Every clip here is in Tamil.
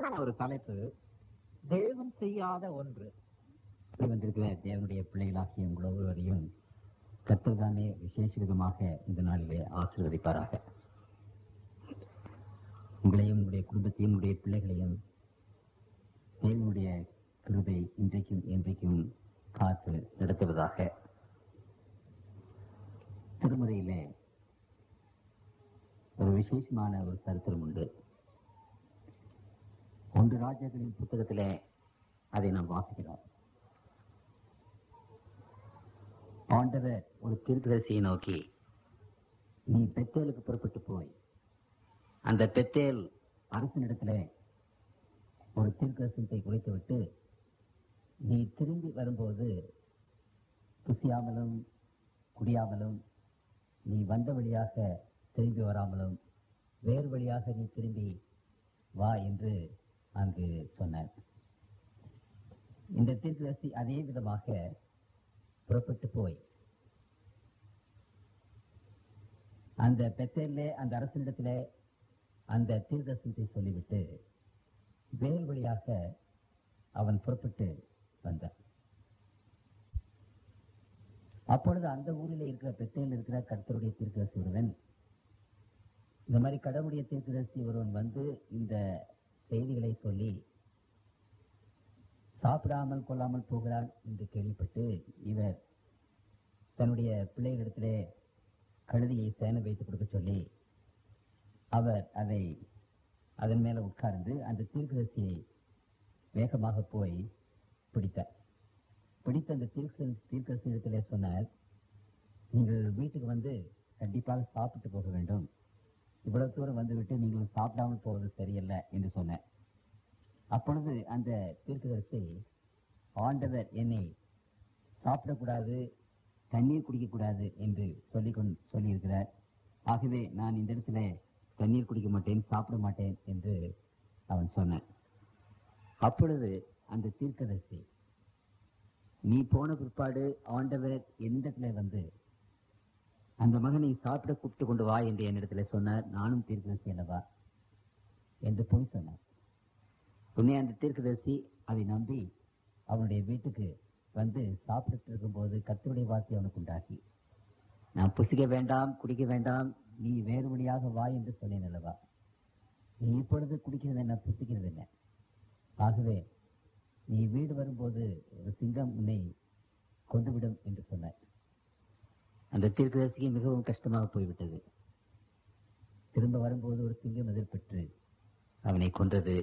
ஒரு தலைப்பு, தெய்வம் செய்யாத ஒன்று. வந்திருக்கிற தேவனுடைய பிள்ளைகளாகிய உங்கள் ஒவ்வொருவரையும் கர்த்தர் தானே விசேஷ விதமாக இந்த நாளிலே ஆசீர்வதிப்பாராக. உங்களையும் உங்களுடைய குடும்பத்தையும் உங்களுடைய பிள்ளைகளையும் தேவனுடைய கிருபை இன்றைக்கும் என்றைக்கும் காத்து நடத்துவதாக. திருமுறையிலே ஒரு விசேஷமான ஒரு சரித்திரம் உண்டு. 1 ராஜாக்களின் புத்தகத்திலே அதை நாம் வாசிக்கிறோம். ஆண்டவர் ஒரு தீர்க்கதரிசியை நோக்கி, நீ பெத்தேலுக்கு புறப்பட்டு போய் அந்த பெத்தேல் அரசனிடத்திலே ஒரு தீர்க்கதரிசனத்தை குறைத்துவிட்டு, நீ திரும்பி வரும்போது புசியாமலும் குடியாமலும், நீ வந்த வழியாக திரும்பி வராமலும் வேறு வழியாக நீ திரும்பி வா என்று அங்கு சொன்னார். இந்த தீர்க்கதரிசி அதே விதமாக புறப்பட்டு போய் அந்த பெத்தேலிலே அந்த அரசனிடத்திலே அந்த தீர்க்கதரிசனத்தை சொல்லிவிட்டு வேறு வழியாக அவன் புறப்பட்டு வந்தான். அப்பொழுது அந்த ஊரில் இருக்கிற பெத்தேலில் இருக்கிற கர்த்தருடைய தீர்க்கதரிசி ஒருவன், இந்த மாதிரி கடவுளுடைய தீர்க்கதரிசி ஒருவன் வந்து இந்த செய்திகளை சொல்லி சாப்பிடாமல் கொள்ளாமல் போகிறான் என்று கேள்விப்பட்டு, இவர் தன்னுடைய பிள்ளைகளிடத்திலே கழுதியை சேனை வைத்து கொடுக்க சொல்லி அவர் அதன் மேல உட்கார்ந்து அந்த தீர்க்கதரிசியை வேகமாக போய் பிடித்தார். பிடித்த அந்த தீர்க்கதரிசியிடத்திலே சொன்னார், நீங்கள் வீட்டுக்கு வந்து கண்டிப்பாக சாப்பிட்டு போக வேண்டும். இவ்வளவு தூரம் வந்துவிட்டு நீங்கள் சாப்பிடாமல் போவது சரியல்ல என்று சொன்னார். அப்பொழுது அந்த தீர்க்கதரிசி, ஆண்டவர் என்னை சாப்பிடக்கூடாது, தண்ணீர் குடிக்கக்கூடாது என்று சொல்லியிருக்கிறார். ஆகவே நான் இந்த இடத்துல தண்ணீர் குடிக்க மாட்டேன், சாப்பிட மாட்டேன் என்று அவன் சொன்னான். அப்பொழுது அந்த தீர்க்கதரிசி, நீ போன பிற்பாடு ஆண்டவர் என்னிடத்துல வந்து அந்த மகனை சாப்பிட கூப்பிட்டு கொண்டு வா என்று என்னிடத்துல சொன்னார். நானும் தீர்க்கதரிசி அல்லவா என்று போய் சொன்னார். உடனே அந்த தீர்க்கதரிசி அதை நம்பி அவனுடைய வீட்டுக்கு வந்து சாப்பிட்டு இருக்கும்போது கர்த்தருடைய வார்த்தை அவனுக்கு உண்டாகி, நான் புசிக்க வேண்டாம், குடிக்க வேண்டாம், நீ வேறு வழியாக வா என்று சொன்னேன் அல்லவா, நீ இப்பொழுது குடிக்கிறது என்ன, புசிக்கிறது என்ன, ஆகவே நீ வீடு வரும்போது ஒரு சிங்கம் உன்னை கொண்டுவிடும் என்று சொன்னார். அந்த தீர்க்கதரிசிக்கு மிகவும் கஷ்டமாக போய்விட்டது. திரும்ப வரும்போது ஒரு சிங்கம் எதிர்பெற்று அவனை கொன்றது.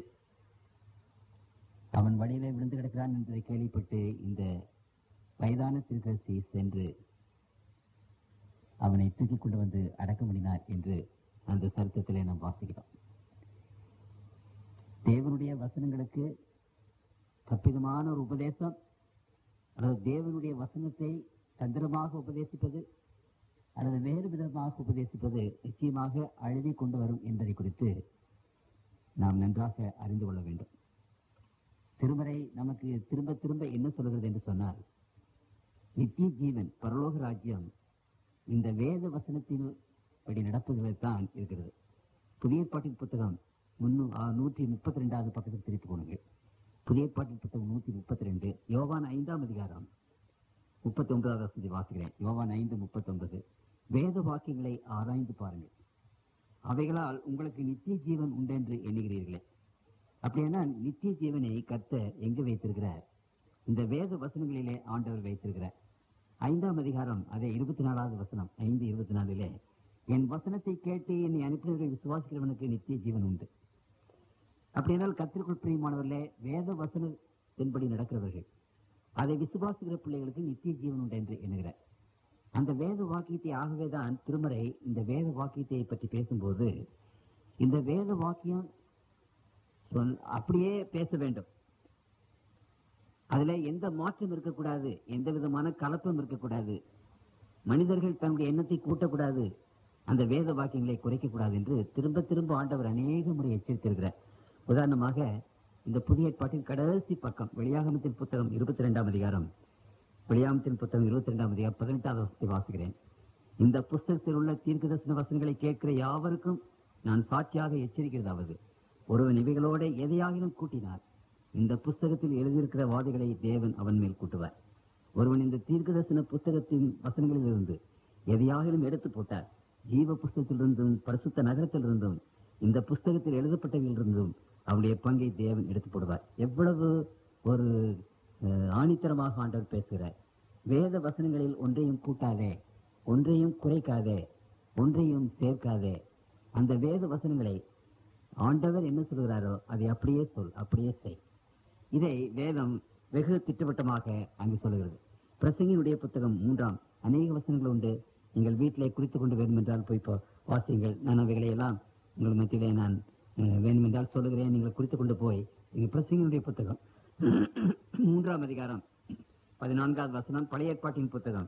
அவன் வழியிலே விழுந்து கிடக்கிறான் என்பதை கேள்விப்பட்டு இந்த வயதான தீர்க்கதரிசி சென்று அவனை தூக்கி கொண்டு வந்து அடக்கம் பண்ணினார் என்று அந்த சரித்திரத்திலே நாம் வாசிக்கிறோம். தேவனுடைய வசனங்களுக்கு தப்பிதமான ஒரு உபதேசம், அதாவது தேவனுடைய வசனத்தை தந்திரமாக உபதேசிப்பது அல்லது வேறு விதமாக உபதேசிப்பது நிச்சயமாக அழிவை கொண்டு வரும் என்பதை குறித்து நாம் நன்றாக அறிந்து கொள்ள வேண்டும். திருமறை நமக்கு திரும்ப திரும்ப என்ன சொல்கிறது என்று சொன்னால், நித்திய ஜீவன், பரலோக ராஜ்யம் இந்த வேத வசனத்தின் படி நடப்புகளில் தான் இருக்கிறது. புதிய ஏற்பாட்டின் புத்தகம் 132வது பக்கத்தில் திருப்பி கொள்ளுங்கள். புதிய ஏற்பாட்டின் புத்தகம் 132, யோவான் 5ஆம் அதிகாரம் 39வது வசனத்தை வாசிக்கிறேன். யோவான் 5:39, வேத வாக்கியங்களை ஆராய்ந்து பாருங்கள், அவைகளால் உங்களுக்கு நித்திய ஜீவன் உண்டென்று எண்ணுகிறீர்களே. அப்படின்னா நித்திய ஜீவனை கர்த்தர் எங்கு வைத்திருக்கிறார்? இந்த வேத வசனங்களிலே ஆண்டவர் வைத்திருக்கிறார். 5ஆம் அதிகாரம் அதே 24வது வசனம் 5:24, என் வசனத்தை கேட்டு என்னை அனுப்பினவர்கள் விசுவாசிக்கிறவனுக்கு நித்திய ஜீவன் உண்டு. அப்படியானால் கர்த்தருக்குள் பிரியமானவர்களே, வேத வசனத்தின்படி நடக்கிறவர்கள், அதை விசுவாசிக்கிற பிள்ளைகளுக்கு நித்திய ஜீவன் உண்டு என்று எண்ணுகிறார். அந்த வேத வாக்கியத்தை, ஆகவேதான் திருமறை இந்த வேத வாக்கியத்தை பற்றி பேசும்போது இந்த வேத வாக்கியம் அப்படியே பேச வேண்டும். அதுல எந்த மாற்றம் இருக்கக்கூடாது, எந்த விதமான கலப்பம் இருக்கக்கூடாது, மனிதர்கள் தன்னுடைய எண்ணத்தை கூட்டக்கூடாது, அந்த வேத வாக்கியங்களை குறைக்கக்கூடாது என்று திரும்ப திரும்ப ஆண்டவர் அநேக முறை எச்சரித்திருக்கிறார். உதாரணமாக இந்த புதிய ஏற்பாட்டின் கடைசி பக்கம், வெளியாகமத்தின் புத்தகம் 22ஆம் அதிகாரம், வெளியாகமத்தின் புத்தகம் 22ஆம் அதிகாரம் 18வது வசனத்தை வாசிக்கிறேன். இந்த புஸ்தகத்தில் உள்ள தீர்க்கதரிசன வசனங்களை கேட்கிற யாவருக்கும் நான் சாட்சியாக எச்சரிக்கிறதாவது, ஒருவன் இவைகளோட எதையாகிலும் கூட்டினார், இந்த புஸ்தகத்தில் எழுதியிருக்கிற வாதைகளை தேவன் அவன் மேல் கூட்டுவார். ஒருவன் இந்த தீர்க்கதரிசன புஸ்தகத்தின் வசனங்களிலிருந்து எதையாகிலும் எடுத்து போட்டார், ஜீவ புஸ்தகத்திலிருந்தும் பரிசுத்த நகரத்திலிருந்தும் இந்த புஸ்தகத்தில் எழுதப்பட்டதிலிருந்தும் அவனுடைய பங்கை தேவன் எடுத்து போடுவார். எவ்வளவு ஒரு ஆணித்தரமாக ஆண்டவர் பேசுகிறார். வேத வசனங்களில் ஒன்றையும் கூட்டாதே, ஒன்றையும் குறைக்காதே, ஒன்றையும் சேர்க்காதே. அந்த வேத வசனங்களை ஆண்டவர் என்ன சொல்கிறாரோ அதை அப்படியே சொல், அப்படியே செய். இதை வேதம் வெகு திட்டவட்டமாக அங்கு சொல்லுகிறது. பிரசங்கினுடைய புத்தகம் 3 அநேக வசனங்கள் உண்டு. நீங்கள் வீட்டிலே குறித்துக் கொண்டு வேண்டுமென்றால் போய் வாசியுங்கள். நான் அவைகளை எல்லாம் உங்கள் மத்தியிலே நான் வேண்டுமென்றால் சொல்லுகிறேன். நீங்கள் குறித்துக் கொண்டு போய் எங்கள் பிரசங்கினுடைய புத்தகம் 3 அதிகாரம் 14வது வசனம், பழைய ஏற்பாட்டின் புத்தகம்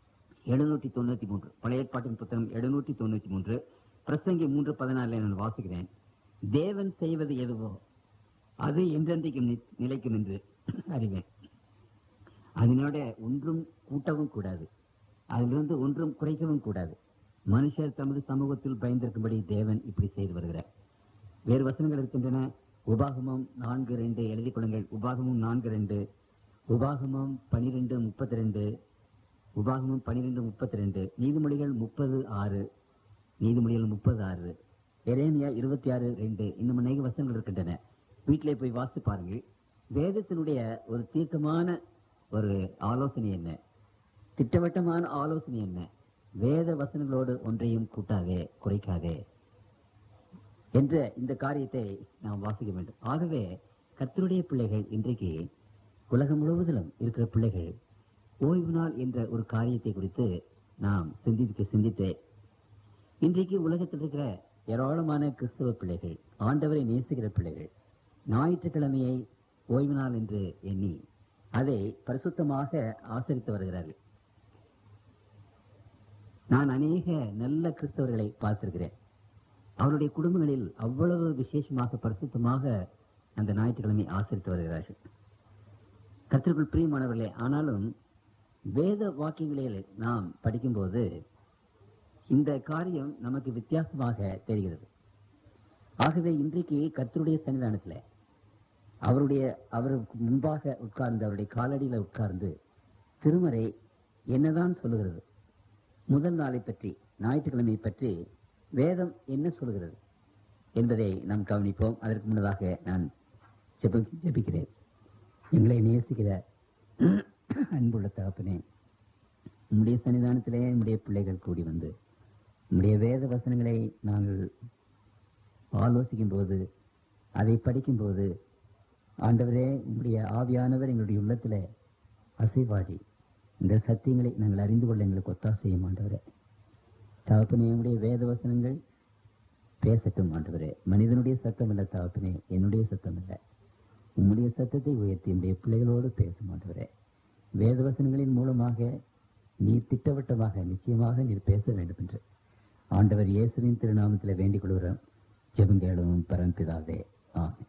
793, பழைய ஏற்பாட்டின் புத்தகம் 793, பிரசங்கி 3:14 நான் வாசிக்கிறேன். தேவன் செய்வது எதுவோ அது என்றென்றைக்கும் நிலைக்கும் என்று அறிவேன். அதனோட ஒன்றும் கூட்டவும் கூடாது, அதிலிருந்து ஒன்றும் குறைக்கவும் கூடாது. மனுஷர் தமது சமூகத்தில் பயந்திருக்கும்படி தேவன் இப்படி செய்து வருகிறார். வேறு வசனங்கள் இருக்கின்றன. உபாகமம் 4:2 எழுதிக் கொள்ளுங்கள். உபாகமம் 4:2, உபாகமம் 12:32, உபாகமம் 12:32, நீதிமொழிகள் 30:6, நீதிமொழிகள் 30:6, எரேமியா 26:2, இன்னும் அநேக வசனங்கள் இருக்கின்றன. வீட்டிலே போய் வாசி பாருங்கள். வேதத்தினுடைய ஒரு தீர்க்கமான ஒரு ஆலோசனை என்ன, திட்டவட்டமான ஆலோசனை என்ன? வேத வசனங்களோடு ஒன்றையும் கூட்டாதே, குறைக்காதே என்ற இந்த காரியத்தை நாம் வாசிக்க வேண்டும். ஆகவே கர்த்தருடைய பிள்ளைகள், இன்றைக்கு உலகம் முழுவதிலும் இருக்கிற பிள்ளைகள் ஓய்வு நாள் என்ற ஒரு காரியத்தை குறித்து நாம் சிந்தித்தே. இன்றைக்கு உலகத்தில் இருக்கிற ஏராளமான கிறிஸ்தவ பிள்ளைகள், ஆண்டவரை நேசிக்கிற பிள்ளைகள், ஞாயிற்றுக்கிழமையை ஓய்வு நாள் என்று எண்ணி அதை பரிசுத்தமாக ஆசரித்து வருகிறார்கள். நான் அநேக நல்ல கிறிஸ்தவர்களை பார்த்திருக்கிறேன். அவருடைய குடும்பங்களில் அவ்வளவு விசேஷமாக பரிசுத்தமாக அந்த ஞாயிற்றுக்கிழமை ஆசரித்து வருகிறார்கள். கர்த்தருக்குள் பிரியமானவர்களே, ஆனாலும் வேத வாக்கியங்களில் நாம் படிக்கும்போது இந்த காரியம் நமக்கு வித்தியாசமாக தெரிகிறது. ஆகவே இன்றைக்கு கர்த்தருடைய சன்னிதானத்தில் அவருக்கு முன்பாக உட்கார்ந்து, அவருடைய காலடியில் உட்கார்ந்து திருமறை என்னதான் சொல்லுகிறது, முதல் நாளை பற்றி, ஞாயிற்றுக்கிழமை பற்றி வேதம் என்ன சொல்கிறது என்பதை நாம் கவனிப்போம். அதற்கு முன்னதாக நான் ஜெபிக்கிறேன். எங்களை நேசிக்கிற அன்புள்ள தகப்பனே, உம்முடைய சன்னிதானத்திலே உம்முடைய பிள்ளைகள் கூடி வந்து உம்முடைய வேத வசனங்களை நாங்கள் ஆலோசிக்கும் போது, அதை படிக்கும்போது, ஆண்டவரே, உம்முடைய ஆவியானவர் எங்களுடைய உள்ளத்தில் அசைவாடி இந்த சத்தியங்களை நாங்கள் அறிந்து கொள்ள எங்களுக்கு ஒத்தாசையும். ஆண்டவரே தகப்பனே, உம்முடைய வேத வசனங்கள் பேசட்டும். ஆண்டவரே, மனிதனுடைய சத்தம் அல்ல தகப்பனே, என்னுடைய சத்தம் அல்ல, உம்முடைய சத்தத்தை உயர்த்தி உம்முடைய பிள்ளைகளோடு பேசும். ஆண்டவரே, வேத வசனங்களின் மூலமாக நீர் திட்டவட்டமாக நிச்சயமாக நீர் பேச வேண்டும் என்று ஆண்டவர் இயேசுவின் திருநாமத்தில் வேண்டிக் கொள்கிறோம். ஜெபங்கேளும் பரம்பிதாவே, ஆமென்.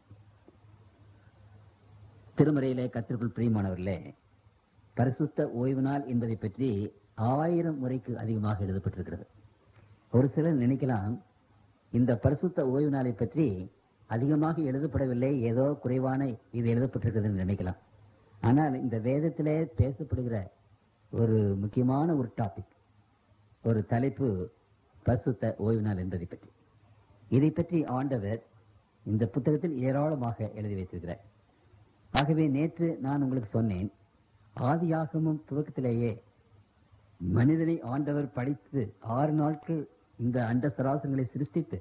திருமறையிலே கர்த்தருக்குள் பிரியமானவர்களே, பரிசுத்த ஓய்வு நாள் என்பதை பற்றி 1000 முறைக்கு அதிகமாக எழுதப்பட்டிருக்கிறது. ஒரு சிலர் நினைக்கலாம், இந்த பரிசுத்த ஓய்வு நாளை பற்றி அதிகமாக எழுதப்படவில்லை, ஏதோ குறைவான இது எழுதப்பட்டிருக்கிறது என்று நினைக்கலாம். ஆனால் இந்த வேதத்திலே பேசப்படுகிற ஒரு முக்கியமான ஒரு டாபிக், ஒரு தலைப்பு பரிசுத்த ஓய்வு நாள் என்பதை பற்றி. இதை பற்றி ஆண்டவர் இந்த புத்தகத்தில் ஏராளமாக எழுதி வைத்திருக்கிறார். ஆகவே நேற்று நான் உங்களுக்கு சொன்னேன், ஆதியாகமம் துவக்கத்திலேயே மனிதனை ஆண்டவர் படைத்து 6 நாட்கள் இந்த அண்ட சராசரங்களை சிருஷ்டித்து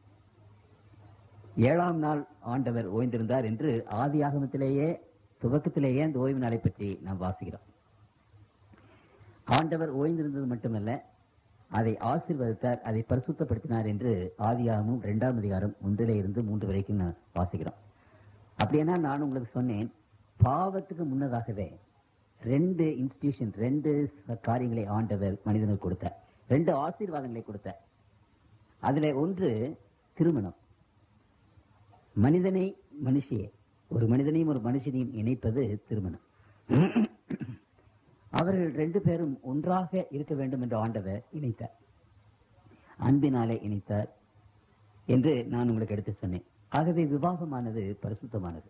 7ஆம் நாள் ஆண்டவர் ஓய்ந்திருந்தார் என்று ஆதியாகமத்திலேயே துவக்கத்திலேயே அந்த ஓய்வு நாளை பற்றி நாம் வாசிக்கிறோம். ஆண்டவர் ஓய்ந்திருந்தது மட்டுமல்ல, அதை ஆசீர்வதித்தார், அதை பரிசுத்தப்படுத்தினார் என்று ஆதியாகமம் 2ஆம் அதிகாரம் 1-3 வரைக்கும் நான் வாசிக்கிறோம். அப்படின்னா நான் உங்களுக்கு சொன்னேன், பாவத்துக்கு முன்னதாகவே 2 இன்ஸ்டிடியூஷன், 2 காரியங்களை ஆண்டவர் மனிதனுக்கு கொடுத்தார், 2 ஆசீர்வாதங்களை கொடுத்தார். அதுல ஒன்று திருமணம். ஒரு மனிதனையும் ஒரு மனுஷனையும் இணைப்பது திருமணம். அவர்கள் 2 பேரும் ஒன்றாக இருக்க வேண்டும் என்று ஆண்டவர் இணைத்தார், அன்பினாலே இணைத்தார் என்று நான் உங்களுக்கு எடுத்து சொன்னேன். ஆகவே விவாகமானது பரிசுத்தமானது.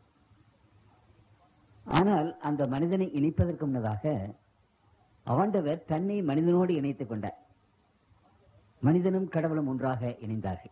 ஆனால் அந்த மனிதனை இணைப்பதற்கு முன்னதாக ஆண்டவர் தன்னை மனிதனோடு இணைத்துக் கொண்டார். மனிதனும் கடவுளும் ஒன்றாக இணைந்தார்கள்.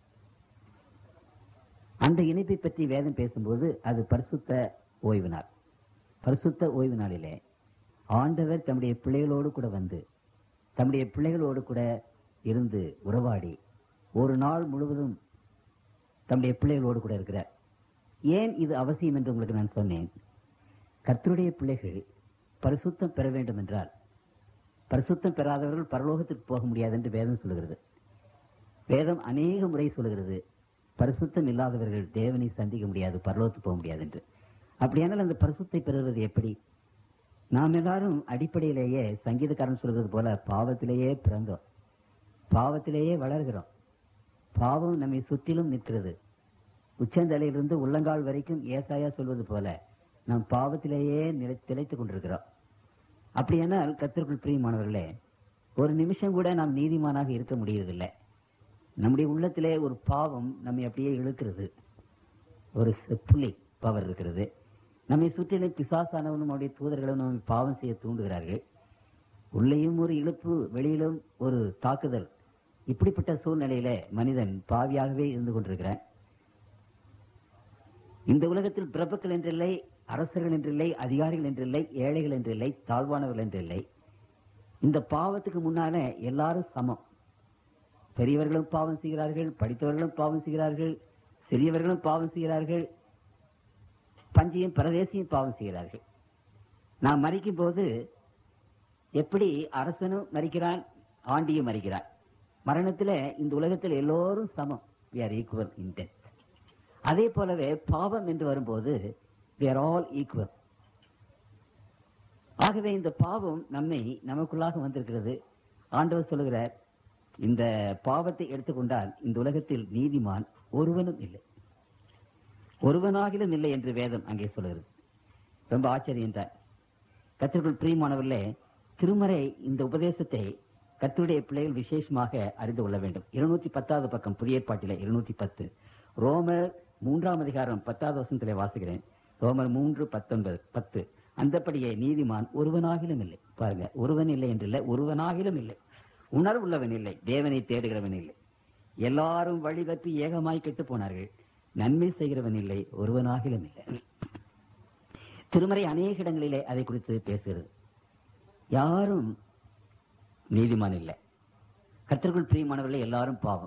அந்த இணைப்பை பற்றி வேதம் பேசும்போது அது பரிசுத்த ஓய்வு நாள். பரிசுத்த ஓய்வு நாளிலே ஆண்டவர் தம்முடைய பிள்ளைகளோடு கூட வந்து தம்முடைய பிள்ளைகளோடு கூட இருந்து உறவாடி ஒரு நாள் முழுவதும் தம்முடைய பிள்ளைகளோடு கூட இருக்கிறார். ஏன் இது அவசியம் என்று உங்களுக்கு நான் சொன்னேன். கர்த்தருடைய பிள்ளைகள் பரிசுத்தம் பெற வேண்டும் என்றால், பரிசுத்தம் பெறாதவர்கள் பரலோகத்திற்கு போக முடியாது என்று வேதம் சொல்லுகிறது. வேதம் அநேக முறை சொல்லுகிறது பரிசுத்தம் இல்லாதவர்கள் தேவனை சந்திக்க முடியாது, பரலோகத்துக்கு போக முடியாது என்று. அப்படியானால் அந்த பரிசுத்தை பெறுவது எப்படி? நாம் எல்லாரும் அடிப்படையிலேயே சங்கீதக்காரன் சொல்கிறது போல பாவத்திலேயே பிறந்தோம், பாவத்திலேயே வளர்கிறோம். பாவம் நம்மை சுற்றிலும் நிற்கிறது. உச்சந்தலையிலிருந்து உள்ளங்கால் வரைக்கும் ஏசாயா சொல்வது போல நாம் பாவத்திலேயே திளைத்துக் கொண்டிருக்கிறோம். அப்படியானால் கர்த்தருக்குள் பிரியமானவர்களே, ஒரு நிமிஷம் கூட நாம் நீதிமானாக இருக்க முடியறதில்லை. நம்முடைய உள்ளத்திலே ஒரு பாவம் நம்மை அப்படியே இழுக்கிறது. ஒரு புலி பவர் இருக்கிறது. நம்மை சுற்றிலும் பிசாசானவனும் அவருடைய தூதர்களும் நம்மை பாவம் செய்ய தூண்டுகிறார்கள். உள்ளேயும் ஒரு இழுப்பு, வெளியிலும் ஒரு தாக்குதல். இப்படிப்பட்ட சூழ்நிலையில மனிதன் பாவியாகவே இருந்து கொண்டிருக்கிறான். இந்த உலகத்தில் பிரபுக்கள் என்றில்லை, அரசர்கள் என்றில்லை, அதிகாரிகள் என்றில்லை, ஏழைகள் என்றில்லை, தாழ்வானவர்கள் என்றில்லை. இந்த பாவத்துக்கு முன்னால எல்லாரும் சமம். பெரியவர்களும் பாவம் செய்கிறார்கள், படித்தவர்களும் பாவம் செய்கிறார்கள், சிறியவர்களும் பாவம் செய்கிறார்கள், பஞ்சியும் பரதேசியும் பாவம் செய்கிறார்கள். நாம் மரிக்கும் போது எப்படி அரசனும் மரிக்கிறான், ஆண்டியும் மரிக்கிறான். மரணத்தில் இந்த உலகத்தில் எல்லோரும் சமம். we are equal in death. அதே போலவே பாவம் என்று வரும்போது we are all equal. ஆகவே இந்த பாவம் நமக்குள்ளாக வந்திருக்கிறது. ஆண்டவர் சொல்லுகிறார், இந்த பாவத்தை எடுத்துக்கொண்டால் இந்த உலகத்தில் நீதிமான் ஒருவனும் இல்லை, ஒருவனாகிலும் இல்லை என்று வேதம் அங்கே சொல்லுகிறது. ரொம்ப ஆச்சரியம் தான். கர்த்தருக்குள் பிரியமானவர்களே, திருமறை இந்த உபதேசத்தை கர்த்தருடைய பிள்ளைகள் விசேஷமாக அறிந்து கொள்ள வேண்டும். 210வது பக்கம் புதிய ஏற்பாட்டிலே 210. ரோமர் 3ஆம் அதிகாரம் 10வது வசனத்திலே வாசிக்கிறேன். ரோமர் 3:10. அந்தப்படியே நீதிமான் ஒருவனாகிலும் இல்லை. பாருங்க, ஒருவன் இல்லை என்றில்லை, ஒருவனாகிலும் இல்லை. உணர்வுள்ளவன் இல்லை, தேவனை தேடுகிறவன் இல்லை. எல்லாரும் வழி தப்பி ஏகமாய் கெட்டு போனார்கள், நன்மை செய்கிறவன் இல்லை, ஒருவனாகிலும் இல்லை. திருமறை அநேக இடங்களிலே அதை குறித்து பேசுகிறது. யாரும் நீதிமான் இல்லை. கர்த்தருக்குள் பிரியமானவர்களே, எல்லாரும் பாவம்.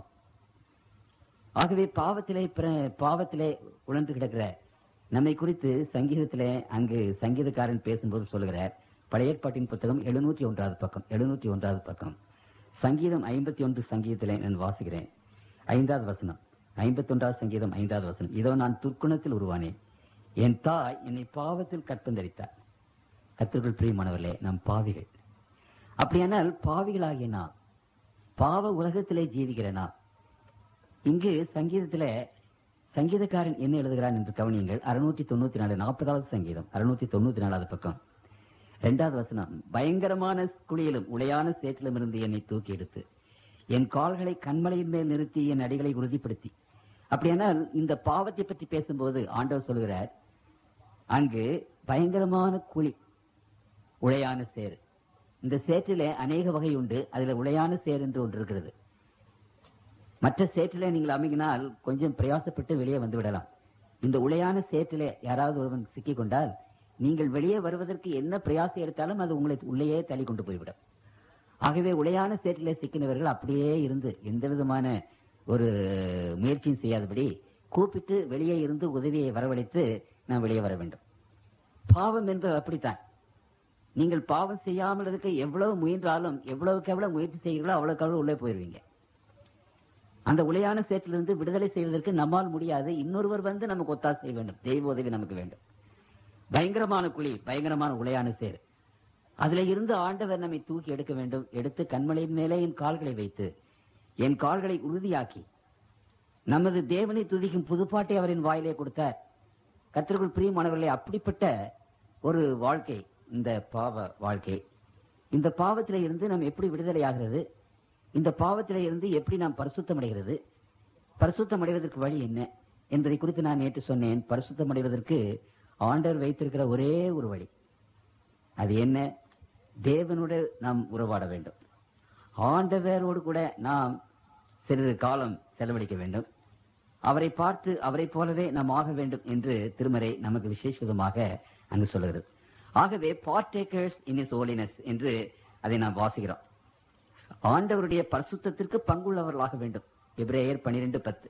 ஆகவே பாவத்திலே உழந்து கிடக்கிற நம்மை குறித்து சங்கீதத்திலே அங்கு சங்கீதக்காரன் பேசும்போது சொல்லுகிறார். பழைய ஏற்பாட்டின் புத்தகம் 701வது பக்கம், 701வது பக்கம், சங்கீதம் 51 சங்கீதத்திலே நான் வாசிக்கிறேன். 5வது வசனம், 51வது சங்கீதம் 5வது வசனம். இதோ நான் துர்க்குணத்தில் உருவானேன், என் தாய் என்னை பாவத்தில் கற்பந்தரித்தார். கர்த்தருக்குள் பிரியமானவர்களே, நாம் பாவிகள். அப்படியானால் பாவிகளாகிய நாம், பாவ உலகத்திலே ஜீவிக்கிற நாம், இங்கு சங்கீதத்திலே சங்கீதக்காரன் என்ன எழுதுகிறான் என்று கவனியுங்கள். 694 40வது சங்கீதம் 694வது பக்கம் 2வது வசனம். பயங்கரமான குழியிலும் உளையான சேற்றிலும் இருந்து என்னை தூக்கி எடுத்து என் கால்களை கண்மலையின் மேல் நிறுத்தி என் அடிகளை உறுதிப்படுத்தி. அப்படியானால் இந்த பாவத்தை பற்றி பேசும்போது ஆண்டவர் சொல்கிறார், அங்கு பயங்கரமான குழி, உளையான சேறு. இந்த சேற்றிலே அநேக வகை உண்டு. அதில் உளையான சேர் என்று ஒன்று இருக்கிறது. மற்ற சேற்றிலே நீங்கள் அமைகினால் கொஞ்சம் பிரயாசப்பட்டு வெளியே வந்து விடலாம். இந்த உளையான சேற்றிலே யாராவது ஒருவன் சிக்கிக் கொண்டால் நீங்கள் வெளியே வருவதற்கு என்ன பிரயாசம் எடுத்தாலும் அது உங்களை உள்ளேயே தள்ளி கொண்டு போய்விடும். ஆகவே உளையான சேற்றிலே சிக்கினவர்கள் அப்படியே இருந்து எந்த விதமான ஒரு முயற்சியும் செய்யாதபடி கூப்பிட்டு வெளியே இருந்து உதவியை வரவழைத்து நாம் வெளியே வர வேண்டும். பாவம் என்பது அப்படித்தான். நீங்கள் பாவம் செய்யாமல் இருக்க எவ்வளவு முயன்றாலும், எவ்வளவுக்கு எவ்வளவு முயற்சி செய்கிறீர்களோ அவ்வளவுக்கு அவ்வளவு உள்ளே போயிடுவீங்க. அந்த உளையான சேற்றிலிருந்து விடுதலை செய்வதற்கு நம்மால் முடியாது. இன்னொருவர் வந்து நமக்கு ஒத்தாசை செய்ய வேண்டும். தெய்வ உதவி நமக்கு வேண்டும். பயங்கரமான குழி, பயங்கரமான உளையான சேர், அதுல இருந்து ஆண்டவர் நம்மை தூக்கி எடுக்க வேண்டும். எடுத்து கண்மலையின் மேலே என் கால்களை வைத்து என் கால்களை உறுதியாக்கி நமது தேவனை துதிக்கும் புதுப்பாட்டை அவரின் வாயிலே கொடுத்தார். கர்த்தருக்குள் பிரியமானவர்களே, அப்படிப்பட்ட ஒரு வாழ்க்கை இந்த பாவ வாழ்க்கை. இந்த பாவத்திலே இருந்து நாம் எப்படி விடுதலை ஆகிறது? இந்த பாவத்திலே இருந்து எப்படி நாம் பரிசுத்தம் அடைகிறது? பரிசுத்தம் அடைவதற்கு வழி என்ன? என்பதை குறித்து நான் நேற்று சொன்னேன். பரிசுத்தம் அடைவதற்கு ஆண்டவர் வைத்திருக்கிற ஒரே ஒரு வழி, அது என்ன? தேவனோடு நாம் உறவாட வேண்டும். ஆண்டவரோடு கூட நாம் சிறிது காலம் செலவழிக்க வேண்டும். அவரை பார்த்து அவரை போலவே நாம் ஆக வேண்டும் என்று திருமறை நமக்கு விசேஷமாக அங்கு சொல்கிறது. ஆகவே பார்ட்டேக்கர்ஸ் இன் இஸ் ஹோலினஸ் என்று அதை நாம் வாசிக்கிறோம். ஆண்டவருடைய பரிசுத்தத்திற்கு பங்குள்ளவர்களாக வேண்டும். எபிரேயர் 12:10.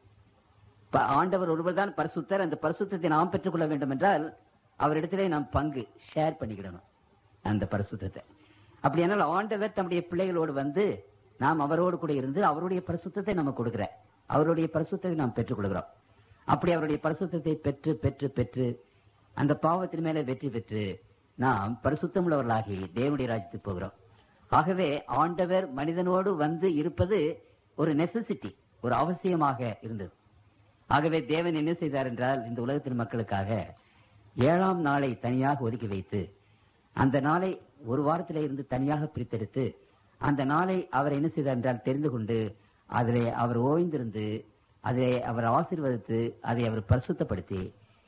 ஆண்டவர் ஒருவர் தான் பரிசுத்தர். அந்த பரிசுத்தத்தை நாம் பெற்றுக்கொள்ள வேண்டும் என்றால் அவரிடத்திலே நாம் பங்கு ஷேர் பண்ணிக்கிடணும் அந்த பரிசுத்தத்தை. அப்படியானால் ஆண்டவர் தம்முடைய பிள்ளைகளோடு வந்து நாம் அவரோடு கூட இருந்து அவருடைய பரிசுத்தத்தை நம்ம கொடுக்கிற, அவருடைய பரிசுத்தத்தை நாம் பெற்றுக்கொள்கிறோம். அப்படி அவருடைய பரிசுத்தத்தை பெற்று பெற்று பெற்று அந்த பாவத்தின் மேலே வெற்றி பெற்று நாம் பரிசுத்தம் உள்ளவர்களாகி தேவனுடைய ராஜ்யத்துக்கு போகிறோம். ஆகவே ஆண்டவர் மனிதனோடு வந்து இருப்பது ஒரு நெசசிட்டி, ஒரு அவசியமாக இருந்தது. ஆகவே தேவன் என்ன செய்தார் என்றால், இந்த உலகத்தின் மக்களுக்காக 7ஆம் நாளை தனியாக ஒதுக்கி வைத்து அந்த நாளை ஒரு வாரத்திலே இருந்து தனியாக பிரித்தெடுத்து அந்த நாளை அவர் என்ன செய்தார் என்றால் தெரிந்து கொண்டு அதிலே அவர் ஓய்ந்திருந்து அதிலே அவர் ஆசீர்வதித்து அதை அவர் பரிசுத்தப்படுத்தி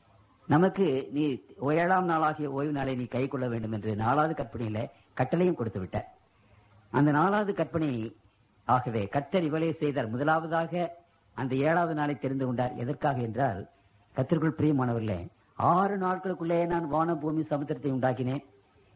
நமக்கு நீ 7ஆம் நாளாகிய ஓய்வு நாளை நீ கை கொள்ள வேண்டும் என்று 4வது கற்பனையில கட்டளையும் கொடுத்து விட்டார். அந்த 4வது கற்பனை ஆகவே கர்த்தர் இவளே செய்தார். முதலாவதாக அந்த 7வது நாளை தெரிந்து கொண்டார். எதற்காக என்றால், கர்த்தருக்குள் பிரியமானவர்களே, 6 நாட்களுக்குள்ளே நான் வான பூமி சமுத்திரத்தை உண்டாக்கினேன்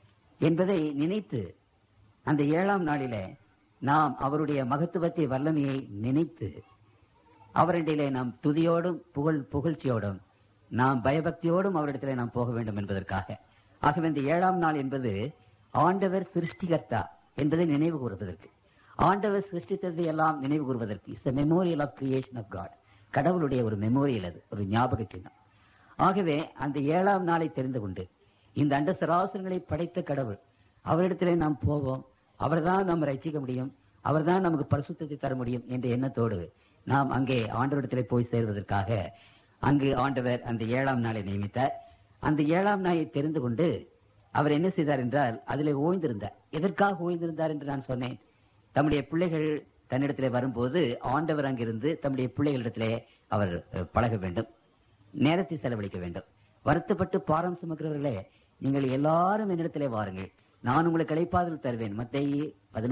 என்பதை நினைத்து அந்த 7ஆம் நாளிலே நாம் அவருடைய மகத்துவத்தை வல்லமையை நினைத்து அவரிடையிலே நாம் துதியோடும் புகழ்ச்சியோடும் நாம் பயபக்தியோடும் அவரிடத்திலே நாம் போக வேண்டும் என்பதற்காக. ஆகவே இந்த 7ஆம் நாள் என்பது ஆண்டவர் சிருஷ்டிகர்த்தா என்பதை நினைவு கூறுவதற்கு, ஆண்டவர் சிருஷ்டித்ததை எல்லாம் நினைவு கூறுவதற்கு. It's a memorial of creation of God. கடவுளுடைய ஒரு மெமோரியல், அது ஒரு ஞாபக சின்னம். ஆகவே அந்த 7ஆம் நாளை தெரிந்து கொண்டு இந்த அண்ட சராசரங்களை படைத்த கடவுள் அவரிடத்திலே நாம் போவோம், அவர்தான் நாம் ரட்சிக்க முடியும், அவர்தான் நமக்கு பரிசுத்தத்தை தர முடியும் என்ற எண்ணத்தோடு நாம் அங்கே ஆண்டவரிடத்திலே போய் சேர்வதற்காக அங்கு ஆண்டவர் அந்த 7ஆம் நாளை நியமித்தார். அந்த 7ஆம் நாளை தெரிந்து கொண்டு அவர் என்ன செய்தார் என்றால் அதிலே ஓய்ந்திருந்தார். எதற்காக ஓய்ந்திருந்தார் என்று நான் சொன்னேன். தம்முடைய பிள்ளைகள் தன்னிடத்திலே வரும்போது ஆண்டவர் அங்கிருந்து தம்முடைய பிள்ளைகளிடத்திலே அவர் பழக வேண்டும், நேரத்தை செலவழிக்க வேண்டும். வருத்தப்பட்டு பாரம் சுமக்கிறவர்களே, நீங்கள் எல்லாரும் என்னிடத்திலே வாருங்கள், நான் உங்களுக்கு இளைப்பாறுதல் தருவேன். மத்தேயு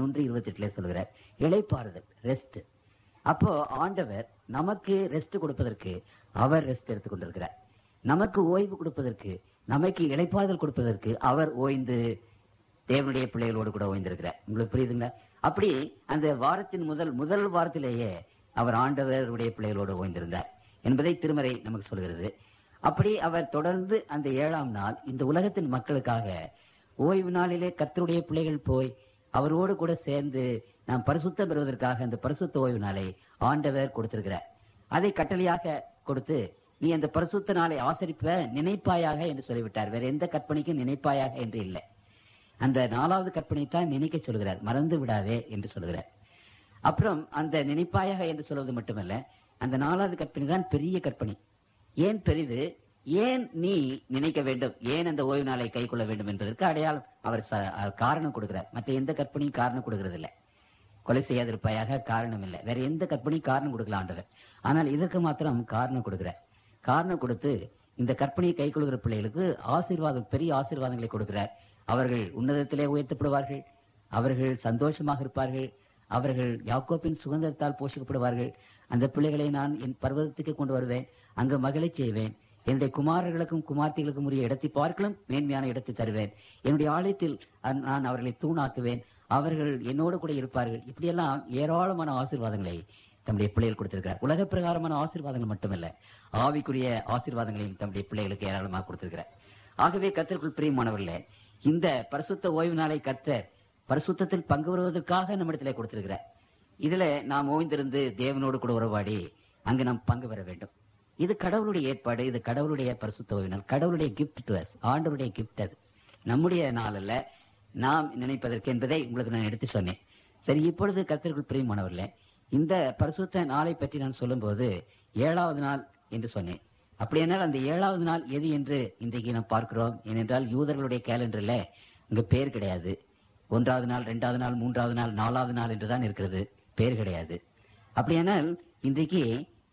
11:28 சொல்கிறார். இளைப்பாறுதல், ரெஸ்ட். அப்போ ஆண்டவர் நமக்கு ரெஸ்ட் கொடுப்பதற்கு அவர் ரெஸ்ட் எடுத்துக் கொண்டிருக்கிறார். நமக்கு ஓய்வு கொடுப்பதற்கு, நமக்கு இளைப்பாறுதல் கொடுப்பதற்கு அவர் ஓய்ந்து தேவனுடைய பிள்ளைகளோடு கூட ஓய்ந்திருக்கிறார். உங்களுக்கு புரியுதுங்களா? அப்படி அந்த வாரத்தின் முதல் வாரத்திலேயே அவர் ஆண்டவருடைய பிள்ளைகளோடு ஓய்ந்திருந்தார் என்பதை திருமறை நமக்கு சொல்கிறது. அப்படி அவர் தொடர்ந்து அந்த 7ஆம் நாள் இந்த உலகத்தின் மக்களுக்காக ஓய்வு நாளிலே கர்த்தருடைய பிள்ளைகள் போய் அவரோடு கூட சேர்ந்து நாம் பரிசுத்தம் பெறுவதற்காக அந்த பரிசுத்த ஓய்வு நாளை ஆண்டவர் கொடுத்திருக்கிறார். அதை கட்டளையாக கொடுத்து நீ அந்த பரிசுத்த நாளை ஆசரிப்ப நினைப்பாயாக என்று சொல்லிவிட்டார். வேற எந்த கற்பனைக்கும் நினைப்பாயாக என்று இல்லை. அந்த 4வது கற்பனை தான் நினைக்க சொல்கிறார், மறந்து விடாதே என்று சொல்கிறார். அப்புறம் அந்த நினைப்பாயாக என்று சொல்வது மட்டுமல்ல, அந்த 4வது கற்பனை தான் பெரிய கற்பனை. ஏன் பெரிது? ஏன் நீ நினைக்க வேண்டும், ஏன் அந்த ஓய்வு நாளை கை கொள்ள வேண்டும் என்பதற்கு அடையாளம் அவர் காரணம் கொடுக்கிறார். மற்ற எந்த கற்பனையும் காரணம் கொடுக்கிறது இல்லை. கொலை செய்யாதிருப்பாயாக காரணம் இல்லை. வேற எந்த கற்பனையும் காரணம் கொடுக்கல ஆண்டவர். ஆனால் இதற்கு மாத்திரம் காரணம் கொடுக்கிறார். காரணம் கொடுத்து இந்த கற்பனையை கை கொள்கிற பிள்ளைகளுக்கு ஆசீர்வாதம், பெரிய ஆசீர்வாதங்களை கொடுக்கிறார். அவர்கள் உன்னதத்திலே உயர்த்தப்படுவார்கள், அவர்கள் சந்தோஷமாக இருப்பார்கள், அவர்கள் யாக்கோப்பின் சுதந்திரத்தால் போஷிக்கப்படுவார்கள். அந்த பிள்ளைகளை நான் என் பர்வதத்துக்கு கொண்டு வருவேன், அங்கு மகிழச் செய்வேன். என்னுடைய குமாரர்களுக்கும் குமார்த்திகளுக்கும் உரிய இடத்தை பார்க்கலாம் மேன்மையான இடத்தை தருவேன். என்னுடைய ஆலயத்தில் நான் அவர்களை தூணாக்குவேன், அவர்கள் என்னோடு கூட இருப்பார்கள். இப்படியெல்லாம் ஏராளமான ஆசீர்வாதங்களை தம்முடைய பிள்ளைகள் கொடுத்திருக்கிறார். உலக பிரகாரமான ஆசீர்வாதங்கள் மட்டுமல்ல, ஆவிக்குரிய ஆசீர்வாதங்களையும் தம்முடைய பிள்ளைகளுக்கு ஏராளமாக கொடுத்திருக்கிறார். ஆகவே கர்த்தருக்குள் பிரியமானவர்களே, இந்த பரிசுத்த ஓய்வு நாளை கர்த்தர் பரிசுத்தத்தில் பங்கு வருவதற்காக நம்மிடத்திலே கொடுத்திருக்கிறார். இதுல நாம் ஓய்ந்திருந்து தேவனோடு கூட உறவாடி அங்கு நாம் பங்கு பெற வேண்டும். இது கடவுளுடைய ஏற்பாடு, இது கடவுளுடைய பரிசுத்த ஓய்வு நாள், கடவுளுடைய கிஃப்ட் டு அஸ், ஆண்டவருடைய கிஃப்ட். அது நம்முடைய நாள் அல்ல, நாம் நினைப்பதற்கு என்பதை உங்களுக்கு நான் எடுத்து சொன்னேன். சரி, இப்பொழுது கர்த்தருக்குள் பிரியமானவர்களே, இந்த பரிசுத்த நாளை பற்றி நான் சொல்லும் போது 7வது நாள் என்று சொன்னேன். அப்படியானால் அந்த 7வது நாள் எது என்று இன்றைக்கு நாம் பார்க்கிறோம். ஏனென்றால் யூதர்களுடைய கேலண்டர்ல இங்க பேர் கிடையாது. 1வது நாள், 2வது நாள், 3வது நாள், 4வது நாள் என்றுதான் இருக்கிறது, பேர் கிடையாது. அப்படியானால் இன்றைக்கு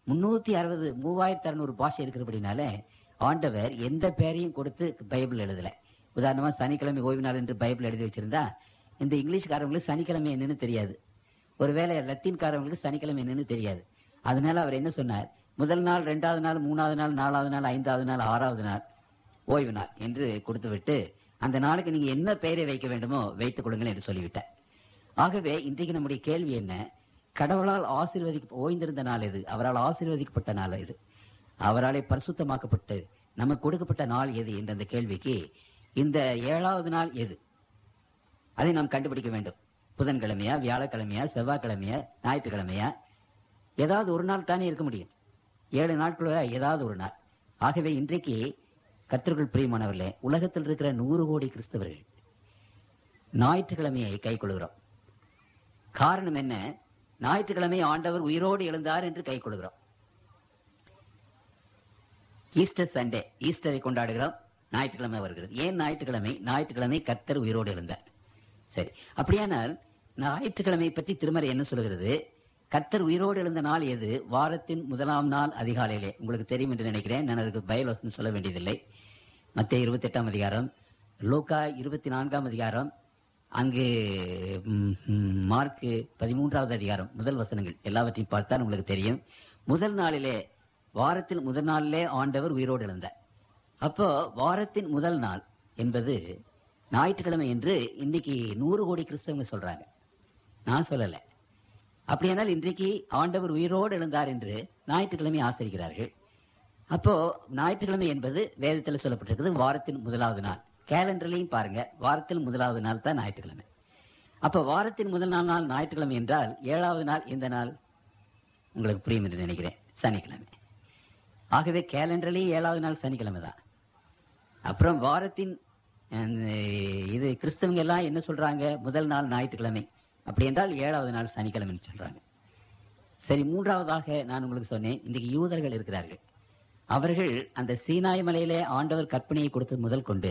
3600 பாஷை இருக்கிறபடினால ஆண்டவர் எந்த பேரையும் கொடுத்து பைபிள் எழுதல. உதாரணமா சனிக்கிழமை ஓய்வு நாள் என்று பைபிள் எழுதி வச்சிருந்தா இந்த இங்கிலீஷ்காரங்களுக்கு சனிக்கிழமை என்னன்னு தெரியாது, ஒருவேளை லத்தீன்காரங்களுக்கு சனிக்கிழமை என்னன்னு தெரியாது. அதனால அவர் என்ன சொன்னார், முதல் நாள், 2வது நாள், 3வது நாள், 4வது நாள், 5வது நாள், 6வது நாள் ஓய்வு நாள் என்று கொடுத்து விட்டு அந்த நாளுக்கு நீங்க என்ன பெயரை வைக்க வேண்டுமோ வைத்துக் கொள்ளுங்கள் என்று சொல்லிவிட்டார். ஆகவே இன்றைக்கு நம்முடைய கேள்வி என்ன, கடவுளால் ஓய்ந்திருந்த நாள் எது, அவரால் ஆசீர்வதிக்கப்பட்ட நாள் எது, அவராலே பரிசுத்தமாக்கப்பட்டு நமக்கு கொடுக்கப்பட்ட நாள் எது என்ற அந்த கேள்விக்கு இந்த 7வது நாள் எது, அதை நாம் கண்டுபிடிக்க வேண்டும். புதன்கிழமையா, வியாழக்கிழமையா, செவ்வாய்க்கிழமையா, ஞாயிற்றுக்கிழமையா, ஏதாவது ஒரு நாள் தானே இருக்க முடியும். 7 நாட்களுள்ள ஏதாவது ஒரு நாள். ஆகவே இன்றைக்கு கர்த்தருக்குள் பிரியமானவர்களே, உலகத்தில் இருக்கிற 100 கோடி கிறிஸ்தவர்கள் ஞாயிற்றுக்கிழமையை கை கொள்கிறோம். காரணம் என்ன, ஞாயிற்றுக்கிழமை ஆண்டவர் உயிரோடு எழுந்தார் என்று கை கொள்கிறோம். ஈஸ்டர் சண்டே, ஈஸ்டரை கொண்டாடுகிறோம், ஞாயிற்றுக்கிழமை வருகிறது. ஏன் ஞாயிற்றுக்கிழமை? ஞாயிற்றுக்கிழமை கர்த்தர் உயிரோடு எழுந்தார். சரி, அப்படியானால் ஞாயிற்றுக்கிழமை பற்றி திருமறை என்ன சொல்கிறது? கர்த்தர் உயிரோடு எழுந்த நாள் எது? வாரத்தின் 1ஆம் நாள் அதிகாலையிலே. உங்களுக்கு தெரியும் என்று நினைக்கிறேன், நான் அதுக்கு பைபிள் வசனம் சொல்ல வேண்டியதில்லை. மத்தேயு 28ஆம் அதிகாரம், லூக்கா 24ஆம் அதிகாரம், அங்கு மார்க்கு 13வது அதிகாரம் முதல் வசனங்கள் எல்லாவற்றையும் பார்த்தால் உங்களுக்கு தெரியும். முதல் நாளிலே, வாரத்தில் முதல் நாளிலே ஆண்டவர் உயிரோடு எழுந்தார். அப்போ வாரத்தின் முதல் நாள் என்பது ஞாயிற்றுக்கிழமை என்று இன்னைக்கு 100 கோடி கிறிஸ்தவங்க சொல்றாங்க, நான் சொல்லல. அப்படியானால் இன்றைக்கு ஆண்டவர் உயிரோடு எழுந்தார் என்று ஞாயிற்றுக்கிழமை ஆசரிக்கிறார்கள். அப்போ ஞாயிற்றுக்கிழமை என்பது வேதத்தில் சொல்லப்பட்டிருக்கிறது வாரத்தின் 1வது நாள். கேலண்டர்லையும் பாருங்க, வாரத்தில் 1வது நாள் தான் ஞாயிற்றுக்கிழமை. அப்போ வாரத்தின் முதல் நாள் ஞாயிற்றுக்கிழமை என்றால் 7வது நாள் எந்த நாள்? உங்களுக்கு புரியும் என்று நினைக்கிறேன், சனிக்கிழமை. ஆகவே கேலண்டர்லேயே 7வது நாள் சனிக்கிழமை தான். அப்புறம் வாரத்தின் இது கிறிஸ்தவங்க எல்லாம் என்ன சொல்றாங்க, முதல் நாள் ஞாயிற்றுக்கிழமை, அப்படி என்றால் 7வது நாள் சனிக்கிழமைன்னு சொல்றாங்க. சரி, 3வதாக நான் உங்களுக்கு சொன்னேன், இன்றைக்கு யூதர்கள் இருக்கிறார்கள். அவர்கள் அந்த சீனாய் மலையிலே ஆண்டவர் கற்பனையை கொடுத்து முதல் கொண்டு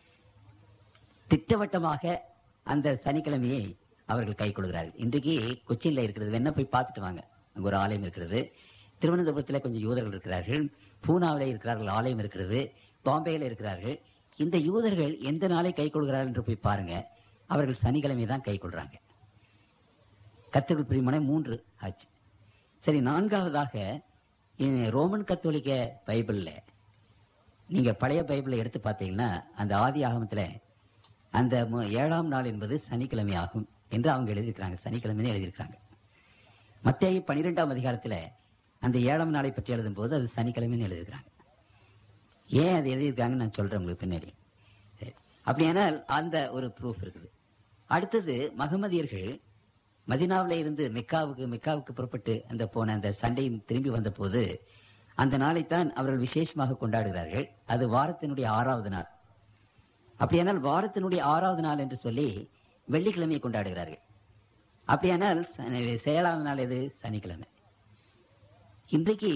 திட்டவட்டமாக அந்த சனிக்கிழமையை அவர்கள் கை கொள்கிறார்கள். இன்றைக்கு கொச்சின்ல இருக்கிறது, வேணா போய் பார்த்துட்டு வாங்க, அங்க ஒரு ஆலயம் இருக்கிறது. திருவனந்தபுரத்தில் கொஞ்சம் யூதர்கள் இருக்கிறார்கள், பூனாவிலே இருக்கிறார்கள், ஆலயம் இருக்கிறது, பாம்பேயில் இருக்கிறார்கள். இந்த யூதர்கள் எந்த நாளை கை கொள்கிறார்கள் என்று போய் பாருங்க, அவர்கள் சனிக்கிழமை தான் கை கொள்றாங்க. கர்த்தருக்குள் பிரியமான 3 ஆச்சு. சரி, 4வதாக ரோமன் கத்தோலிக்க பைபிள்ல நீங்க பழைய பைபிளை எடுத்து பார்த்தீங்கன்னா அந்த ஆதி ஆகமத்துல அந்த 7ஆம் நாள் என்பது சனிக்கிழமை ஆகும் என்று அவங்க எழுதியிருக்கிறாங்க, சனிக்கிழமை எழுதியிருக்கிறாங்க. மத்தேயு 12ஆம் அதிகாரத்துல அந்த 7ஆம் நாளை பற்றி எழுதும் போது அது சனிக்கிழமைன்னு எழுதியிருக்கிறாங்க. ஏன் அது எழுதியிருக்காங்கன்னு நான் சொல்றேன் உங்களுக்கு பின்னாடி. அப்படியானால் அந்த ஒரு ப்ரூஃப் இருக்குது. அடுத்தது மகமதியர்கள் மதினாவில இருந்து மெக்காவுக்கு புறப்பட்டு அந்த சண்டையும் திரும்பி வந்த போது அந்த நாளைத்தான் அவர்கள் விசேஷமாக கொண்டாடுகிறார்கள். அது வாரத்தினுடைய 6வது நாள். அப்படியானால் வாரத்தினுடைய 6வது நாள் என்று சொல்லி வெள்ளிக்கிழமையை கொண்டாடுகிறார்கள். அப்படியானால் 7ஆம் நாள் எது? சனிக்கிழமை. இன்றைக்கு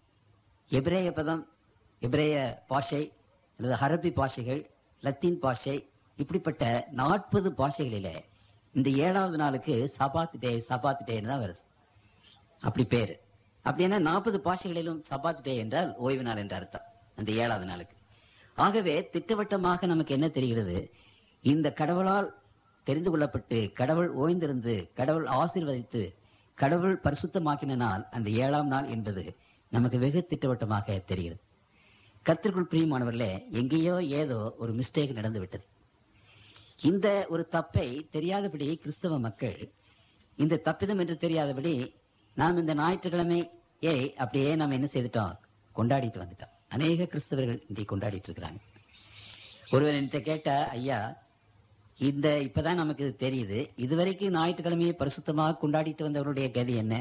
எபிரேய பாஷை அல்லது அரபி பாஷைகள், லத்தீன் பாஷை, இப்படிப்பட்ட 40 பாஷைகளிலே இந்த 7வது நாளுக்கு சபாத் டேன்னு தான் வருது, அப்படி பேரு. அப்படின்னா 40 பாஷைகளிலும் சபாத் டே என்றால் ஓய்வு நாள் என்ற அர்த்தம் அந்த 7வது நாளுக்கு. ஆகவே திட்டவட்டமாக நமக்கு என்ன தெரிகிறது, இந்த கடவுளால் தெரிந்து கொள்ளப்பட்டு கடவுள் ஓய்ந்திருந்து கடவுள் ஆசீர்வதித்து கடவுள் பரிசுத்தமாக்கின நாள் அந்த 7ஆம் நாள் என்பது நமக்கு வெகு திட்டவட்டமாக தெரிகிறது. கர்த்தருக்குள் பிரியமானவர்களே, எங்கேயோ ஏதோ ஒரு மிஸ்டேக் நடந்து விட்டது. இந்த ஒரு தப்பை தெரியாதபடி கிறிஸ்தவ மக்கள், இந்த தப்பிதம் என்று தெரியாதபடி நாம் இந்த ஞாயிற்றுக்கிழமையை அப்படியே நாம் என்ன செய்துட்டோம், கொண்டாடிட்டு வந்துட்டோம். அநேக கிறிஸ்தவர்கள் இன்றைக்கு கொண்டாடிட்டு இருக்கிறாங்க. ஒருவர் என்கிட்ட கேட்டா, ஐயா இப்பதான் நமக்கு தெரியுது, இதுவரைக்கும் ஞாயிற்றுக்கிழமையை பரிசுத்தமாக கொண்டாடிட்டு வந்தவருடைய கதி என்ன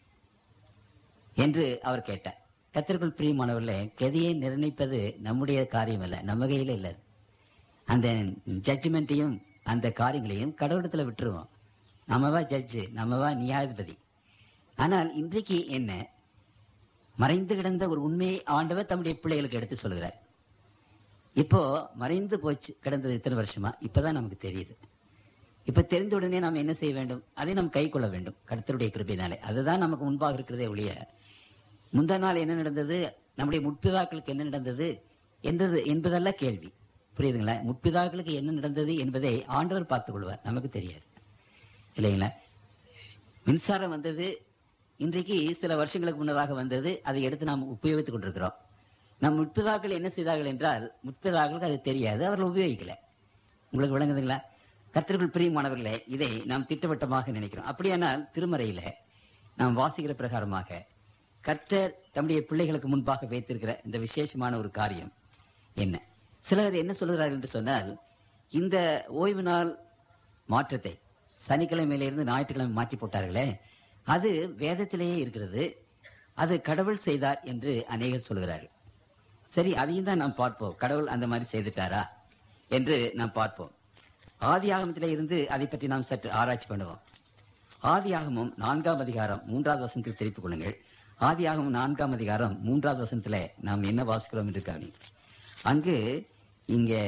என்று அவர் கேட்டார். கர்த்தருக்குள் பிரியமானவர்களே, கதியை நிர்ணயிப்பது நம்முடைய காரியம் அல்ல, நம்ம கையில இல்லை. அந்த ஜட்ஜ்மெண்ட்டையும் அந்த காரியங்களையும் கடவுளத்துல விட்டுருவோம். நம்மவா ஜட்ஜு, நம்மவா நியாயாதிபதி. ஆனால் இன்றைக்கு என்ன, மறைந்து கிடந்த ஒரு உண்மையை ஆண்டவர் தம்முடைய பிள்ளைகளுக்கு எடுத்து சொல்கிறார். இப்போ மறைந்து போச்சு கிடந்தது இத்தனை வருஷமா, இப்பதான் நமக்கு தெரியுது. இப்ப தெரிந்த உடனே நாம் என்ன செய்ய வேண்டும், அதை நாம் கை கொள்ள வேண்டும் கர்த்தருடைய கிருபையினாலே. அதுதான் நமக்கு முன்பாக இருக்கிறதே ஒழிய முந்தா நாள் என்ன நடந்தது, நம்முடைய முற்பிதாக்களுக்கு என்ன நடந்தது என்பதல்ல கேள்வி. புரியுதுங்களா? முற்பிதாக்களுக்கு என்ன நடந்தது என்பதை ஆண்டவர் பார்த்துக் கொள்வார், நமக்கு தெரியாது இல்லைங்களா? மின்சாரம் வந்தது, இன்றைக்கு சில வருஷங்களுக்கு முன்னதாக வந்தது, அதை எடுத்து நாம் உபயோகித்துக் கொண்டிருக்கிறோம். நம் முற்பிதாக்கள் என்ன செய்தார்கள் என்றால், முற்பிதாக்களுக்கு அது தெரியாது, அவர்கள் உபயோகிக்கல. உங்களுக்கு விளங்குதுங்களா? கர்த்தருக்குள் பிரியமானவர்களே, இதை நாம் திட்டவட்டமாக நினைக்கிறோம். அப்படியானால் திருமறையில நாம் வாசிக்கிற பிரகாரமாக கர்த்தர் தம்முடைய பிள்ளைகளுக்கு முன்பாக வைத்திருக்கிற இந்த விசேஷமான ஒரு காரியம் என்ன? சிலர் என்ன சொல்கிறார்கள் என்று சொன்னால், இந்த ஓய்வு நாள் மாற்றத்தை சனிக்கிழமையிலிருந்து ஞாயிற்றுக்கிழமை மாற்றி போட்டார்களே, அது வேதத்திலேயே இருக்கிறது, அது கடவுள் செய்தார் என்று அநேகர் சொல்கிறார்கள். சரி, அதையும் தான் நாம் பார்ப்போம். கடவுள் அந்த மாதிரி செய்துட்டாரா என்று நாம் பார்ப்போம். ஆதியாகமத்திலே இருந்து அதை பற்றி நாம் சற்று ஆராய்ச்சி பண்ணுவோம். ஆதியாகமம் 4ஆம் அதிகாரம் 3வது வசனத்தில் திருப்பிக் கொள்ளுங்கள். ஆதியாகமம் 4ஆம் அதிகாரம் 3வது வசனத்தில் நாம் என்ன வாசிக்கிறோம் என்று கவனி. அங்கு இங்கே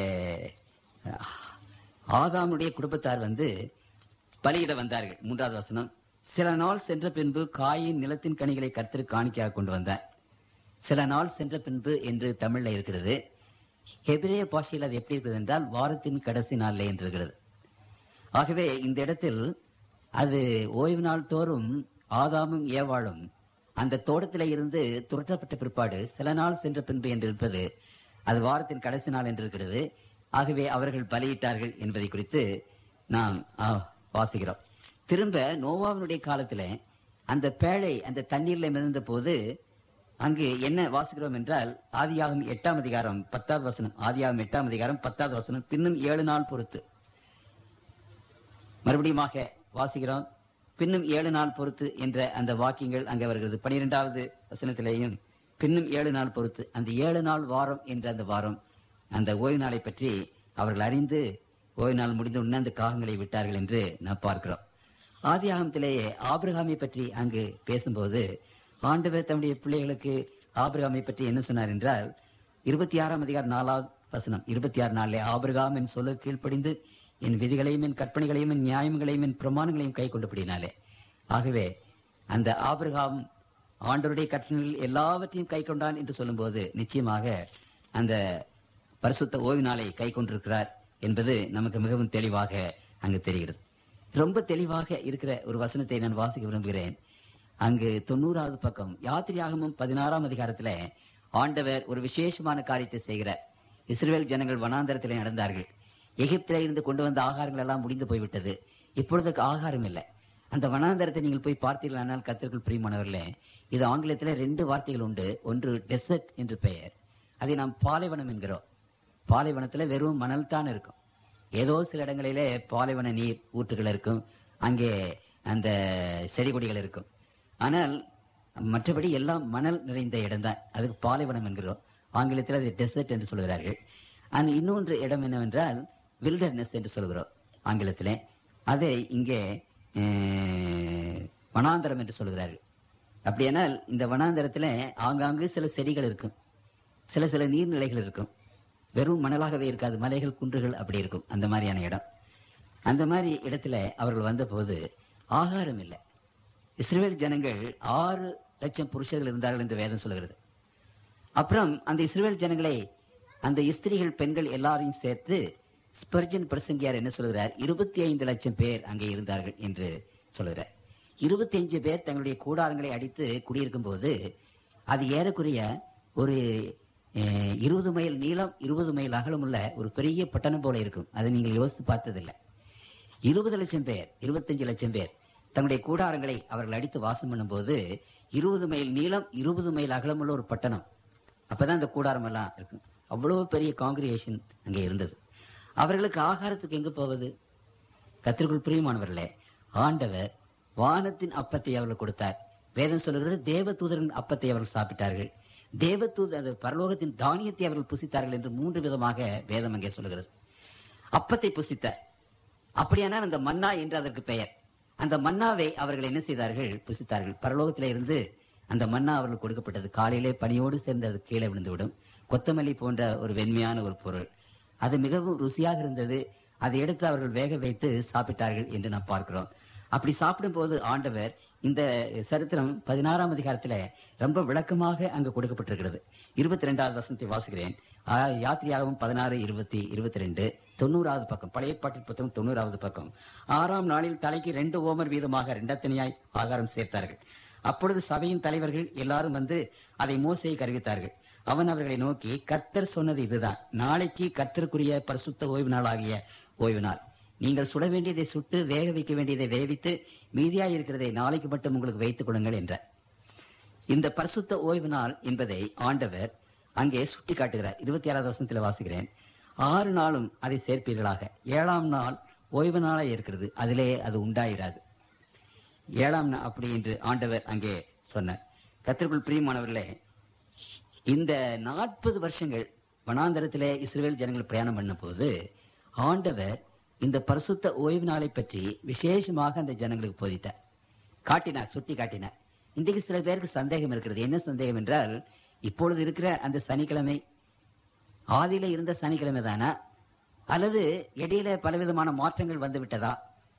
ஆதாமுடைய குடும்பத்தார் பலியிட வந்தார்கள். 3வது வசனம், சில நாள் சென்ற பின்பு காயின் நிலத்தின் கனிகளை கர்த்தருக்கு காணிக்கையாக கொண்டு வந்தார். சில நாள் சென்ற பின்பு என்று தமிழ்ல இருக்கிறது. ஹெபிரேய பாஷையில் அது எப்படி இருக்கிறது என்றால், வாரத்தின் கடைசி நாளில் என்று இருக்கிறது. ஆகவே இந்த இடத்தில் அது ஓய்வு நாள் தோறும் ஆதாமும் ஏவாளும் அந்த தோட்டத்திலே இருந்து துரட்டப்பட்ட பிற்பாடு சில நாள் சென்ற பின்பு என்று இருப்பது, அது வாரத்தின் கடைசி நாள் என்று இருக்கிறது. ஆகவே அவர்கள் பலியிட்டார்கள் என்பதை குறித்து நாம் வாசிக்கிறோம். திரும்ப நோவாவினுடைய காலத்தில் அந்த பேழை அந்த தண்ணீரில் மிதந்த போது அங்கு என்ன வாசிக்கிறோம் என்றால், ஆதியாகமம் 8ஆம் அதிகாரம் 10வது வசனம். ஆதியாகமம் 8ஆம் அதிகாரம் 10வது வசனம், பின்னும் 7 நாள் பொறுத்து. மறுபடியும் வாசிக்கிறோம், பின்னும் 7 நாள் பொறுத்து என்ற அந்த வாக்கியங்கள் அங்கே வருகிறது. 12வது வசனத்திலேயும் பின்னும் 7 நாள் பொறுத்து, அந்த 7 நாள் வாரம் என்ற அந்த வாரம், அந்த ஓய்வு நாளை பற்றி அவர்கள் அறிந்து ஓய்வு நாள் முடிந்த உடனே அந்த காகங்களை விட்டார்கள் என்று நாம் பார்க்கிறோம். ஆதியாகமத்திலேயே ஆபிரகாமை பற்றி அங்கு பேசும்போது ஆண்டவர் தம்முடைய பிள்ளைகளுக்கு ஆபிரகாமை பற்றி என்ன சொன்னார் என்றால், 26ஆம் அதிகாரம் 4வது வசனம், 26 ஆபிரகாம் என் சொல்ல கீழ்ப்படிந்து என் விதிகளையும் என் கற்பனைகளையும் என் நியாயங்களையும் என் பிரமாணங்களையும் கை கொண்டுபடினாலே. ஆகவே அந்த ஆபிரகாம் ஆண்டவருடைய கற்பனைகள் எல்லாவற்றையும் கை கொண்டான் என்று சொல்லும்போது நிச்சயமாக அந்த பரிசுத்த ஓய்வு நாளை கை கொண்டிருக்கிறார் என்பது நமக்கு மிகவும் தெளிவாக அங்கு தெரிகிறது. ரொம்ப தெளிவாக இருக்கிற ஒரு வசனத்தை நான் வாசிக்க விரும்புகிறேன். அங்கு 90வது பக்கம், யாத்திரையாகமம் 16ஆம் அதிகாரத்தில் ஆண்டவர் ஒரு விசேஷமான காரியத்தை செய்கிறார். இஸ்ரவேல் ஜனங்கள் வனாந்தரத்திலே நடந்தார்கள். எகிப்திலே இருந்து கொண்டு வந்த ஆகாரங்கள் எல்லாம் முடிந்து போய்விட்டது. இப்பொழுது ஆகாரம் இல்லை. அந்த வனாந்தரத்தை நீங்கள் போய் பார்த்தீர்களானால் கர்த்தருக்குள் பிரியமானவர்களே, இது ஆங்கிலத்தில் 2 வார்த்தைகள் உண்டு. ஒன்று டெசர்ட் என்று பெயர், அதை நாம் பாலைவனம் என்கிறோம். பாலைவனத்தில் வெறும் மணல் தான் இருக்கும். ஏதோ சில இடங்களிலே பாலைவன நீர் ஊற்றுகள் இருக்கும், அங்கே அந்த செடி கொடிகள் இருக்கும். ஆனால் மற்றபடி எல்லாம் மணல் நிறைந்த இடம் தான், அதுக்கு பாலைவனம் என்கிறோம். ஆங்கிலத்தில் அது டெசர்ட் என்று சொல்கிறார்கள். அந்த இன்னொன்று இடம் என்னவென்றால் வில்டர்னஸ் என்று சொல்கிறோம் ஆங்கிலத்திலே. அதை இங்கே வனாந்தரம் என்று சொல்கிறார்கள். அப்படியானால் இந்த வனாந்தரத்தில் ஆங்காங்கு சில செடிகள் இருக்கும், சில நீர்நிலைகள் இருக்கும். வெறும் மணலாகவே இருக்காது, மலைகள் குன்றுகள் அப்படி இருக்கும். அந்த மாதிரியான இடம். அந்த மாதிரி இடத்துல அவர்கள் வந்தபோது ஆகாரம் இல்லை. இஸ்ரவேல் ஜனங்கள் 6 லட்சம் புருஷர்கள் இருந்தார்கள் என்று வேதம் சொல்கிறது. அப்புறம் அந்த இஸ்ரவேல் ஜனங்களை, அந்த ஸ்திரீகள் பெண்கள் எல்லாரையும் சேர்த்து ஸ்பர்ஜன் பிரசங்கியார் என்ன சொல்கிறார், 25 லட்சம் பேர் அங்கே இருந்தார்கள் என்று சொல்கிறார். 25 பேர் தங்களுடைய கூடாரங்களை அடித்து குடியிருக்கும் போது அது ஏறக்குறைய ஒரு 20 மைல் நீளம் 20 மைல் அகலம் உள்ள ஒரு பெரிய பட்டணம் போல இருக்கும். அதை நீங்கள் யோசித்து பார்த்ததில்லை. 20 லட்சம் பேர் 25 லட்சம் பேர் தங்களுடைய கூடாரங்களை அவர்கள் அடித்து வாசம் பண்ணும் போது 20 மைல் நீளம் 20 மைல் அகலம் உள்ள ஒரு பட்டணம். அப்பதான் அந்த கூடாரம் எல்லாம் இருக்கும். அவ்வளவு பெரிய காங்கிரிகேஷன் அங்கே இருந்தது. அவர்களுக்கு ஆகாரத்துக்கு எங்கு போவது? கர்த்தருக்குள் பிரியமானவர்களே, ஆண்டவர் வானத்தின் அப்பத்தை அவர்கள் கொடுத்தார். வேதம் சொல்லுகிறது, தேவ தூதரின் அப்பத்தை அவர்கள் சாப்பிட்டார்கள், தேவதூத பரலோகத்தின் தானியத்தை அவர்கள் புசித்தார்கள் என்று 3 விதமாக வேதம் அங்கே சொல்லுகிறது. அப்பத்தை புசித்தார். அப்படியானால் அந்த மன்னா என்று அதற்கு பெயர். அந்த மன்னாவை அவர்கள் என்ன செய்தார்கள்? புசித்தார்கள். பரலோகத்திலே இருந்து அந்த மன்னா அவர்கள் கொடுக்கப்பட்டது. காலையிலே பனியோடு சேர்ந்து அது கீழே விழுந்துவிடும். கொத்தமல்லி போன்ற ஒரு வெண்மையான ஒரு பொருள். அது மிகவும் ருசியாக இருந்தது. அதை எடுத்து அவர்கள் வேக வைத்து சாப்பிட்டார்கள் என்று நாம் பார்க்கிறோம். அப்படி சாப்பிடும் போது ஆண்டவர் இந்த சரித்திரம் 16ஆம் அதிகாரத்துல ரொம்ப விளக்கமாக அங்கு கொடுக்கப்பட்டிருக்கிறது. 22வது வசனத்தை வாசிக்கிறேன். யாத்திரையாகவும் 16:22 90வது பக்கம், பழைய ஏற்பாட்டின் புத்தகம் 90வது பக்கம். 6ஆம் நாளில் தலைக்கு 2 ஓமர் வீதமாக 2 தனியாய் ஆகாரம் சேர்த்தார்கள். அப்பொழுது சபையின் தலைவர்கள் எல்லாரும் வந்து அதை மோசேக்கு அறிவித்தார்கள். அவன் அவர்களை நோக்கி, கர்த்தர் சொன்னது இதுதான், நாளைக்கு கர்த்தருக்குரிய பரிசுத்த ஓய்வு நாள் ஆகிய ஓய்வு நாள். நீங்கள் சுட வேண்டியதை சுட்டு, வேக வைக்க வேண்டியதை வேவித்து, மீதியாய் இருக்கிறதை நாளைக்கு மட்டும் உங்களுக்கு வைத்துக் கொள்ளுங்கள் என்ற இந்த பரிசுத்த ஓய்வு நாள் என்பதை ஆண்டவர் அங்கே சுட்டி காட்டுகிறார். 26வது வசனத்தில் வாசிக்கிறேன். 6 நாளும் அதை சேர்ப்பீர்களாக. 7ஆம் நாள் ஓய்வு நாளாய் இருக்கிறது, அதிலே அது உண்டாயிராது. 7ஆம் நாள் அப்படி என்று ஆண்டவர் அங்கே சொன்னார். கர்த்தருக்குள் பிரியமானவர்களே, இந்த 40 வருஷங்கள் வனாந்தரத்திலே இஸ்ரவேல் ஜனங்கள் பிரயாணம் பண்ண போது ஆண்டவர் இந்த பரிசுத்த ஓய்வு நாளை பற்றி விசேஷமாக அந்த ஜனங்களுக்கு போதித்தார், காட்டினார், சுட்டி காட்டினார். இன்றைக்கு சில பேருக்கு சந்தேகம் இருக்கிறது. என்ன சந்தேகம் என்றால், இப்பொழுது இருக்கிற அந்த சனிக்கிழமை ஆதியில இருந்த சனிக்கிழமை தானா, அல்லது இடையில பலவிதமான மாற்றங்கள் வந்து விட்டதா?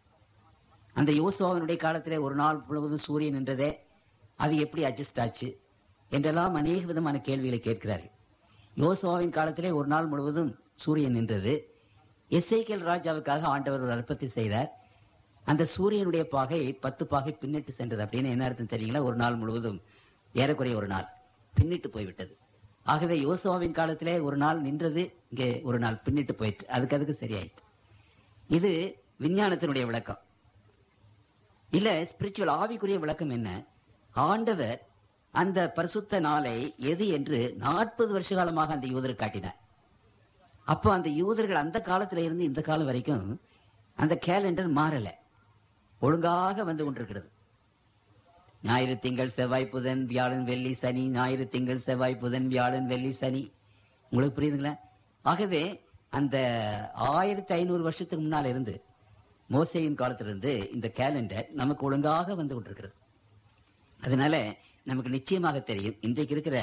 அந்த யோசுவாவினுடைய காலத்திலே ஒரு நாள் முழுவதும் சூரியன் நின்றதே, அது எப்படி அட்ஜஸ்ட் ஆச்சு என்றெல்லாம் அநேக விதமான கேள்விகளை கேட்கிறார்கள். யோசுவாவின் காலத்திலே ஒரு நாள் முழுவதும் சூரியன் நின்றது. எசேக்கியேல் ராஜாவுக்காக ஆண்டவர் ஒரு அற்புதத்தை செய்தார். அந்த சூரியனுடைய பாகை 10 பாகை பின்னிட்டு சென்றது. அப்படின்னு என்ன அர்த்தம் தெரியுங்களா? ஒரு நாள் முழுவதும் ஏறக்குறைய ஒரு நாள் பின்னிட்டு போய்விட்டது. ஆகவே யோசுவாவின் காலத்திலே ஒரு நாள் நின்றது, இங்கே ஒரு நாள் பின்னிட்டு போயிட்டு அதுக்கு சரியாயிட்டு. இது விஞ்ஞானத்தினுடைய விளக்கம் இல்ல, ஸ்பிரிச்சுவல் ஆவிக்குரிய விளக்கம் என்ன? ஆண்டவர் அந்த பரிசுத்த நாளை எது என்று 40 வருஷ காலமாக அந்த யூதர் காட்டினார். அப்போ அந்த யூதர்கள் அந்த காலத்துல இருந்து இந்த காலம் வரைக்கும் அந்த கேலண்டர் மாறல, ஒழுங்காக வந்து கொண்டிருக்கிறது. ஞாயிறு, திங்கள், செவ்வாய், புதன், வியாழன், வெள்ளி, சனி, ஞாயிறு, திங்கள், செவ்வாய், புதன், வியாழன், வெள்ளி, சனி. உங்களுக்கு புரியுதுங்களா? ஆகவே அந்த 1500 வருஷத்துக்கு முன்னால் இருந்து, மோசேயின் காலத்திலிருந்து இந்த கேலண்டர் நமக்கு ஒழுங்காக வந்து கொண்டிருக்கிறது. அதனால நமக்கு நிச்சயமாக தெரியும் இன்றைக்கு இருக்கிற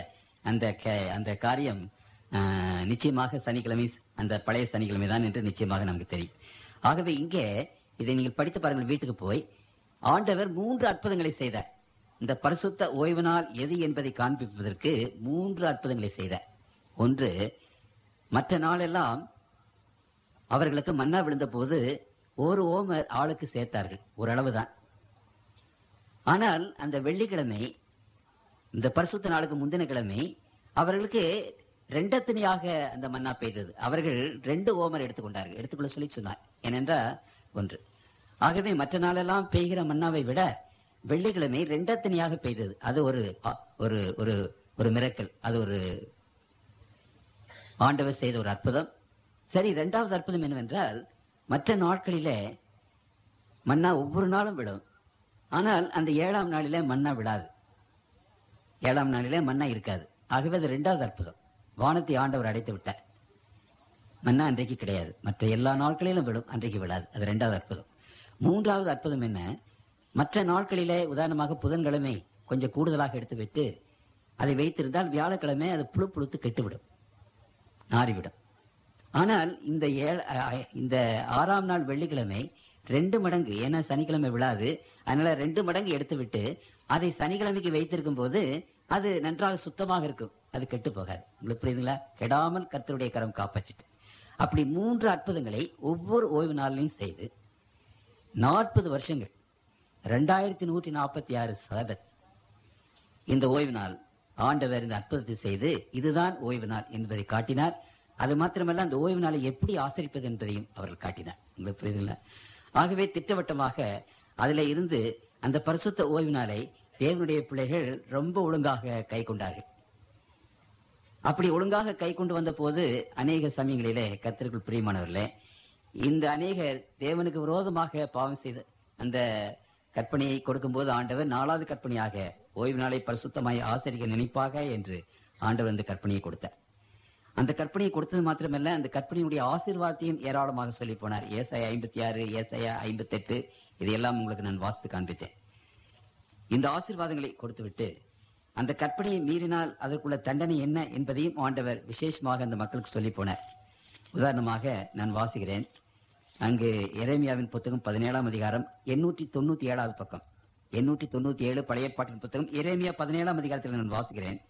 அந்த காரியம் நிச்சயமாக சனிக்கிழமை, அந்த பழைய சனிக்கிழமை தான் என்று நிச்சயமாக நமக்கு தெரியும். ஆகவே இங்கே இதை நீங்கள் படித்து பாருங்கள். வீட்டுக்கு போய் ஆண்டவர் 3 அற்புதங்களை செய்தார். இந்த பரிசுத்த ஓய்வு நாள் எது என்பதை காண்பிப்பதற்கு 3 அற்புதங்களை செய்தார். ஒன்று, மற்ற நாளெல்லாம் அவர்களுக்கு மன்னா விழுந்த போது 1 ஓமர் ஆளுக்கு சேர்த்தார்கள், ஓரளவுதான். ஆனால் அந்த வெள்ளிக்கிழமை, இந்த பரிசுத்த நாளுக்கு முந்தின கிழமை, அவர்களுக்கு 2 தனியாக அந்த மன்னா பெய்தது. அவர்கள் 2 ஓமர் எடுத்துக்கொண்டார்கள், எடுத்துக்கொள்ள சொல்லி சொன்னார். ஏனென்றால் ஒன்று. ஆகவே மற்ற நாளெல்லாம் பெய்கிற மன்னாவை விட வெள்ளிக்கிழமை 2 தனியாக பெய்தது. அது ஒரு மிரக்கல், அது ஒரு ஆண்டவர் செய்த ஒரு அற்புதம். சரி, 2வது அற்புதம் என்னவென்றால், மற்ற நாட்களிலே மன்னா ஒவ்வொரு நாளும் விடும். ஆனால் அந்த 7ஆம் நாளிலே மன்னா விடாது. 7ஆம் நாளிலே மன்னா இருக்காது. ஆகவே அது 2வது அற்புதம். வானத்தை ஆண்டவர் அடைத்து விட்டார். மன்னா அன்றைக்கு கிடையாது, மற்ற எல்லா நாட்களிலும் விடும், அன்றைக்கு விடாது. அது 2வது அற்புதம். 3வது அற்புதம் என்ன? மற்ற நாட்களிலே உதாரணமாக புதன்கிழமை கொஞ்சம் கூடுதலாக எடுத்து விட்டு அதை வைத்திருந்தால் வியாழக்கிழமை அது புழுத்து கெட்டுவிடும், நாறிவிடும். ஆனால் இந்த 6ஆம் நாள் வெள்ளிக்கிழமை 2 மடங்கு, ஏன்னா சனிக்கிழமை விழாது, அதனால 2 மடங்கு எடுத்து விட்டு அதை சனிக்கிழமைக்கு வைத்திருக்கும் போது அது நன்றாக சுத்தமாக இருக்கும், அது கெட்டு போகாது. உங்களுக்கு புரியுதுங்களா? கெடாமல் கர்த்தருடைய கரம் காப்பாற்றிட்டு. அப்படி 3 அற்புதங்களை ஒவ்வொரு ஓய்வு நாளிலும் செய்து 40 வருஷங்கள் 2146 சாபத் இந்த ஓய்வு நாள் ஆண்டவர் இந்த அற்புதத்தை செய்து இதுதான் ஓய்வு நாள் என்பதை காட்டினார். அது மாத்திரமல்ல, அந்த ஓய்வு நாளை எப்படி ஆசரிப்பது என்பதையும் அவர்கள் காட்டினார். உங்களுக்கு புரியுதுங்களா? ஆகவே திட்டவட்டமாக அதில் இருந்து அந்த பரிசுத்த ஓய்வு நாளை தேவனுடைய பிள்ளைகள் ரொம்ப ஒழுங்காக கை கொண்டார்கள். அப்படி ஒழுங்காக கை கொண்டு வந்த போது அநேக சமயங்களிலே கர்த்தருக்குள் பிரியமானவர்களே, இந்த அநேகர் தேவனுக்கு விரோதமாக பாவம் செய்த அந்த கற்பனையை கொடுக்கும் போது ஆண்டவர் 4வது கற்பனையாக ஓய்வு நாளை பரிசுத்தமாய் ஆசரிக்க நினைப்பாக என்று ஆண்டவர் அந்த கற்பனையை கொடுத்தார். அந்த கற்பனையை கொடுத்தது மாத்திரமல்ல, அந்த கற்பனையுடைய ஆசீர்வாதத்தையும் ஏராளமாக சொல்லி போனார். ஏசாயா 56, ஏசாயா 58 இதையெல்லாம் உங்களுக்கு நான் வாசித்து காண்பித்தேன். இந்த ஆசீர்வாதங்களை கொடுத்துவிட்டு அந்த கற்பனையை மீறினால் அதற்குள்ள தண்டனை என்ன என்பதையும் ஆண்டவர் விசேஷமாக அந்த மக்களுக்கு சொல்லி போனார். உதாரணமாக நான் வாசிக்கிறேன். அங்கு எரேமியாவின் புத்தகம் 17ஆம் அதிகாரம் 897வது பக்கம். 897 பழைய ஏற்பாட்டின் புத்தகம் எரேமியா 17ஆம் அதிகாரத்தில் நான் வாசிக்கிறேன்.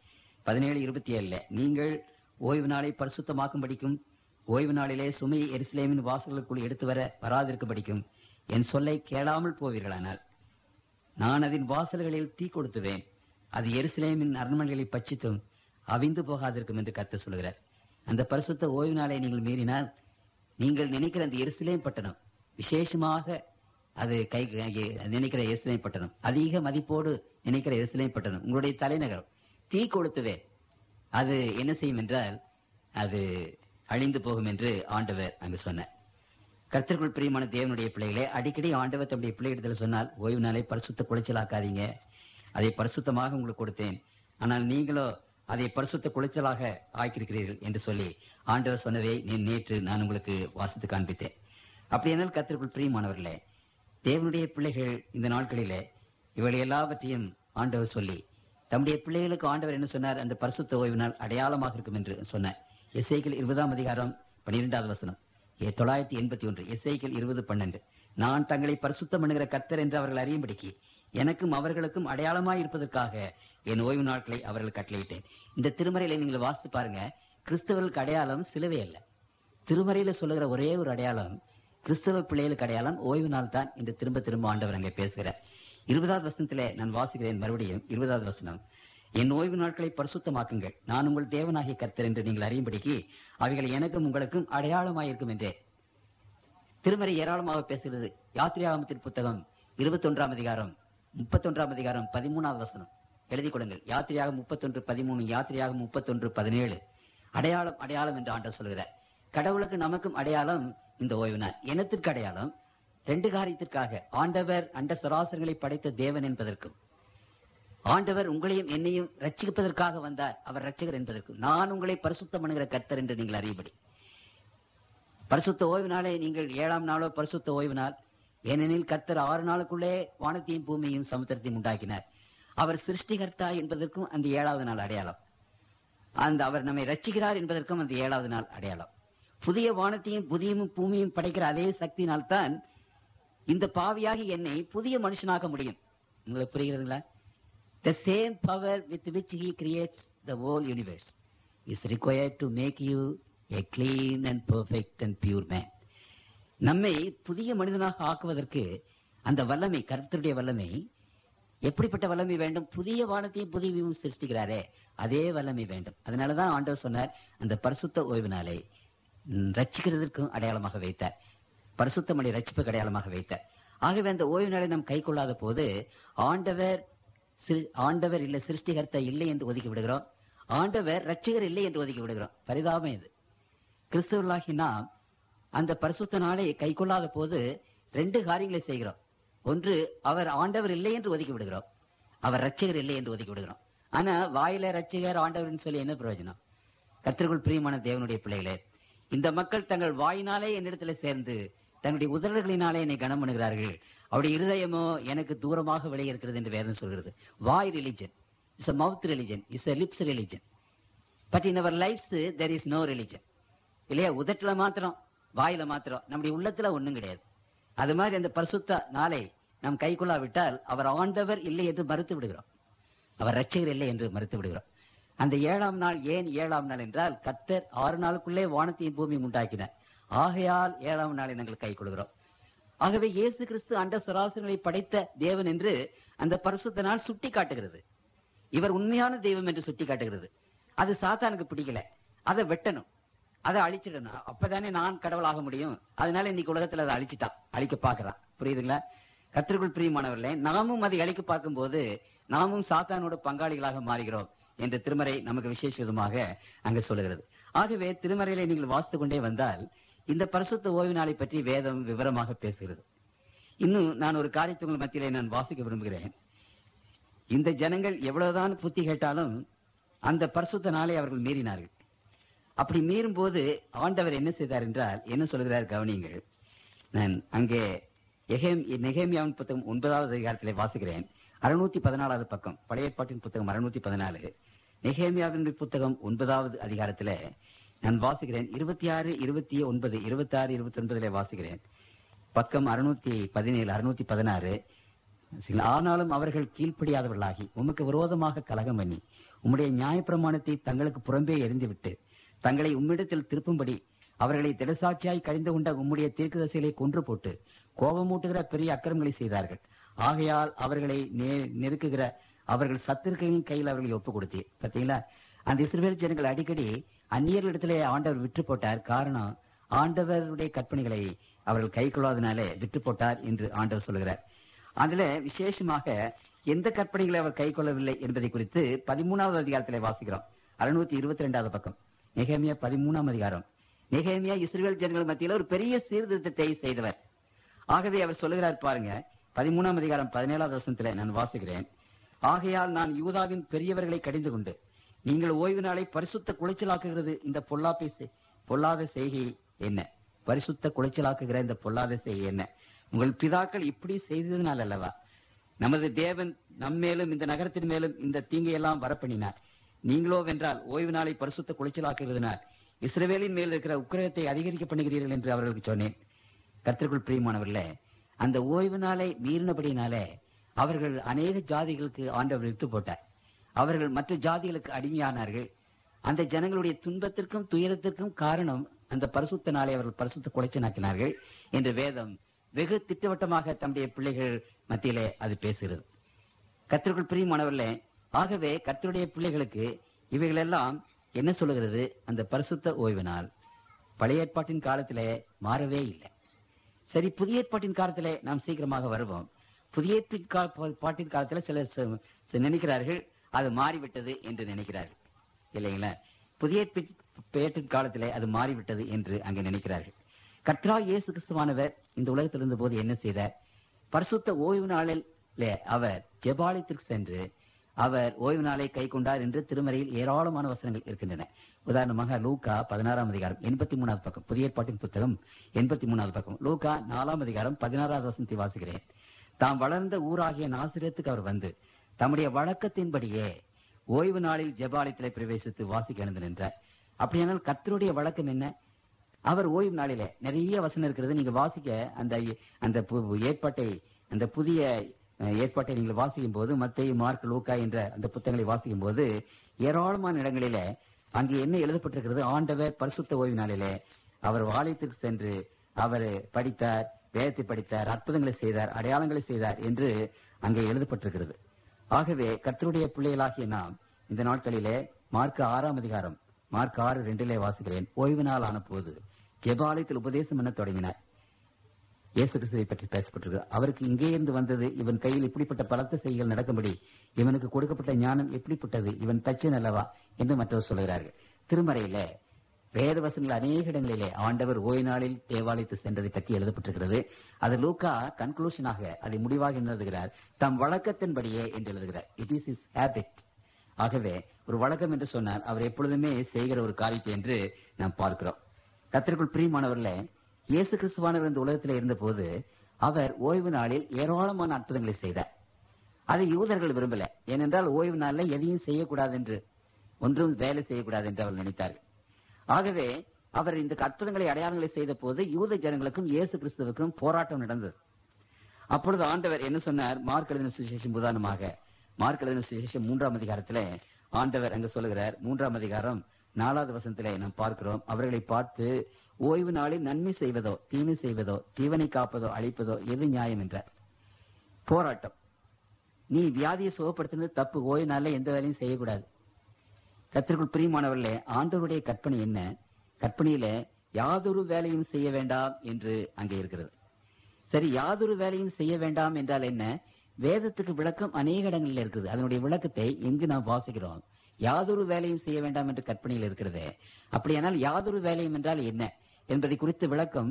17:27. நீங்கள் ஓய்வு நாளை பரிசுத்தமாக்கும்படிக்கும் ஓய்வு நாளிலே சுமையை எருசலேமின் வாசல்களுக்குள் எடுத்து வராதிருக்கும்படிக்கும் என் சொல்லை கேளாமல் போவீர்களானால் நான் அதன் வாசல்களில் தீ கொடுத்துவேன், அது எருசலேமின் அரண்மனைகளை பட்சித்தும் அவிந்து போகாதிருக்கும் என்று கர்த்தர் சொல்கிறார். அந்த பரிசுத்த ஓய்வு நாளை நீங்கள் மீறினால் நீங்கள் நினைக்கிற அந்த எருசலேம் பட்டணம், விசேஷமாக அது நினைக்கிற எருசலேம் பட்டணம், அதிக மதிப்போடு நினைக்கிற எருசலேம் பட்டணம், உங்களுடைய தலைநகரம் தீ கொளுத்துவேன். அது என்ன செய்யும் என்றால் அது அழிந்து போகும் என்று ஆண்டவர் அங்கு சொன்னார். கர்த்தருக்குள் பிரியமான தேவனுடைய பிள்ளைகளே, அடிக்கடி ஆண்டவர் தம்முடைய பிள்ளைகளிடத்தில் சொன்னால், ஓய்வு நாளை பரிசுத்த குலைச்சலாக்காதீங்க, அதை பரிசுத்தமாக உங்களுக்கு கொடுத்தேன், ஆனால் நீங்களோ அதை பரிசுத்த குலைச்சலாக ஆக்கியிருக்கிறீர்கள் என்று சொல்லி ஆண்டவர் சொன்னதை நேற்று நான் உங்களுக்கு வாசித்து காண்பித்தேன். அப்படியானால் கர்த்தருக்குள் பிரியமானவர்களே, தேவனுடைய பிள்ளைகள் இந்த நாட்களிலே இவளை எல்லாவற்றையும் ஆண்டவர் சொல்லி தம்முடைய பிள்ளைகளுக்கு ஆண்டவர் என்ன சொன்னார்? அந்த பரிசுத்த ஓய்வு நாள் அடையாளமாக இருக்கும் என்று சொன்னார். எசேக்கியேல் 20ஆம் அதிகாரம் 12வது வசனம், 981. எசேக்கியேல் 20:12. நான் தங்களை பரிசுத்தம் பண்ணுகிற கர்த்தர் என்று அவர்கள் அறியும்படிக்கு எனக்கும் அவர்களுக்கும் அடையாளமாய் இருப்பதற்காக என் ஓய்வு நாட்களை அவர்கள் கட்டளையிட்டேன். இந்த திருமறையில நீங்கள் வாசித்து பாருங்க, கிறிஸ்தவர்களுக்கு அடையாளம் சிலுவை அல்ல. திருமறையில சொல்லுகிற ஒரே ஒரு அடையாளம், கிறிஸ்தவ பிள்ளைகளுக்கு அடையாளம் ஓய்வு நாள் தான் என்று திரும்ப திரும்ப ஆண்டவர் அங்கே பேசுகிறார். 20வது வசனத்திலே நான் வாசிக்கிறேன். மறுபடியும் 20வது வசனம், என் ஓய்வு நாட்களை பரிசுத்தமாக்குங்கள், நான் உங்கள் தேவனாகிய கர்த்தர் என்று நீங்கள் அறியும்படிக்கு அவைகள் எனக்கும் உங்களுக்கும் அடையாளமாயிருக்கும் என்றே. திருமறை ஏராளமாக பேசுகிறது. யாத்திராகமத்தின் புத்தகம் 21ஆம் அதிகாரம் 31ஆம் அதிகாரம் 13வது வசனம் எழுதிக் கொள்ளுங்கள். யாத்திரையாகம் 31:13, யாத்திரையாகம் 31:17. அடையாளம் அடையாளம் என்று ஆண்டவர் சொல்கிறார். கடவுளுக்கு நமக்கும் அடையாளம் இந்த ஓய்வு நாள். எனத்திற்கு அடையாளம் 2 காரியத்திற்காக. ஆண்டவர் அண்ட சராசரங்களை படைத்த தேவன் என்பதற்கும், ஆண்டவர் உங்களையும் என்னையும் ரட்சிப்பதற்காக வந்தார், அவர் ரட்சகர் என்பதற்கும், நான் உங்களை பரிசுத்தம் பண்ணுகிற கர்த்தர் என்று நீங்கள் அறியும்படி. பரிசுத்த ஓய்வு நாளை நீங்கள் 7ஆம் நாளோ பரிசுத்த ஓய்வு நாள், ஏனெனில் கர்த்தர் 6 நாளுக்குள்ளே வானத்தையும் பூமியையும் சமுத்திரத்தையும் உண்டாக்கினார். அவர் சிருஷ்டிகர்த்தா என்பதற்கும் அந்த 7வது நாள் அடையாளம். அவர் நம்மை ரட்சிக்கிறார் என்பதற்கும் அந்த 7வது நாள் அடையாளம். புதிய வானத்தையும் புதிய பூமியும் படைக்கிற அதே சக்தியினால்தான் இந்த பாவியாகி என்னை புதிய மனுஷனாக முடியும். உங்களுக்கு புரிகிறதுங்களா? The same power with which he creates the whole universe is required to make you a clean and perfect and pure man. நம்மை புதிய மனிதனாக ஆக்குவதற்கு அந்த வல்லமை, கர்த்தருடைய வல்லமை, எப்படிப்பட்ட வல்லமை வேண்டும்? புதிய வானத்தையும் புதிய சிருஷ்டிக்கிறாரே அதே வல்லமை வேண்டும். அதனாலதான் ஆண்டவர் சொன்னார், அந்த பரிசுத்த ஓய்வு நாளை ரட்சிக்கிறதற்கும் அடையாளமாக வைத்தார், பரிசுத்தமனை ரட்சிப்புக்கு அடையாளமாக வைத்தார். ஆகவே அந்த ஓய்வு நாளை நாம் கை கொள்ளாத போது ஆண்டவர் இல்லை, சிருஷ்டிகர்த்தா இல்லை என்று ஒதுக்கி விடுகிறோம், ஆண்டவர் ரட்சிகர் இல்லை என்று ஒதுக்கி விடுகிறோம். பரிதாபம் இது. கிறிஸ்தவர்களாகி நாம் அந்த பரிசுத்த நாளை கை கொள்ளாத போது 2 காரியங்களை செய்கிறோம். ஒன்று, அவர் ஆண்டவர் இல்லை என்று ஒதுக்கி விடுகிறோம், அவர் ரட்சகர் இல்லை என்று ஒதுக்கி விடுகிறோம். ஆனா வாயில ரட்சகர் ஆண்டவர் சொல்லி என்ன பிரயோஜனம்? கர்த்தருக்குள் பிரியமான தேவனுடைய பிள்ளைகளே, இந்த மக்கள் தங்கள் வாயினாலே என்னிடத்துல சேர்ந்து தன்னுடைய உதடுகளினாலே என்னை கனம் பண்ணுகிறார்கள், அவருடைய இருதயமோ எனக்கு தூரமாக விலகி இருக்கிறது என்று வேதம் சொல்கிறது. Why religion is a mouth religion, is a lips religion, but in our lives there is no religion. இல்லையா? உதட்டுல மாத்திரம், வாயில மாத்திரம், நம்முடைய உள்ளத்துல ஒண்ணும் கிடையாது. அது மாதிரி அந்த பரிசுத்த நாளை நாம் கை கொள்ளாவிட்டால் அவர் ஆண்டவர் இல்லை என்று மறுத்து விடுகிறோம், அவர் ரட்சகர் இல்லை என்று மறுத்து விடுகிறோம். அந்த 7ஆம் நாள் ஏன் 7ஆம் நாள் என்றால், கர்த்தர் 6 நாளுக்குள்ளே வானத்தையும் பூமியும் உண்டாக்கினார். ஆகையால் 7ஆம் நாளை நாங்கள் கை கொள்கிறோம். ஆகவே இயேசு கிறிஸ்து அண்ட சராசரங்களை படைத்த தேவன் என்று அந்த பரிசுத்த நாள் சுட்டி காட்டுகிறது. இவர் உண்மையான தெய்வம் என்று சுட்டி காட்டுகிறது. அது சாத்தானுக்கு பிடிக்கல, அதை வெட்டணும், அதை அழிச்சிடணும், அப்பதானே நான் கடவுளாக முடியும். அதனால இன்னைக்கு உலகத்துல அதை அழிக்க பாக்குறான். புரியுதுங்களா? கர்த்தருக்குள் பிரியமானவர்களே, நாமும் அதை அழிக்க பார்க்கும் போது நாமும் சாத்தானோட பங்காளிகளாக மாறுகிறோம் என்று திருமறை நமக்கு விசேஷ விதமாக அங்கு சொல்லுகிறது. ஆகவே திருமறையிலே நீங்கள் வாசித்து கொண்டே வந்தால் இந்த பரிசுத்த ஓய்வு நாளை பற்றி வேதம் விவரமாக பேசுகிறது. இன்னும் நான் ஒரு காரியத்தை உங்கள் மத்தியிலே நான் வாசிக்க விரும்புகிறேன். இந்த ஜனங்கள் எவ்வளவுதான் புத்தி கேட்டாலும் அந்த பரிசுத்த நாளை அவர்கள் மீறினார்கள். அப்படி மீறும் போது ஆண்டவர் என்ன செய்தார் என்றால், என்ன சொல்கிறார் கவனியுங்கள். நான் அங்கே நெகேமியாவின் புத்தகம் 9வது அதிகாரத்திலே வாசிக்கிறேன். 614வது பக்கம், பழைய ஏற்பாட்டின் புத்தகம் 614. நெகேமியாவின் புத்தகம் 9வது அதிகாரத்திலே நான் வாசிக்கிறேன். 26, 29, 26, 29 வாசிக்கிறேன். பக்கம் 617 616. ஆனாலும் அவர்கள் கீழ்ப்படியாதவர்களாகி உமக்கு விரோதமாக கலகம் பண்ணி உம்முடைய நியாயப்பிரமாணத்தை தங்களுக்கு புறம்பே எறிந்துவிட்டு தங்களை உம்மிடத்தில் திருப்பும்படி அவர்களை திடசாட்சியாய் கழிந்து கொண்ட உம்முடைய தீர்க்கதரிசிகளை கொன்று போட்டு கோபமூட்டுகிற பெரிய அக்கிரமங்களை செய்தார்கள். ஆகையால் அவர்களை நெருக்குகிற அவர்கள் சத்துருக்களின் கையில் அவர்களை ஒப்புக் கொடுத்தீர். பார்த்தீங்களா, அந்த இஸ்ரவேல் ஜனங்கள் அடிக்கடி அந்நியர்களிடத்திலே ஆண்டவர் விற்று போட்டார். காரணம், ஆண்டவருடைய கற்பனைகளை அவர்கள் கை கொள்ளாதனாலே விற்று போட்டார் என்று ஆண்டவர் சொல்லுகிறார். அதுல விசேஷமாக எந்த கற்பனைகளை அவர் கை கொள்ளவில்லை என்பதை குறித்து 13வது அதிகாரத்திலே வாசிக்கிறோம். 622வது பக்கம், நெகேமியா 13ஆம் அதிகாரம். நெகேமியா இஸ்ரவேல் ஜனங்கள் மத்தியில் ஒரு பெரிய சீர்திருத்தத்தை செய்தவர். ஆகவே அவர் சொல்லுகிறார் பாருங்க, 13ஆம் அதிகாரம் 17வது வசனத்திலே நான் வாசிக்கிறேன். ஆகையால் நான் யூதாவின் பெரியவர்களை கடிந்து கொண்டு நீங்கள் ஓய்வு நாளை பரிசுத்த குலைச்சலாக்குகிறது இந்த பொல்லாத செய்கை என்ன? பரிசுத்த குலைச்சலாக்குகிற இந்த பொல்லாத செய்கை என்ன? உங்கள் பிதாக்கள் இப்படி செய்ததினால் அல்லவா நமது தேவன் நம்மேலும் இந்த நகரத்தின் மேலும் இந்த தீங்கையெல்லாம் வரப்பண்ணினார். நீங்களோ வென்றால் ஓய்வு நாளை பரிசுத்த குலைச்சலாக்குகிறதுனால் இஸ்ரவேலின் மேல் இருக்கிற உக்கிரகத்தை அதிகரிக்க பண்ணுகிறீர்கள் என்று அவர்களுக்கு சொன்னேன். கர்த்தருக்குள் பிரியமானவர்களே, அந்த ஓய்வு நாளை மீறினபடினாலே அவர்கள் அநேக ஜாதிகளுக்கு ஆண்டவர் வித்து போட்டார். அவர்கள் மற்ற ஜாதிகளுக்கு அடிமையானார்கள். அந்த ஜனங்களுடைய துன்பத்திற்கும் துயரத்திற்கும் காரணம் அந்த பரிசுத்த நாளை அவர்கள் பரிசுத்த குலைச்சலாக்கினார்கள் என்று வேதம் வெகு திட்டவட்டமாக தம்முடைய பிள்ளைகள் மத்தியிலே அது பேசுகிறது. கர்த்தருக்குள் பிரியமானவர்களே, ஆகவே கர்த்தருடைய பிள்ளைகளுக்கு இவைகளெல்லாம் என்ன சொல்லுகிறது? அந்த பரிசுத்த ஓய்வு நாள் பழைய ஏற்பாட்டின் காலத்திலே மாறவே இல்லை. சரி, புதிய ஏற்பாட்டின் காலத்திலே நாம் சீக்கிரமாக வருவோம். புதிய ஏற்பாட்டின் காலத்தில் சிலர் நினைக்கிறார்கள் அது மாறிவிட்டது என்று நினைக்கிறார்கள், இல்லைங்களா? புதிய ஏற்பாட்டின் காலத்திலே அது மாறிவிட்டது என்று அங்கே நினைக்கிறார்கள். கர்த்தராகிய இயேசு கிறிஸ்துவானவர் இந்த உலகத்தில் இருந்த போது என்ன செய்தார்? பரிசுத்த ஓய்வு நாளில் அவர் ஜெபாலயத்திற்கு சென்று அவர் ஓய்வு நாளை கை கொண்டார் என்று திருமறையில் ஏராளமான வசனங்கள் இருக்கின்றன. உதாரணமாக லூக்கா 16ஆம் அதிகாரம் 83வது பக்கம், புதிய ஏற்பாட்டின் புத்தகம் 83வது பக்கம், லூக்கா 4ஆம் அதிகாரம் 16வது வசனத்தை வாசிக்கிறேன். தாம் வளர்ந்த ஊராகிய நாசரேத்துக்கு அவர் வந்து தம்முடைய வழக்கத்தின்படியே ஓய்வு நாளில் ஜெபாலயத்திலே பிரவேசித்து வாசிக்க எழுந்து நின்றார். அப்படியானால் கர்த்தருடைய வழக்கம் என்ன? அவர் ஓய்வு நாளிலே நிறைய வசனம் இருக்கிறது. நீங்க வாசிக்க அந்த ஏற்பாட்டை, அந்த புதிய ஏற்பாட்டை நீங்கள் வாசிக்கும் போது, மத்தேயு, மார்க், லூக்கா என்ற அந்த புத்தகங்களை வாசிக்கும் போது ஏராளமான இடங்களிலே அங்கே என்ன எழுதப்பட்டிருக்கிறது? ஆண்டவர் பரிசுத்த ஓய்வு நாளிலே அவர் ஆலயத்திற்கு சென்று அவர் படித்தார், வேதத்தை படித்தார், அற்புதங்களை செய்தார், அடையாளங்களை செய்தார் என்று அங்கே எழுதப்பட்டிருக்கிறது. ஆகவே கர்த்தருடைய பிள்ளைகளாகிய நாம் இந்த நாட்களிலே மார்க் 6ஆம் அதிகாரம், மார்க் 6:2 வாசிக்கிறேன். ஓய்வு நாள் ஆன போது ஜெபாலயத்தில் உபதேசம் பண்ண தொடங்கினார். இயேசு கிறிஸ்துவை பற்றி பேசப்பட்டிருக்கு. அவருக்கு இங்கே இருந்து வந்தது, இவன் கையில் இப்படிப்பட்ட பலத்த செய்திகள் நடக்கும்படி இவனுக்கு கொடுக்கப்பட்ட ஞானம் எப்படிப்பட்டது, இவன் தச்சன் அல்லவா என்று மற்றவர் சொல்கிறார்கள். திருமறையில வேதவசனங்கள் அநேக இடங்களிலே ஆண்டவர் ஓய்வு நாளில் தேவாலயத்து சென்றதை பற்றி எழுதப்பட்டிருக்கிறது. அது லூக்கா கன்க்ளூஷனாக, அதை முடிவாக எழுதுகிறார், தம் வழக்கத்தின்படியே என்று எழுதுகிறார். It is his habit. ஆகவே ஒரு வழக்கம் என்று சொன்னார், அவர் எப்பொழுதுமே செய்கிற ஒரு காரியத்தை என்று நாம் பார்க்கிறோம். கர்த்தருக்குள் பிரியமானவர்களே, இயேசு கிறிஸ்துவானவர் இந்த உலகத்தில் இருந்த போது அவர் ஓய்வு நாளில் ஏராளமான அற்புதங்களை செய்தார். அதை யூதர்கள் விரும்பல. ஏனென்றால் ஓய்வு நாளில் எதையும் செய்யக்கூடாது என்று, ஒன்றும் வேலை செய்யக்கூடாது என்று அவர் நினைத்தார்கள். ஆகவே அவர் இந்த அற்புதங்களை, அடையாளங்களை செய்த போது யூத ஜனங்களுக்கும் இயேசு கிறிஸ்துவுக்கும் போராட்டம் நடந்தது. அப்பொழுது ஆண்டவர் என்ன சொன்னார்? மார்க் எழுதின சுவிசேஷம், உதாரணமாக மார்க் எழுதின சுவிசேஷம் 3ஆம் அதிகாரத்திலே ஆண்டவர் அங்கு சொல்லுகிறார். 3ஆம் அதிகாரம் 4வது வசனத்திலே நாம் பார்க்கிறோம், அவர்களை பார்த்து ஓய்வு நாளில் நன்மை செய்வதோ தீமை செய்வதோ ஜீவனை காப்பதோ அழிப்பதோ எது நியாயம் என்றார். போராட்டம். நீ வியாதியை சுகப்படுத்தினது தப்பு, ஓய்வு நாளில் எந்த வேலையும் செய்யக்கூடாது. கர்த்தருக்குள் பிரியமானவர்களே, ஆண்டவருடைய கற்பனை என்ன? கற்பனையில யாதொரு வேலையும் செய்ய வேண்டாம் என்று அங்கே இருக்கிறது. சரி, யாதொரு வேலையும் செய்ய வேண்டாம் என்றால் என்ன? வேதத்துக்கு விளக்கம் அநேக இடங்களில் இருக்குது. அதனுடைய விளக்கத்தை எங்கு நாம் வாசிக்கிறோம்? யாதொரு வேலையும் செய்ய வேண்டாம் என்று கற்பனையில் இருக்கிறது. அப்படியானால் யாதொரு வேலையும் என்றால் என்ன என்பதை குறித்து விளக்கம்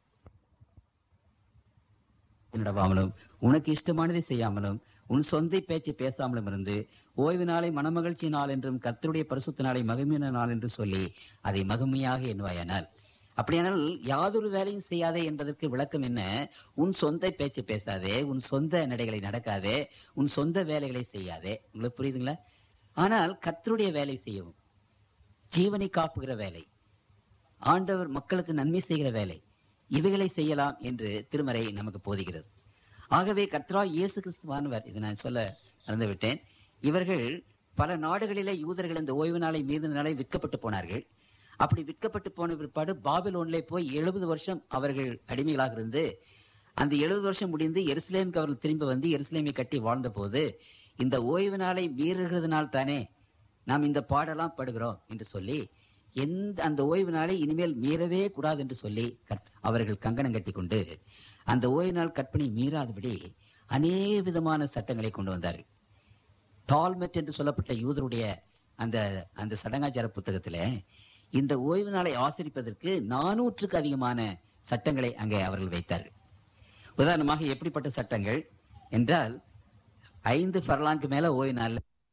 நடவாமலும் உனக்கு இஷ்டமானதை செய்யாமலும் உன் சொந்த பேச்சை பேசாமலும் இருந்து ஓய்வு நாளை மனமகிழ்ச்சி நாள் என்றும் கர்த்தருடைய பரிசுத்த நாளை மகிமையான நாள் என்று சொல்லி அதை மகிமையாக எண்ணுவாயானால். அப்படியானால் யாதொரு வேலையும் செய்யாதே என்பதற்கு விளக்கம் என்ன? உன் சொந்த பேச்சு பேசாதே, உன் சொந்த நடைகளை நடக்காதே, உன் சொந்த வேலைகளை செய்யாதே. உங்களுக்கு புரியுதுங்களா? ஆனால் கர்த்தருடைய வேலை செய்யவும், ஜீவனை காப்புகிற வேலை, ஆண்டவர் மக்களுக்கு நன்மை செய்கிற வேலை, இவைகளை செய்யலாம் என்று திருமறை நமக்கு போதிக்கிறது. ஆகவே கர்த்தராகிய இயேசு கிறிஸ்துவானவர், இதை நான் சொல்ல மறந்துவிட்டேன், இவர்கள் பல நாடுகளிலே யூதர்கள் இந்த ஓய்வு நாளை மீது நாளை விற்கப்பட்டு போனார்கள். அப்படி விற்கப்பட்டு போன பிற்பாடு பாபிலோனிலே போய் 70 வருஷம் அவர்கள் அடிமைகளாக இருந்து, அந்த 70 வருஷம் முடிந்து எருசலேமுக்கு அவர்கள் திரும்பி வந்து எருசலேமை கட்டி வாழ்ந்த போது, இந்த ஓய்வு நாளை மீறுகிறதுனால் தானே நாம் இந்த பாடலாம் படுகிறோம் என்று சொல்லி, அந்த ஓய்வு நாளை இனிமேல் மீறவே கூடாது என்று சொல்லி அவர்கள் கங்கணம் கட்டி கொண்டு அந்த ஓய்வு நாள் கற்பனை மீறாதபடி அநேக விதமான சட்டங்களை கொண்டு வந்தார்கள். தால்மெட் என்று சொல்லப்பட்ட யூதருடைய அந்த சடங்காச்சார புத்தகத்திலே இந்த ஓய்வு நாளை ஆசரிப்பதற்கு 400க்கு அதிகமான சட்டங்களை அங்கே அவர்கள் வைத்தார்கள். உதாரணமாக எப்படிப்பட்ட சட்டங்கள் என்றால், 5 ஃபர்லாங்கு மேல ஓய்வு நாள்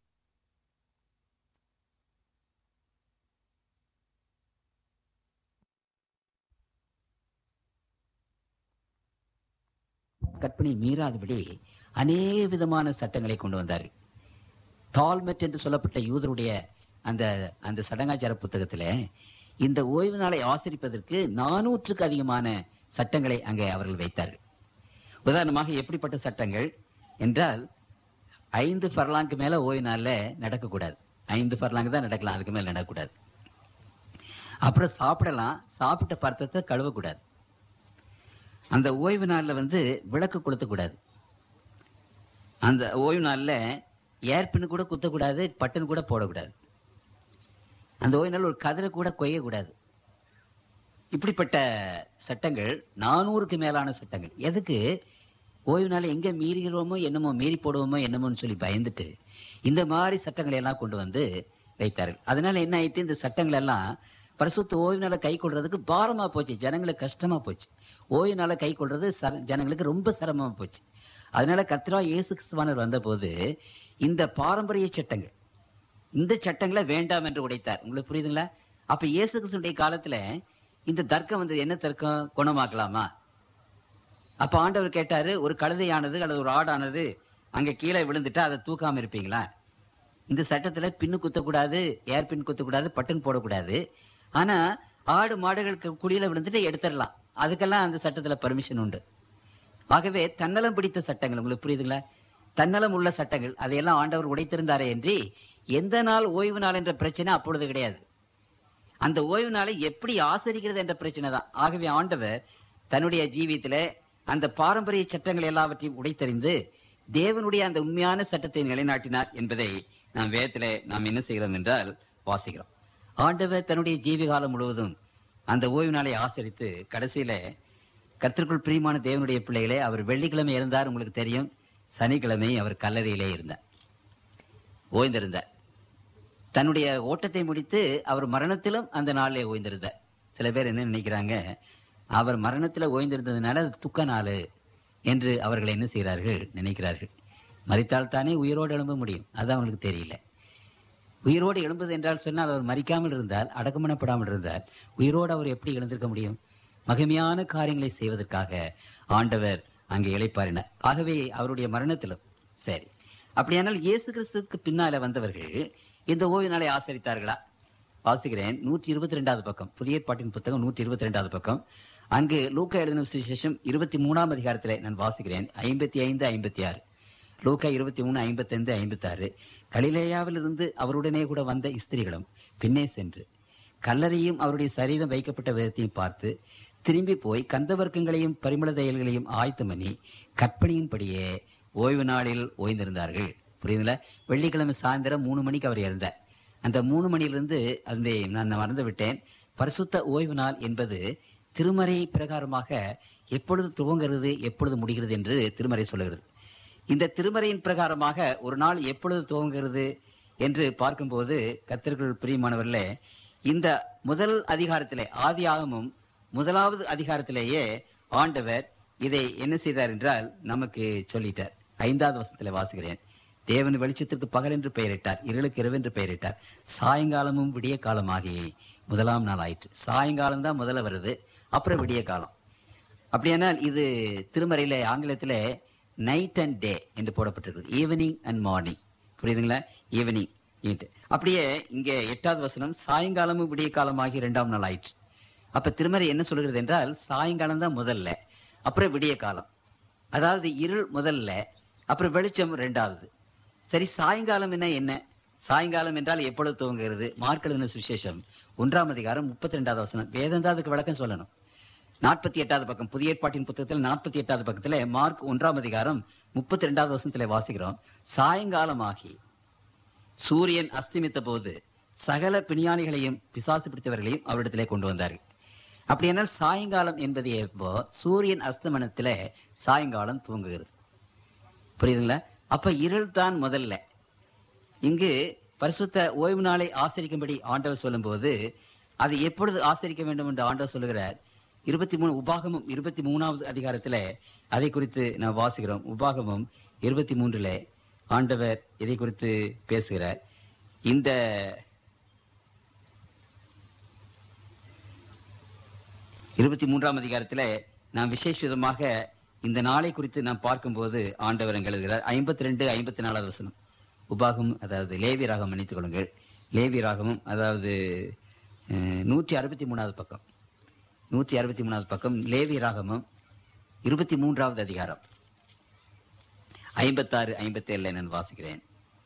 கற்பனை மீறாதபடி அநேக விதமான சட்டங்களை கொண்டு வந்தார்கள். தால்மெட் என்று சொல்லப்பட்ட யூதருடைய அந்த சடங்காச்சார புத்தகத்திலே இந்த ஓய்வு நாளை ஆசரிப்பதற்கு 400க்கு அதிகமான சட்டங்களை அங்கே அவர்கள் வைத்தார்கள். உதாரணமாக எப்படிப்பட்ட சட்டங்கள் என்றால், 5 ஃபர்லாங்கு மேல ஓய்வு நாள்ல நடக்கக்கூடாது. 5 ஃபர்லாங்கு தான் நடக்கலாம், அதுக்கு மேல நடக்கக்கூடாது. அப்புறம் சாப்பிடலாம், சாப்பிட்ட பர்த்தத்தை கழுவக்கூடாது. அந்த ஓய்வு நாள்ல விளக்கு கொளுத்தக்கூடாது. அந்த ஓய்வு நாள்ல ஏர்பின்னு கூட குத்தக்கூடாது, பட்டுன்னு கூட போடக்கூடாது. அந்த ஓய்வு நாள் ஒரு கதிரை கூட கொய்யக்கூடாது. இப்படிப்பட்ட சட்டங்கள் 400க்கு மேலான சட்டங்கள். எதுக்கு? ஓய்வு நாளை எங்க மீறுகிறோமோ என்னமோ, மீறி போடுவோமோ என்னமோன்னு சொல்லி பயந்துட்டு இந்த மாதிரி சட்டங்களை எல்லாம் கொண்டு வந்து வைத்தார்கள். அதனால என்ன ஆயிட்டு, இந்த சட்டங்கள் எல்லாம் பரிசுத்த ஓய்வு நாளை கை கொள்றதுக்கு பாரமா போச்சு, ஜனங்களுக்கு கஷ்டமா போச்சு. ஓய்வு நாளை கை கொள்றது ஜனங்களுக்கு ரொம்ப சிரமமா போச்சு. அதனால கர்த்தராகிய இயேசு கிறிஸ்துவானவர் வந்த போது இந்த பாரம்பரிய சட்டங்கள், இந்த சட்டங்களை வேண்டாம் என்று உடைத்தார். உங்களுக்கு புரியுதுங்களா? அப்ப இயேசு கிறிஸ்துடைய காலத்துல இந்த தர்க்கம் என்ன தர்க்கம்? குணமாக்கலாமா? அப்ப ஆண்டவர் கேட்டாரு, ஒரு கழுதையானது அல்லது ஒரு ஆடானது அங்க கீழே விழுந்துட்டா அதை தூக்காம இருப்பீங்களா? இந்த சட்டத்துல பின்னு குத்தக்கூடாது, ஏர் பின் குத்தக்கூடாது, பட்டுன்னு போடக்கூடாது. ஆனா ஆடு மாடுகளுக்கு குழியில விழுந்துட்டு எடுத்துடலாம், அதுக்கெல்லாம் அந்த சட்டத்துல பர்மிஷன் உண்டு. ஆகவே தன்னலம் பிடித்த சட்டங்கள், உங்களுக்கு புரியுதுங்களா? தன்னலம் உள்ள சட்டங்கள் அதையெல்லாம் ஆண்டவர் உடைத்திருந்தாரே என்று எந்த நாள் ஓய்வு நாள் என்ற பிரச்சனை அப்பொழுது கிடையாது. அந்த ஓய்வு நாளை எப்படி ஆசரிக்கிறது என்ற பிரச்சனை தான். ஆகவே ஆண்டவர் தன்னுடைய ஜீவியத்திலே அந்த பாரம்பரிய சட்டங்கள் எல்லாவற்றையும் உடைத்தறிந்து தேவனுடைய அந்த உண்மையான சட்டத்தை நிலைநாட்டினார் என்பதை நாம் வேதத்திலே நாம் என்ன செய்கிறோம் என்றால் வாசிக்கிறோம். ஆண்டவர் தன்னுடைய ஜீவிகாலம் முழுவதும் அந்த ஓய்வு நாளை ஆசரித்து கடைசியில கர்த்தருக்குள் பிரியமான தேவனுடைய பிள்ளைகளே, அவர் வெள்ளிக்கிழமை இருந்தார், உங்களுக்கு தெரியும். சனிக்கிழமை அவர் கல்லறையிலே இருந்தார், ஓய்ந்திருந்தார். தன்னுடைய ஓட்டத்தை முடித்து அவர் மரணத்திலும் அந்த நாளிலே ஓய்ந்திருந்தார். சில பேர் என்ன நினைக்கிறாங்க, அவர் மரணத்தில் ஓய்ந்திருந்ததுனால துக்க நாள் என்று அவர்கள் என்ன செய்கிறார்கள், நினைக்கிறார்கள். மரித்தால் தானே உயிரோடு எழும்ப முடியும், அது அவங்களுக்கு தெரியல. உயிரோடு எழும்புது என்றால் சொன்னால், அவர் மரிக்காமல் இருந்தால், அடக்கமனப்படாமல் இருந்தால் உயிரோடு அவர் எப்படி எழுந்திருக்க முடியும்? மகிமையான காரியங்களை செய்வதற்காக ஆண்டவர் அங்கே இளைப்பாறினார். ஆகவே அவருடைய மரணத்திலும் சரி. அப்படியானால் இயேசு கிறிஸ்துக்கு பின்னால வந்தவர்கள் இந்த ஓய்வு நாளை ஆசரித்தார்களா? வாசிக்கிறேன், 122வது பக்கம், புதிய ஏற்பாட்டின் புத்தகம் 122வது பக்கம். அங்கு லூக்கா எழுதின சுவிசேஷம் 23ஆம் அதிகாரத்திலே நான் வாசிக்கிறேன், 55, 56. லூக்கா 23, 55, 56. கலிலேயாவிலிருந்து அவருடனே கூட வந்த ஸ்திரீகளும் பின்னே சென்று கல்லறையும் அவருடைய சரீரம் வைக்கப்பட்ட விதத்தையும் பார்த்து திரும்பி போய் கந்தவர்க்கங்களையும் பரிமள தையல்களையும் ஆயத்தம் பண்ணி கற்பனையின்படியே ஓய்வு நாளில் ஓய்ந்திருந்தார்கள். புரியுதுங்களா? வெள்ளிக்கிழமை சாயந்தரம் 3 மணிக்கு அவர் இறந்தார். அந்த 3 மணியிலிருந்து அந்த நான் மறந்து விட்டேன், பரிசுத்த ஓய்வு நாள் என்பது திருமறை பிரகாரமாக எப்பொழுது துவங்குகிறது எப்பொழுது முடிகிறது என்று திருமறை சொல்லுகிறது. இந்த திருமறையின் பிரகாரமாக ஒரு நாள் எப்பொழுது துவங்குகிறது என்று பார்க்கும்போது கர்த்தருக்குள் பிரியமானவர்களே, இந்த முதல் அதிகாரத்திலே, ஆதியாகமம் 1வது அதிகாரத்திலேயே ஆண்டவர் இதை என்ன செய்தார் என்றால் நமக்கு சொல்லிட்டார். 5வது வசனத்திலே வாசிக்கிறேன், தேவன் வெளிச்சத்திற்கு பகல் என்று பெயரிட்டார், இருளுக்கு இரவு என்று பெயரிட்டார், சாயங்காலமும் விடிய காலமாகி 1ஆம் நாள் ஆயிற்று. சாயங்காலம் தான் முதல்ல வருது, அப்புறம் விடிய காலம். அப்படியானால் இது திருமறையில ஆங்கிலத்திலே நைட் அண்ட் டே என்று போடப்பட்டிருக்கு, ஈவினிங் அண்ட் மார்னிங். புரியுதுங்களா? ஈவினிங். அப்படியே இங்கே 8வது வசனம், சாயங்காலமும் விடிய காலமாகி 2ஆம் நாள் ஆயிற்று. அப்ப திருமறை என்ன சொல்கிறது என்றால் சாயங்காலம் தான் முதல்ல, அப்புறம் விடிய காலம். அதாவது இருள் முதல்ல, அப்புறம் வெளிச்சம் இரண்டாவது. சரி, சாயங்காலம் என்ன? சாயங்காலம் என்றால் எப்பொழுது துவங்குகிறது? மார்க் எழுதின சுவிசேஷம் 1ஆம் அதிகாரம் 32வது வசனம். வேதம் அதுக்கு விளக்கம் சொல்லணும். 48வது பக்கம், புதிய ஏற்பாட்டின் புத்தகத்தில் 48வது பக்கத்துல மார்க் 1ஆம் அதிகாரம் 32வது வசனத்துல வாசிக்கிறோம். சாயங்காலமாகி சூரியன் அஸ்தமித்த போது சகல பிணியாளிகளையும் பிசாசு பிடித்தவர்களையும் அவரிடத்திலே கொண்டு வந்தார்கள். அப்படி என்றால் சாயங்காலம் என்பது எப்போ? சூரியன் அஸ்தமனத்துல சாயங்காலம் துவங்குகிறது. புரியுதுங்களா? அப்ப இருள் தான் முதல்ல. இங்கு பரிசுத்த ஓய்வு நாளை ஆசரிக்கும்படி ஆண்டவர் சொல்லும் போது அது எப்பொழுது ஆசரிக்க வேண்டும் என்று ஆண்டவர் சொல்லுகிறார். 23 உபாகமம் 23வது அதிகாரத்துல அதை குறித்து நாம் வாசிக்கிறோம். உபாகமம் 23ல ஆண்டவர் இதை குறித்து பேசுகிறார். இந்த 23ஆம் அதிகாரத்துல நாம் விசேஷமாக இந்த நாளை குறித்து நாம் பார்க்கும்போது ஆண்டவர் எழுதுகிறார். 52, 54வது வசனம். உபாகமம், அதாவது லேவி ராகம், மன்னித்துக் கொள்ளுங்கள், லேவி ராகமும், அதாவது 163வது பக்கம், 163வது பக்கம், லேவி ராகமும் 23வது அதிகாரம் 56, 57 நான் வாசிக்கிறேன்.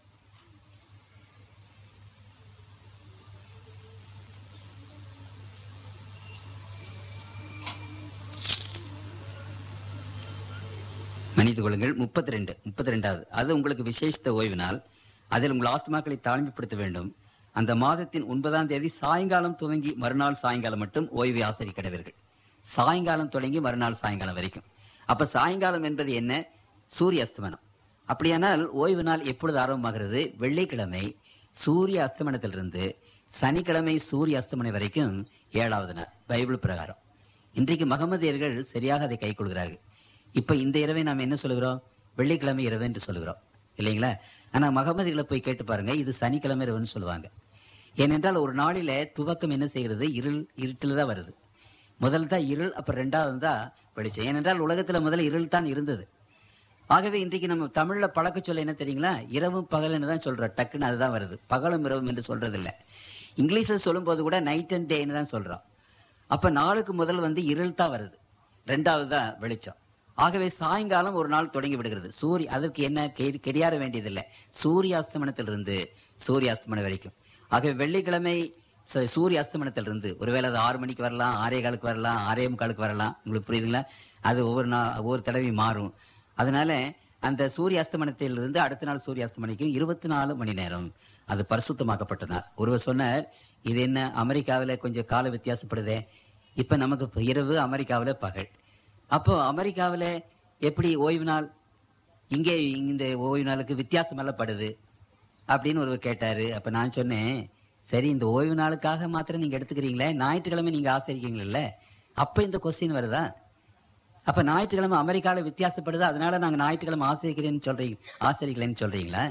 மன்னித்துக் கொள்ளுங்கள், 32வது. அது உங்களுக்கு விசேஷித்த ஓய்வு நாள். அதில் உங்கள் ஆத்மாக்களை தாழ்மைப்படுத்த வேண்டும். அந்த மாதத்தின் 9ஆம் தேதி சாயங்காலம் துவங்கி மறுநாள் சாயங்காலம் மட்டும் ஓய்வை ஆசரிக்கிறவர்கள். சாயங்காலம் தொடங்கி மறுநாள் சாயங்காலம் வரைக்கும். அப்ப சாயங்காலம் என்பது என்ன? சூரிய அஸ்தமனம். அப்படியானால் ஓய்வு நாள் எப்பொழுது ஆரம்பமாகிறது? வெள்ளிக்கிழமை சூரிய அஸ்தமனத்திலிருந்து சனிக்கிழமை சூரிய அஸ்தமனம் வரைக்கும் 7வது நாள், பைபிள் பிரகாரம். இன்றைக்கு மகமதியர்கள் சரியாக அதை கை கொள்கிறார்கள். இப்ப இந்த இரவை நாம் என்ன சொல்லுகிறோம்? வெள்ளிக்கிழமை இரவு என்று சொல்லுகிறோம், இல்லைங்களா? ஆனா மகமதிகளை போய் கேட்டு பாருங்க, இது சனிக்கிழமை இரவுன்னு சொல்லுவாங்க. ஏனென்றால் ஒரு நாளில துவக்கம் என்ன செய்கிறது? இருட்டில் தான் வருது. முதல் தான் இருள், அப்புறம் 2வது தான் வெளிச்சம். ஏனென்றால் உலகத்துல முதல்ல இருள் தான் இருந்தது. ஆகவே இன்றைக்கு நம்ம தமிழ்ல பழக்க சொல்ல என்ன தெரியுங்களா? இரவும் பகல்னு தான் சொல்றோம். டக்குன்னு அதுதான் வருது. பகலும் இரவும் என்று சொல்றது இல்லை. இங்கிலீஷ்ல சொல்லும் போது கூட நைட் அண்ட் டேன்னு தான் சொல்றோம். அப்ப நாளுக்கு முதல் இருள் தான் வருது, 2வது தான் வெளிச்சம். ஆகவே சாயங்காலம் ஒரு நாள் தொடங்கி விடுகிறது. அதற்கு என்ன கெடியார வேண்டியதில்லை. சூரிய அஸ்தமனத்திலிருந்து சூரிய அஸ்தமனம் வரைக்கும். ஆகவே வெள்ளிக்கிழமை சூரிய அஸ்தமனத்திலிருந்து ஒருவேளை அது 6 மணிக்கு வரலாம், 6:15 வரலாம், 6:45 வரலாம். உங்களுக்கு புரியுதுங்களா? அது ஒவ்வொரு தடவையும் மாறும். அதனால அந்த சூரிய அஸ்தமனத்திலிருந்து அடுத்த நாள் சூரிய அஸ்தமனிக்கும் 24 மணி நேரம் அது பரிசுத்தமாக்கப்பட்ட நாள். ஒருவர் சொன்னார், இது என்ன அமெரிக்காவில கொஞ்சம் கால வித்தியாசப்படுதே, இப்ப நமக்கு இரவு, அமெரிக்காவில பகல். அப்போ அமெரிக்காவில எப்படி ஓய்வு நாள், இங்கே இந்த ஓய்வு நாளுக்கு வித்தியாசம் எல்லாம் படுது அப்படின்னு ஒருவர் கேட்டாரு. அப்ப நான் சொன்னேன், சரி இந்த ஓய்வு நாளுக்காக மாத்திரம் நீங்க எடுத்துக்கிறீங்களே, ஞாயிற்றுக்கிழமை நீங்க ஆசரிக்கீங்கல்ல, அப்ப இந்த கொஸ்டின் வருதா? அப்ப ஞாயிற்றுக்கிழமை அமெரிக்காவில வித்தியாசப்படுது, அதனால நாங்க ஞாயிற்றுக்கிழமை ஆசரிக்கலன்னு சொல்றீங்களா?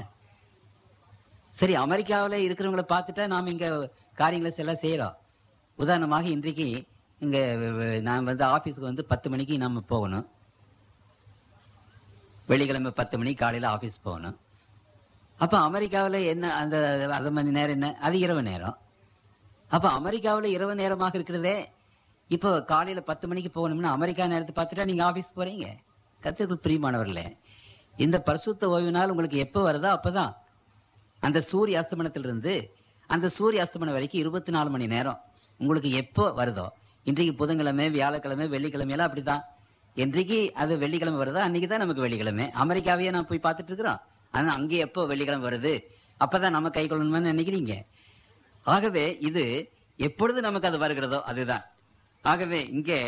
சரி, அமெரிக்காவில இருக்கிறவங்களை பார்த்துட்டா நாம இங்க காரியங்களை எல்லாம் செய்யறோம். உதாரணமாக இன்றைக்கு இங்க நான் ஆபீஸ்க்கு 10 மணிக்கு நம்ம போகணும். வெள்ளிக்கிழமை 10 மணிக்கு காலையில ஆபீஸ் போகணும். அப்ப அமெரிக்காவில என்ன அந்த அரை மணி நேரம் என்ன? அது இரவு நேரம். அப்ப அமெரிக்காவில இரவு நேரமாக இருக்கிறதே. இப்போ காலையில 10 மணிக்கு போகணும்னா அமெரிக்கா நேரத்தை பார்த்துட்டா நீங்க ஆபீஸ் போறீங்க. கர்த்தருக்குள் பிரியமானவர்களே, இந்த பரிசுத்த ஓய்வு நாள் உங்களுக்கு எப்ப வருதோ அப்பதான் அந்த சூரிய அஸ்தமனத்திலிருந்து அந்த சூரிய அஸ்தமனம் வரைக்கும் 24 மணி நேரம் உங்களுக்கு எப்போ வருதோ. இன்றைக்கு புதன்கிழமை, வியாழக்கிழமை, வெள்ளிக்கிழமை எல்லாம் அப்படித்தான். இன்றைக்கு அது வெள்ளிக்கிழமை வருதா, அன்னைக்கு தான் நமக்கு வெள்ளிக்கிழமை. அமெரிக்காவையே நான் போய் பார்த்துட்டு இருக்கிறோம். ஆனா அங்கே எப்போ வெள்ளிக்கிழமை வருது, அப்பதான் நம்ம கை கொள்ளணும்னு நினைக்கிறீங்க. ஆகவே இது எப்பொழுது நமக்கு அது வருகிறதோ அதுதான். ஆகவே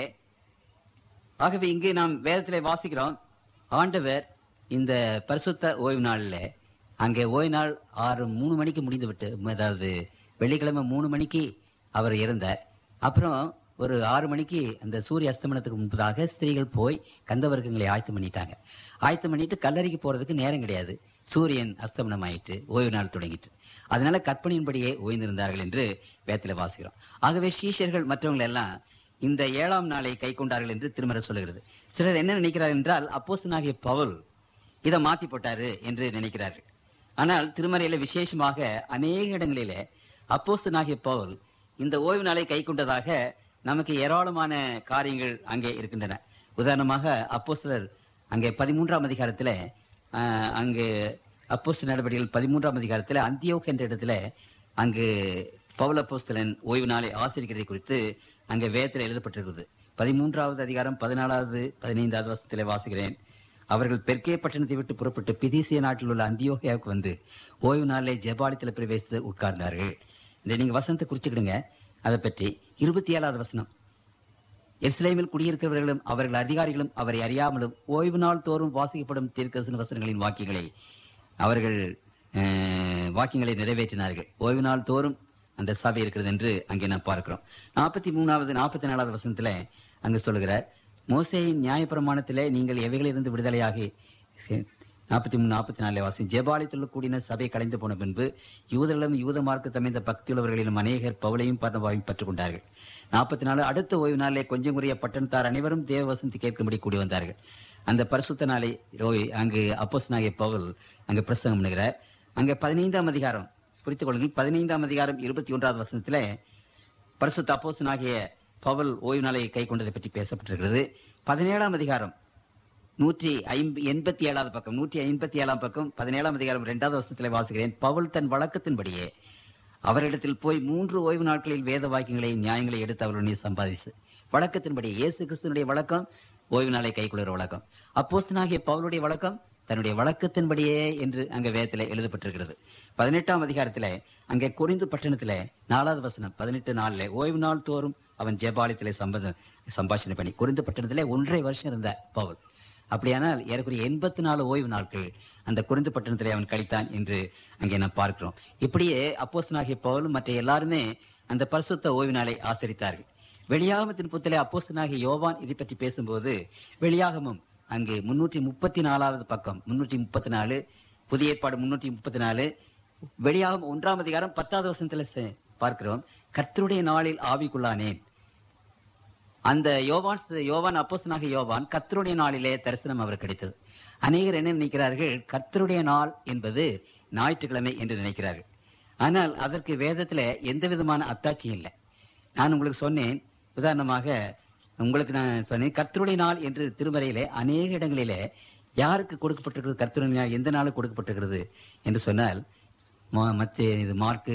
இங்கே நாம் வேதத்திலே வாசிக்கிறோம், ஆண்டவர் இந்த பரிசுத்த ஓய்வு நாள்ல அங்கே ஓய்வு நாள் 3 மணிக்கு முடிந்து விட்டு, அதாவது வெள்ளிக்கிழமை 3 மணிக்கு அவர் இருந்தார். அப்புறம் ஒரு 6 மணிக்கு அந்த சூரிய அஸ்தமனத்துக்கு முன்பதாக ஸ்திரீகள் போய் கந்தவர்க்கங்களை ஆயத்தம் பண்ணிட்டு கல்லறைக்கு போறதுக்கு நேரம் கிடையாது. சூரியன் அஸ்தமனம் ஆயிட்டு ஓய்வு நாள் தொடங்கிட்டு, அதனால கற்பனையின்படியே ஓய்ந்திருந்தார்கள் என்று வேதத்தில் வாசிக்கிறோம். ஆகவே சீஷர்கள் மற்றவங்க எல்லாம் இந்த 7ஆம் நாளை கை கொண்டார்கள் என்று திருமறை சொல்லுகிறது. சிலர் என்ன நினைக்கிறார்கள் என்றால், அப்போஸ்தலனாகிய பவுல் இதை மாத்தி போட்டாரு என்று நினைக்கிறார்கள். ஆனால் திருமறையில விசேஷமாக அநேக இடங்களிலே அப்போஸ்தலனாகிய பவுல் இந்த ஓய்வு நாளை கை கொண்டதாக நமக்கு ஏராளமான காரியங்கள் அங்கே இருக்கின்றன. உதாரணமாக அப்போஸ்தலர் அங்கே 13ஆம் அதிகாரத்தில் அங்கு அப்போஸ்தலர் நடவடிக்கைகள் 13ஆம் அதிகாரத்தில் அந்தியோக் என்ற இடத்துல அங்கு பவுல் அப்போஸ்தலன் ஓய்வு நாளை ஆசரிக்கிறதை குறித்து அங்கே வேதத்தில் எழுதப்பட்டிருக்கிறது. 13வது அதிகாரம் 14வது 15வது வசனத்திலே வாசிக்கிறேன். அவர்கள் பெர்கே பட்டணத்தை விட்டு புறப்பட்டு பிதிசிய நாட்டில் உள்ள அந்தியோகியாவுக்கு வந்து ஓய்வு நாளிலே ஜெபாலயத்தில் பிரவேசித்து உட்கார்ந்தார்கள். இந்த நீங்க வசனத்தை குறிச்சுக்கிடுங்க. அதை பற்றி 27வது வசனம், எருசலேமில் குடியிருக்கிறவர்களும் அவர்கள் அதிகாரிகளும் அவரை அறியாமலும் ஓய்வு நாள் தோறும் வாசிக்கப்படும் தீர்க்கதரிசன வசனங்களின் வாக்கியங்களை அவர்கள் வாக்கியங்களை நிறைவேற்றினார்கள். ஓய்வு நாள் தோறும் அந்த சபை இருக்கிறது என்று அங்கே நாம் பார்க்கிறோம். 43வது 44வது வசனத்துல அங்கு சொல்லுகிறார், மோசேயின் நியாயப்பிரமாணத்திலே நீங்கள் எவைகளிலிருந்து விடுதலையாகி 43 44 வாசி ஜெபாலயத்தில் கூடின சபை கலைந்து போன பின்பு யூதர்களும் யூத மார்க்கு தமைந்த பக்தியுள்ளவர்களிலும் அநேகர் பவுலையும் பர்னபாவையும் பற்றுக் கொண்டார்கள். 44 அடுத்த ஓய்வு நாளிலே கொஞ்சம் குறைய பட்டணத்தார் அனைவரும் தேவ வசனத்தை கேட்கும்படி கூடி வந்தார்கள். அந்த பரிசுத்த நாளை அங்கு அப்போஸ்தலனாகிய பவுல் அங்கு பிரசங்கம் பண்ணுகிறார். அங்கே 15ஆம் அதிகாரம் குறித்துக் கொள்ளுங்கள். 15ஆம் அதிகாரம் 21வது வசனத்துல பரிசுத்த அப்போஸ்தலனாகிய பவுல் ஓய்வு நாளை கை கொண்டதை பற்றி பேசப்பட்டிருக்கிறது. 17ஆம் அதிகாரம் 187வது பக்கம் 157ஆம் பக்கம் 17ஆம் அதிகாரம் 2வது வசனத்திலே வாசிக்கிறேன். பவுல் தன் வழக்கத்தின்படியே அவரிடத்தில் போய் 3 ஓய்வு நாட்களில் வேத வாக்கியங்களை நியாயங்களை எடுத்து அவருடைய சம்பாதிச்சு வழக்கத்தின்படி இயேசு கிறிஸ்துவனுடைய வழக்கம் ஓய்வு நாளை கை கொள்கிற வழக்கம், அப்போஸ்தலனாகிய பவுலுடைய வழக்கம் தன்னுடைய வழக்கத்தின்படியே என்று அங்கே வேதத்திலே எழுதப்பட்டிருக்கிறது. 18ஆம் அதிகாரத்திலே அங்கே கொரிந்து பட்டணத்திலே 4வது வசனம் 18:4 ஓய்வு நாள் தோறும் அவன் ஜெபாலயத்திலே சம்பாஷணை பண்ணி கொரிந்து பட்டணத்திலே 1.5 வருஷம் இருந்த பவுல். அப்படியானால் ஏறக்குறைய 84 ஓய்வு நாட்கள் அந்த கொரிந்து பட்டணத்திலே அவன் கழித்தான் என்று அங்கே நாம் பார்க்கிறோம். இப்படியே அப்போஸ்தலனாகிய பவுலும் மற்ற எல்லாருமே அந்த பரிசுத்த ஓய்வு நாளை ஆசரித்தார்கள். வெளியாகமத்தின் புத்தலே அப்போஸ்தலனாகிய யோவான் இதை பற்றி பேசும்போது வெளியாகமும் அங்கு 334வது பக்கம் 334 புதிய ஏற்பாடு 334 வெளியாகும் 1ஆம் அதிகாரம் 10வது வசனத்துல பார்க்கிறோம். கர்த்தருடைய நாளில் ஆவிக்குள்ளானேன். அந்த யோவான் அப்போஸ்தலனாகிய யோவான் கர்த்தருடைய நாளிலே தரிசனம் அவர் கிடைத்தது. அநேகர் என்ன நினைக்கிறார்கள், கர்த்தருடைய நாள் என்பது ஞாயிற்றுக்கிழமை என்று நினைக்கிறார்கள். ஆனால் அதற்கு வேதத்துல எந்த விதமான அத்தாட்சியும் இல்லை. நான் உங்களுக்கு சொன்னேன், உதாரணமாக உங்களுக்கு நான் சொன்னேன், கர்த்தருடைய நாள் என்று திருமறையிலே அநேக இடங்களிலே யாருக்கு கொடுக்கப்பட்டிருக்கிறது, கர்த்தருடைய நாள் எந்த நாளுக்கு கொடுக்கப்பட்டிருக்கிறது என்று சொன்னால் மார்க்கு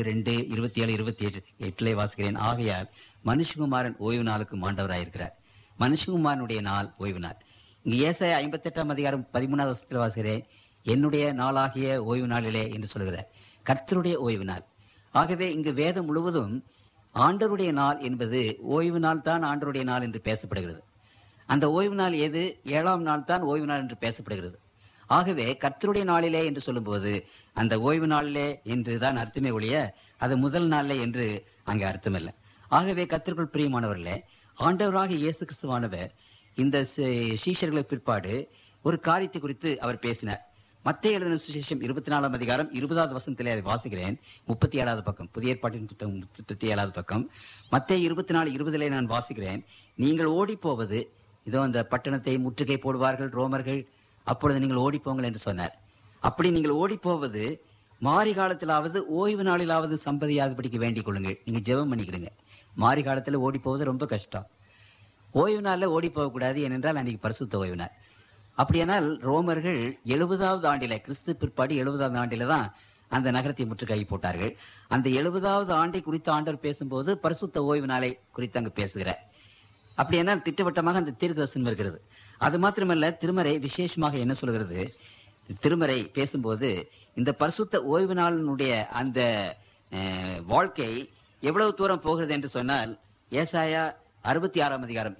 2:27-28 வாசிக்கிறேன். ஆகையால் மனுஷகுமாரன் ஓய்வு நாளுக்கு மாண்டவராயிருக்கிறார். மனுஷகுமாரனுடைய நாள் ஓய்வு நாள். இங்கு ஏசாயா 58ஆம் அதிகாரம் 13வது வசனத்தில் வாசிக்கிறேன், என்னுடைய நாளாகிய ஓய்வு நாளிலே என்று சொல்கிறார். கர்த்தருடைய ஓய்வு நாள். ஆகவே இங்கு வேதம் முழுவதும் ஆண்டவருடைய நாள் என்பது ஓய்வு நாள் தான் ஆண்டவருடைய நாள் என்று பேசப்படுகிறது. அந்த ஓய்வு நாள் எது? 7ஆம் நாள் தான் ஓய்வு நாள் என்று பேசப்படுகிறது. ஆகவே கர்த்தருடைய நாளிலே என்று சொல்லும்போது அந்த ஓய்வு நாளிலே என்று தான் அர்த்தமே ஒழிய அது முதல் நாளிலே என்று அங்கே அர்த்தமில்லை. ஆகவே கர்த்தருக்குள் பிரியமானவர்களே, ஆண்டவராக இயேசு கிறிஸ்துவானவர் இந்த சீஷர்களுக்கு பிற்பாடு ஒரு காரியத்தை குறித்து அவர் பேசினார். மத்தேயு எழுதின சுவிசேஷம் 24ஆம் அதிகாரம் 20வது வசனத்திலே அதை வாசிக்கிறேன். 37வது பக்கம் புதிய ஏற்பாட்டின் புத்தகம் 37வது பக்கம் மத்தேயு 24:20 நான் வாசிக்கிறேன். நீங்கள் ஓடி போவது இதோ அந்த பட்டணத்தை முற்றுகை போடுவார்கள் ரோமர்கள், அப்பொழுது நீங்கள் ஓடி போங்கள் என்று சொன்னார். அப்படி நீங்கள் ஓடி போவது மாரி காலத்திலாவது ஓய்வு நாளிலாவது சம்பதியாகும்படிக்கு வேண்டிக் கொள்ளுங்கள். நீங்க ஜெபம் பண்ணிக்கிடுங்க. மாரி காலத்துல ஓடி போவது ரொம்ப கஷ்டம். ஓய்வு நாள்ல ஓடி போகக்கூடாது, ஏனென்றால் அன்னைக்கு பரிசுத்த ஓய்வு நாள். அப்படியானால் ரோமர்கள் 70வது ஆண்டில, கிறிஸ்து பிற்பாடு 70வது ஆண்டில தான் அந்த நகரத்தை முற்றுகை போட்டார்கள். அந்த 70வது ஆண்டை குறித்து ஆண்டவர் பேசும்போது பரிசுத்த ஓய்வு நாளை குறித்து அங்கு பேசுகிறார். அப்படியானால் திட்டவட்டமாக அந்த தீர்க்கதரிசனம் இருக்கிறது. அது மாத்திரமல்ல, திருமறை விசேஷமாக என்ன சொல்கிறது, திருமறை பேசும்போது இந்த பரிசுத்த ஓய்வு நாளினுடைய அந்த வாழ்க்கை எவ்வளவு தூரம் போகிறது என்று சொன்னால், ஏசாயா 66ஆம் அதிகாரம்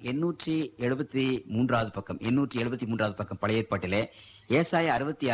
873வது பக்கம் 873வது பக்கம் பழைய ஏற்பாட்டிலே ஏசாயா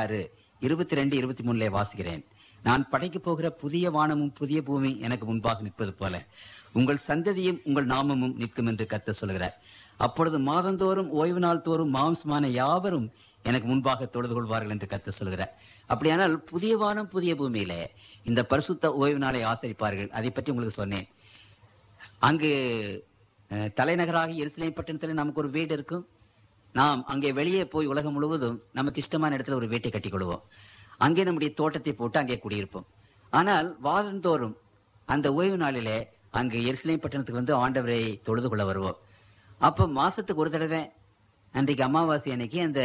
66:22-23 வாசிக்கிறேன். நான் படைக்க போகிற புதிய வானமும் புதிய பூமி எனக்கு முன்பாக நிற்பது போல உங்கள் சந்ததியும் உங்கள் நாமமும் நிற்கும் என்று கர்த்தர் சொல்கிறார். அப்பொழுது மாதந்தோறும் ஓய்வு நாள் தோறும் மாம்சமான யாவரும் எனக்கு முன்பாக தொழுது கொள்வார்கள் என்று கர்த்தர் சொல்கிறார். அப்படியானால் புதிய வானம் புதிய பூமியிலே இந்த பரிசுத்த ஓய்வு நாளை ஆசரிப்பார்கள். அதை பற்றி உங்களுக்கு சொன்னேன். அங்கு தலைநகராக எருசலேம் பட்டணத்தில் நமக்கு ஒரு வீடு இருக்கும். நாம் அங்கே வெளியே போய் உலகம் முழுவதும் நமக்கு இஷ்டமான இடத்துல ஒரு வீட்டை கட்டிக் கொள்வோம். அங்கே நம்முடைய தோட்டத்தை போட்டு அங்கே குடியிருப்போம். ஆனால் வாரந்தோறும் அந்த ஓய்வு நாளிலே அங்கு எருசலேம் பட்டணத்துக்கு வந்து ஆண்டவரை தொழுது கொள்ள வருவோம். அப்போ மாசத்துக்கு ஒரு தடவை அன்றைக்கு அமாவாசை அன்னைக்கு அந்த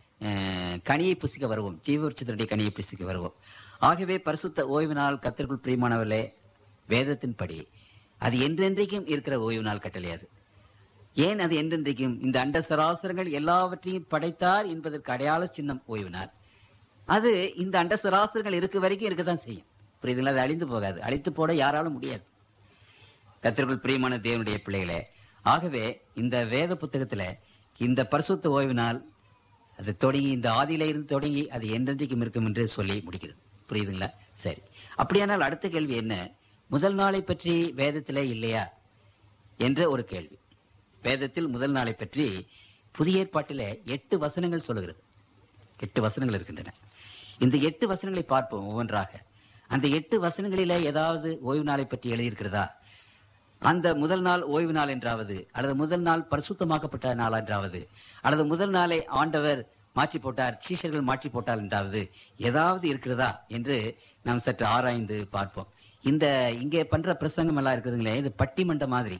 கனியை புசிக்க வருவோம், ஜீவவிருட்சத்தினுடைய கனியை புசிக்க வருவோம். ஆகவே பரிசுத்த ஓய்வு நாள் கர்த்தருக்குள் பிரியமானவர்களே, வேதத்தின்படி அது என்றென்றைக்கும் இருக்கிற ஓய்வு நாள் கட்டளையாது. ஏன் அது என்றென்றைக்கும்? இந்த அண்ட சராசரங்கள் எல்லாவற்றையும் படைத்தார் என்பதற்கு அடையாள சின்னம் ஓய்வு நாள். அது இந்த அண்ட சராசரங்கள் இருக்க வரைக்கும் இருக்கத்தான் செய்யும். புரியுதுங்களா? அது அழிந்து போகாது, அழித்து போட யாராலும் முடியாது. கர்த்தருக்குள் பிரியமான தேவனுடைய பிள்ளைகளே, ஆகவே இந்த வேத புத்தகத்துல இந்த பரிசுத்த ஓய்வு நாள் அது தொடங்கி, இந்த ஆதியில இருந்து தொடங்கி அது என்றென்றைக்கும் இருக்கும் என்று சொல்லி முடிக்கிறது. புரியுதுங்களா? சரி, அப்படியானால் அடுத்த கேள்வி என்ன? முதல் நாளை பற்றி வேதத்திலே இல்லையா என்ற ஒரு கேள்வி. வேதத்தில் முதல் நாளை பற்றி புதிய ஏற்பாட்டிலே 8 வசனங்கள் சொல்லுகிறது. 8 வசனங்கள் இருக்கின்றன. இந்த 8 வசனங்களை பார்ப்போம் ஒவ்வொன்றாக. அந்த 8 வசனங்களிலே ஏதாவது ஓய்வு நாளை பற்றி எழுதியிருக்கிறதா? அந்த முதல் நாள் ஓய்வு நாள் என்றாவது, அல்லது முதல் நாள் பரிசுத்தமாக்கப்பட்ட நாள் என்றாவது, அல்லது முதல் நாளை ஆண்டவர் மாற்றி போட்டார், சீஷர்கள் மாற்றி போட்டார் என்றாவது ஏதாவது இருக்கிறதா என்று நாம் சற்று ஆராய்ந்து பார்ப்போம். இங்கே பண்ற பிரசங்கம் எல்லாம் இருக்குதுங்களே, இது பட்டிமன்ற மாதிரி.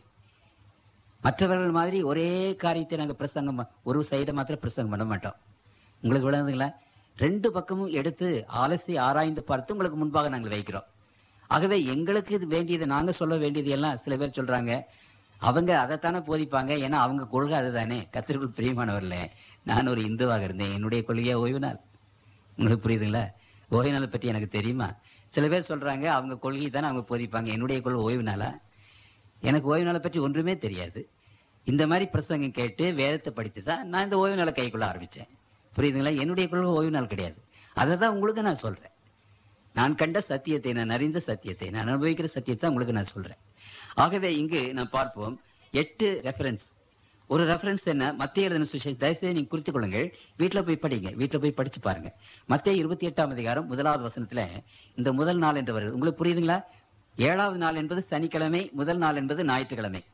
மற்றவர்கள் மாதிரி ஒரே காரியத்தை நாங்கள் பிரசங்கம் ஒரு சைடை மாத்திரம் பிரசங்கம் பண்ண மாட்டோம். உங்களுக்கு விளங்குதுங்களா? 2 பக்கமும் எடுத்து ஆலோசி ஆராய்ந்து பார்த்து உங்களுக்கு முன்பாக நாங்கள் வைக்கிறோம். ஆகவே எங்களுக்கு இது வேண்டியது, நாங்க சொல்ல வேண்டியது எல்லாம் சில பேர் சொல்றாங்க, அவங்க அதைத்தானே போதிப்பாங்க, ஏன்னா அவங்க கொள்கை அதுதானே. கர்த்தருக்குள் பிரியமானவர்களே, நான் ஒரு இந்துவாக இருந்தேன், என்னுடைய கொள்கையா ஓய்வு நாள். உங்களுக்கு புரியுதுங்களா? ஓய்வு நாளை பற்றி எனக்கு தெரியுமா? சில பேர் சொல்றாங்க அவங்க கொள்கை தானே அவங்க போதிப்பாங்க, என்னுடைய கொள்கை ஓய்வு நாளா? எனக்கு ஓய்வு நாளை பற்றி ஒன்றுமே தெரியாது. இந்த மாதிரி பிரசங்கம் கேட்டு வேதத்தை படித்து தான் நான் இந்த ஓய்வு நாளை கைக்குள்ள ஆரம்பிச்சேன். புரியுதுங்களா? என்னுடைய கொள்கை ஓய்வு நாள் கிடையாது. அதை தான் உங்களுக்கு நான் சொல்றேன். நான் கண்ட சத்தியத்தை, நான் அறிந்த சத்தியத்தை, நான் அனுபவிக்கிற சத்தியத்தை உங்களுக்கு நான் சொல்றேன். ஆகவே இங்கு நான் பார்ப்போம் 8 ரெஃபரன்ஸ். ஒரு ரெஃபரன்ஸ் என்ன? மத்தேயு எழுதின சுவிசேஷம். தயவுசெய்து நீங்க குறித்துக் கொள்ளுங்கள், வீட்டில் போய் படிங்க, வீட்டில் போய் படிச்சு பாருங்க. மத்தேயு 28ஆம் அதிகாரம் 1வது வசனத்துல இந்த முதல் நாள் என்று வருது. உங்களுக்கு புரியுதுங்களா? 7வது நாள் என்பது சனிக்கிழமை, முதல் நாள் என்பது ஞாயிற்றுக்கிழமை.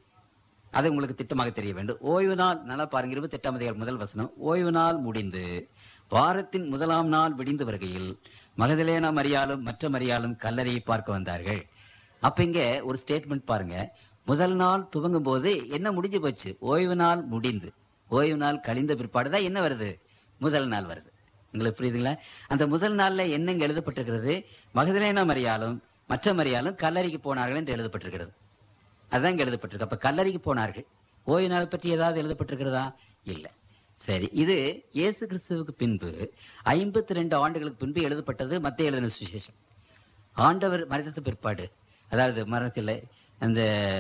அது உங்களுக்கு திட்டமாக தெரிய வேண்டும். ஓய்வு நாள் நல்லா பாருங்க, 28ஆம் அதிகாரம் 1 வசனம். ஓய்வு நாள் முடிந்து வாரத்தின் முதலாம் நாள் விடிந்து வருகையில் மகதலேனா மரியாளும் மற்ற மரியாளும் கல்லறையை பார்க்க வந்தார்கள். அப்ப இங்க ஒரு ஸ்டேட்மெண்ட் பாருங்க. முதல் நாள் துவங்கும் போது என்ன முடிஞ்சு போச்சு? ஓய்வு நாள் முடிந்து, ஓய்வு நாள் கழிந்த பிற்பாடுதான் என்ன வருது? முதல் நாள் வருது. உங்களுக்கு புரியுதுங்களா? அந்த முதல் நாள்ல என்னங்க எழுதப்பட்டிருக்கிறது? மகதலேனா மரியாளும் மற்ற மரியாளும் கல்லறைக்கு போனார்கள் என்று எழுதப்பட்டிருக்கிறது. அதுதான் இங்க எழுதப்பட்டிருக்கு. அப்ப கல்லறைக்கு போனார்கள். ஓய்வு நாள் பற்றி ஏதாவது எழுதப்பட்டிருக்கிறதா? இல்லை. சரி, இது இயேசு கிறிஸ்துவுக்கு பின்பு 52 ஆண்டுகளுக்கு பின்பு எழுதப்பட்டது மத்தேயு எழுதின சுவிசேஷம். ஆண்டவர் மரணத்து பிற்பாடு, அதாவது மரணத்தில் அந்த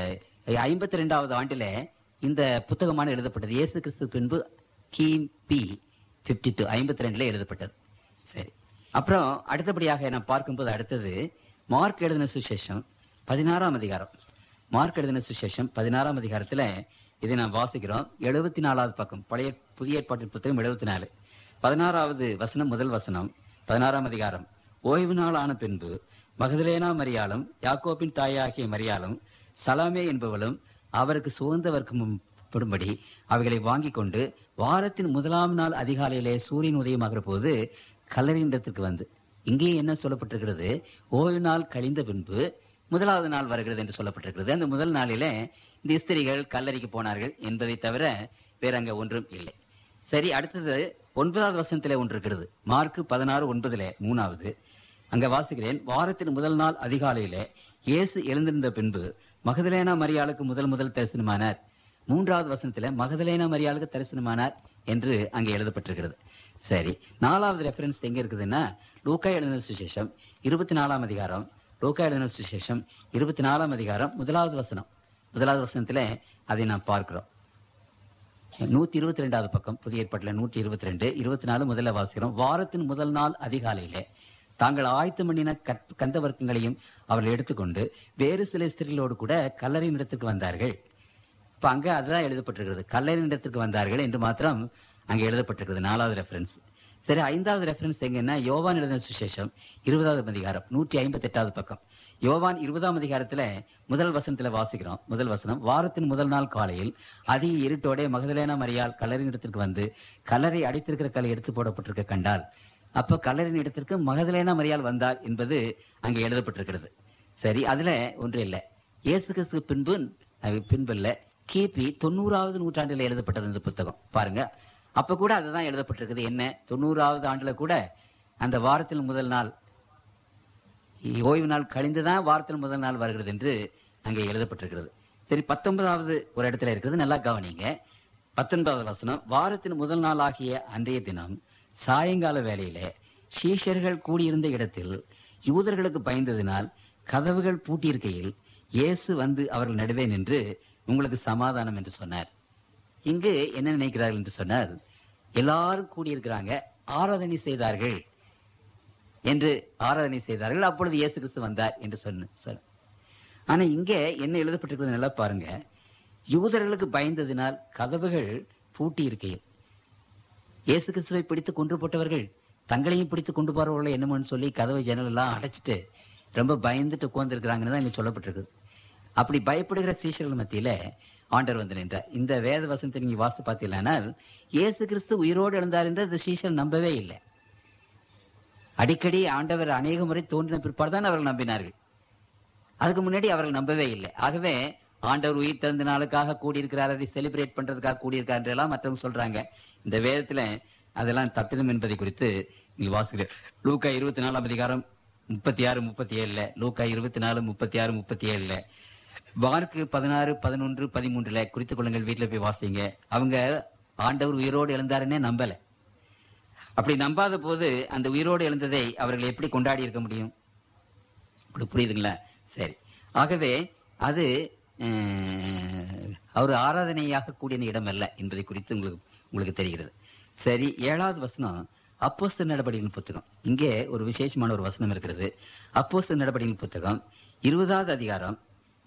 52வது ஆண்டில இந்த புத்தகமான எழுதப்பட்டது. இயேசு கிறிஸ்து பின்பு கிபி 52 52 எழுதப்பட்டது. சரி, அப்புறம் அடுத்தபடியாக நான் பார்க்கும்போது அடுத்தது மார்க் எழுதின சுவிசேஷம் 16ஆம் அதிகாரம். மார்க் எழுதின சுவிசேஷம் 16ஆம் அதிகாரத்துல இதை நாம் வாசிக்கிறோம். 74வது பக்கம், பழைய புதிய ஏற்பாட்டின் புத்தகம் 74. 16வது வசனம், முதல் வசனம். 16ஆம் அதிகாரம். ஓய்வு நாள் ஆன பின்பு மகதலேனா மரியாளும் யாக்கோபின் தாயாகிய மரியாளும் சலாமே என்பவளும் அவருக்கு சுகந்த வர்க்கம்படி அவைகளை வாங்கி கொண்டு வாரத்தின் முதலாம் நாள் அதிகாலையிலே சூரியன் உதயமாகிற போது கல்லறையிடத்திற்கு வந்து, இங்கே என்ன சொல்லப்பட்டிருக்கிறது? ஓய்வு நாள் கழிந்த பின்பு முதலாவது நாள் வருகிறது என்று சொல்லப்பட்டிருக்கிறது. அந்த முதல் நாளிலே இந்த ஸ்திரீகள் கல்லறைக்கு போனார்கள் என்பதை தவிர வேற அங்க ஒன்றும் இல்லை. சரி, அடுத்தது 9வது வசனத்திலே ஒன்று இருக்கிறது. மார்க் 16:9 3வது. அங்க வாசிக்கிறேன். வாரத்தின் முதல் நாள் அதிகாலையிலே இயேசு எழுந்திருந்த பின்பு மகதலேனா மரியாளுக்கு முதல் தரிசனமானார். 3வது வசனத்துல மகதலேனா மரியாளுக்கு தரிசனமானார் என்று அங்கே எழுதப்பட்டிருக்கிறது. சரி, 4வது ரெஃபரன்ஸ் எங்க இருக்குதுன்னா லூக்கா எழுதின சுவிசேஷம் 24ஆம் அதிகாரம். லூக்கா எழுதின சுவிசேஷம் 24ஆம் அதிகாரம் 1வது வசனம். 1வது வசனத்துல அதை நாம் பார்க்கிறோம். 122வது பக்கம், புதிய ஏற்பாட்டில் 122, 24 முதல்ல வாசிக்கிறோம். வாரத்தின் முதல் நாள் அதிகாலையிலே தாங்கள் ஆயத்தம் பண்ணின கந்த வர்க்கங்களையும் அவர்கள் எடுத்துக்கொண்டு வேறு சில ஸ்திரீகளோடு கூட கல்லறையின் இடத்துக்கு வந்தார்கள். இப்ப அங்க அதுதான் எழுதப்பட்டிருக்கிறது, கல்லறையின் இடத்துக்கு வந்தார்கள் என்று மாத்திரம் அங்க எழுதப்பட்டிருக்கிறது. 4வது ரெஃபரன்ஸ். சரி, 5வது ரெஃபரன்ஸ் எங்கன்னா யோவான் எழுதின சுவிசேஷம் 20ஆம் அதிகாரம் 158வது பக்கம். யோவான் 20ஆம் அதிகாரத்துல முதல் வசனத்துல வாசிக்கிறோம். முதல் வசனம். வாரத்தின் முதல் நாள் காலையில் அதிக இருட்டோட மகதலேனா மரியாள் கல்லறையின் இடத்திற்கு வந்து கல்லறை அடைத்திருக்கிற கல்லை எடுத்து போடப்பட்டிருக்க கண்டால். அப்ப கல்லறையின் இடத்திற்கு மகதலேனா மரியாள் வந்தாள் என்பது அங்கே எழுதப்பட்டிருக்கிறது. சரி, அதுல ஒன்று இல்லை. இயேசு கிறிஸ்து பின்புல கிபி 90வது நூற்றாண்டில் எழுதப்பட்டது இந்த புத்தகம். பாருங்க, அப்ப கூட அதுதான் எழுதப்பட்டிருக்குது. என்ன, 90வது ஆண்டுல கூட அந்த வாரத்தில் முதல் நாள், ஓய்வு நாள் கழிந்துதான் வாரத்தில் முதல் நாள் வருகிறது என்று அங்கே எழுதப்பட்டிருக்கிறது. சரி, 19வது ஒரு இடத்துல இருக்கிறது, நல்லா கவனிங்க. 19வது வசனம், வாரத்தின் முதல் நாள் ஆகிய அன்றைய தினம் சாயங்கால வேளையிலே சீஷர்கள் கூடியிருந்த இடத்தில் யூதர்களுக்கு பயந்ததினால் கதவுகள் பூட்டியிருக்கையில் இயேசு வந்து அவர்கள் நடுவே நின்று உங்களுக்கு சமாதானம் என்று சொன்னார். இங்கு என்ன நினைக்கிறார்கள் என்று சொன்னார், எல்லாரும் கூடியிருக்கிறாங்க, ஆராதனை செய்தார்கள் என்று ஆராதனை செய்தார்கள், அப்பொழுது இயேசு கிறிஸ்து வந்தார் என்று சொன்ன. ஆனா இங்க என்ன எழுதப்பட்டிருக்கிறது நல்லா பாருங்க. யூதர்களுக்கு பயந்ததினால் கதவுகள் பூட்டி இருக்கையில், இயேசு கிறிஸ்துவை பிடித்து கொன்று போட்டவர்கள் தங்களையும் பிடித்து கொண்டு போறவர்களை என்னமோன்னு சொல்லி கதவை ஜன்னல் எல்லாம் அடைச்சிட்டு ரொம்ப பயந்துட்டு உட்கார்ந்துருக்கிறாங்கன்னு தான் இங்க சொல்லப்பட்டிருக்குது. அப்படி பயப்படுகிற சீஷர்கள் மத்தியில ஆண்டவர் வந்து நின்றார். இந்த வேத வசனத்தை நீங்க வாசி பார்த்தீங்கன்னால் இயேசு கிறிஸ்து உயிரோடு எழுந்தார் என்று அந்த சீஷர் நம்பவே இல்லை. அடிக்கடி ஆண்டவர் அநேக முறை தோன்றின பிற்பாடு தான் அவர்கள் நம்பினார்கள். அதுக்கு முன்னாடி அவர்கள் நம்பவே இல்லை. ஆகவே ஆண்டவர் உயிர் திறந்த நாளுக்காக கூடியிருக்கிறார், அதை செலிப்ரேட் பண்றதுக்காக கூடியிருக்கார் என்றெல்லாம் மற்றவங்க சொல்றாங்க. இந்த வேதத்துல அதெல்லாம் தப்பிதம் என்பதை குறித்து நீங்க வாசிக்கிறீர்கள். லூக்கா 24ஆம் அதிகாரம் 36, 37, லூக்கா 24, 36, 37, மார்க்கு 16, 11, 13 குறித்துக் கொள்ளுங்கள். வீட்டுல போய் வாசிங்க. அவங்க ஆண்டவர் உயிரோடு எழுந்தாருன்னே நம்பல. அப்படி நம்பாத போது அந்த உயிரோடு எழுந்ததை அவர்கள் எப்படி கொண்டாடி இருக்க முடியும்? புரியுதுங்களா? சரி, ஆகவே அது அவர் ஆராதனையாக கூடிய இடம் அல்ல என்பதை குறித்து உங்களுக்கு தெரிகிறது. சரி, 7வது வசனம் அப்போஸ்தலர் நடபடிகளின் புத்தகம். இங்கே ஒரு விசேஷமான ஒரு வசனம் இருக்கிறது. அப்போஸ்தலர் நடபடிகளின் புத்தகம் 20ஆம் அதிகாரம்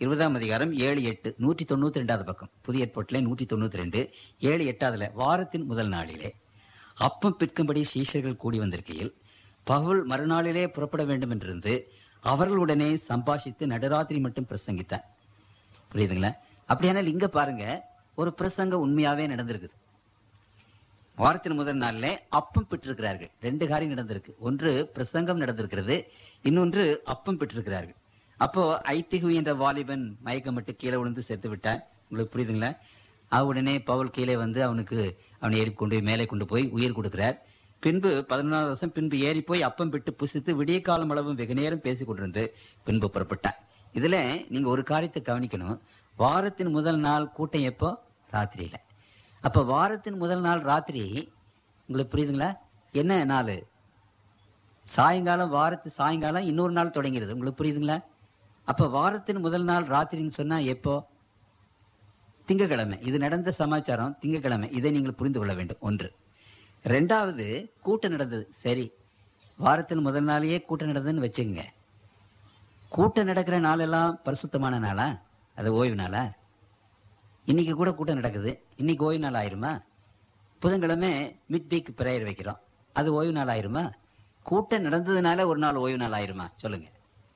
7, 8, 192வது பக்கம். புதிய ஏற்பாட்டிலே 192, 7, 8 வாரத்தின் முதல் நாளிலே அப்பம் பிற்கும்படி சீஷர்கள் கூடி வந்திருக்கையில் பவுல் மறுநாளிலே புறப்பட வேண்டும் என்றிருந்து அவர்களுடனே சம்பாஷித்து நடுராத்திரி மட்டும் பிரசங்கித்தார். புரியுதுங்களா? அப்படியானால் இங்க பாருங்க, ஒரு பிரசங்கம் உண்மையாவே நடந்திருக்குது. வாரத்தின் முதல் நாள்ல அப்பம் பெற்றிருக்கிறார்கள். 2 காரியம் நடந்திருக்கு. ஒன்று பிரசங்கம் நடந்திருக்கிறது, இன்னொன்று அப்பம் பெற்றிருக்கிறார்கள். அப்போ ஐத்திகு என்ற வாலிபன் மயக்கமிட்டு கீழே விழுந்து செத்து விட்டார். உங்களுக்கு புரியுதுங்களா? உடனே பவுல் கீழே வந்து அவனை ஏறி கொண்டு மேலே கொண்டு போய் உயிர் கொடுக்கிறார். பின்பு 14வது வருஷம் பின்பு ஏறி போய் அப்பம் விட்டு புசித்து விடிய காலம் அளவும் வெகு நேரம் பேசிக் கொண்டிருந்து பின்பு புறப்பட்டார். இதுல நீங்க ஒரு காரியத்தை கவனிக்கணும். வாரத்தின் முதல் நாள் கூட்டம் எப்போ? ராத்திரியில. அப்ப வாரத்தின் முதல் நாள் ராத்திரி, உங்களுக்கு புரியுதுங்களா? என்ன நாள்? சாயங்காலம். சாயங்காலம் இன்னொரு நாள் தொடங்கிறது. உங்களுக்கு புரியுதுங்களா? அப்ப வாரத்தின் முதல் நாள் ராத்திரின்னு சொன்னா எப்போ? திங்கக்கிழமை. இது நடந்த சமாச்சாரம் திங்கக்கிழமை. இதை நீங்கள் புரிந்து கொள்ள வேண்டும். ஒன்று. 2வது, கூட்டம் நடந்தது. சரி, வாரத்தின் முதல் நாளையே கூட்டம் நடந்ததுன்னு வச்சுங்க. கூட்டம் நடக்கிற நாளெல்லாம் பரிசுத்தமான நாளா? அது ஓய்வு நாளா? இன்னைக்கு கூட கூட்டம் நடக்குது, இன்னைக்கு ஓய்வு நாள் ஆயிருமா? புதன்கிழமை மிட் வீக் பிரேயர் வைக்கிறோம், அது ஓய்வு நாள் ஆயிருமா? கூட்டம் நடந்ததுனால ஒரு நாள் ஓய்வு நாள் ஆயிருமா? சொல்லுங்க.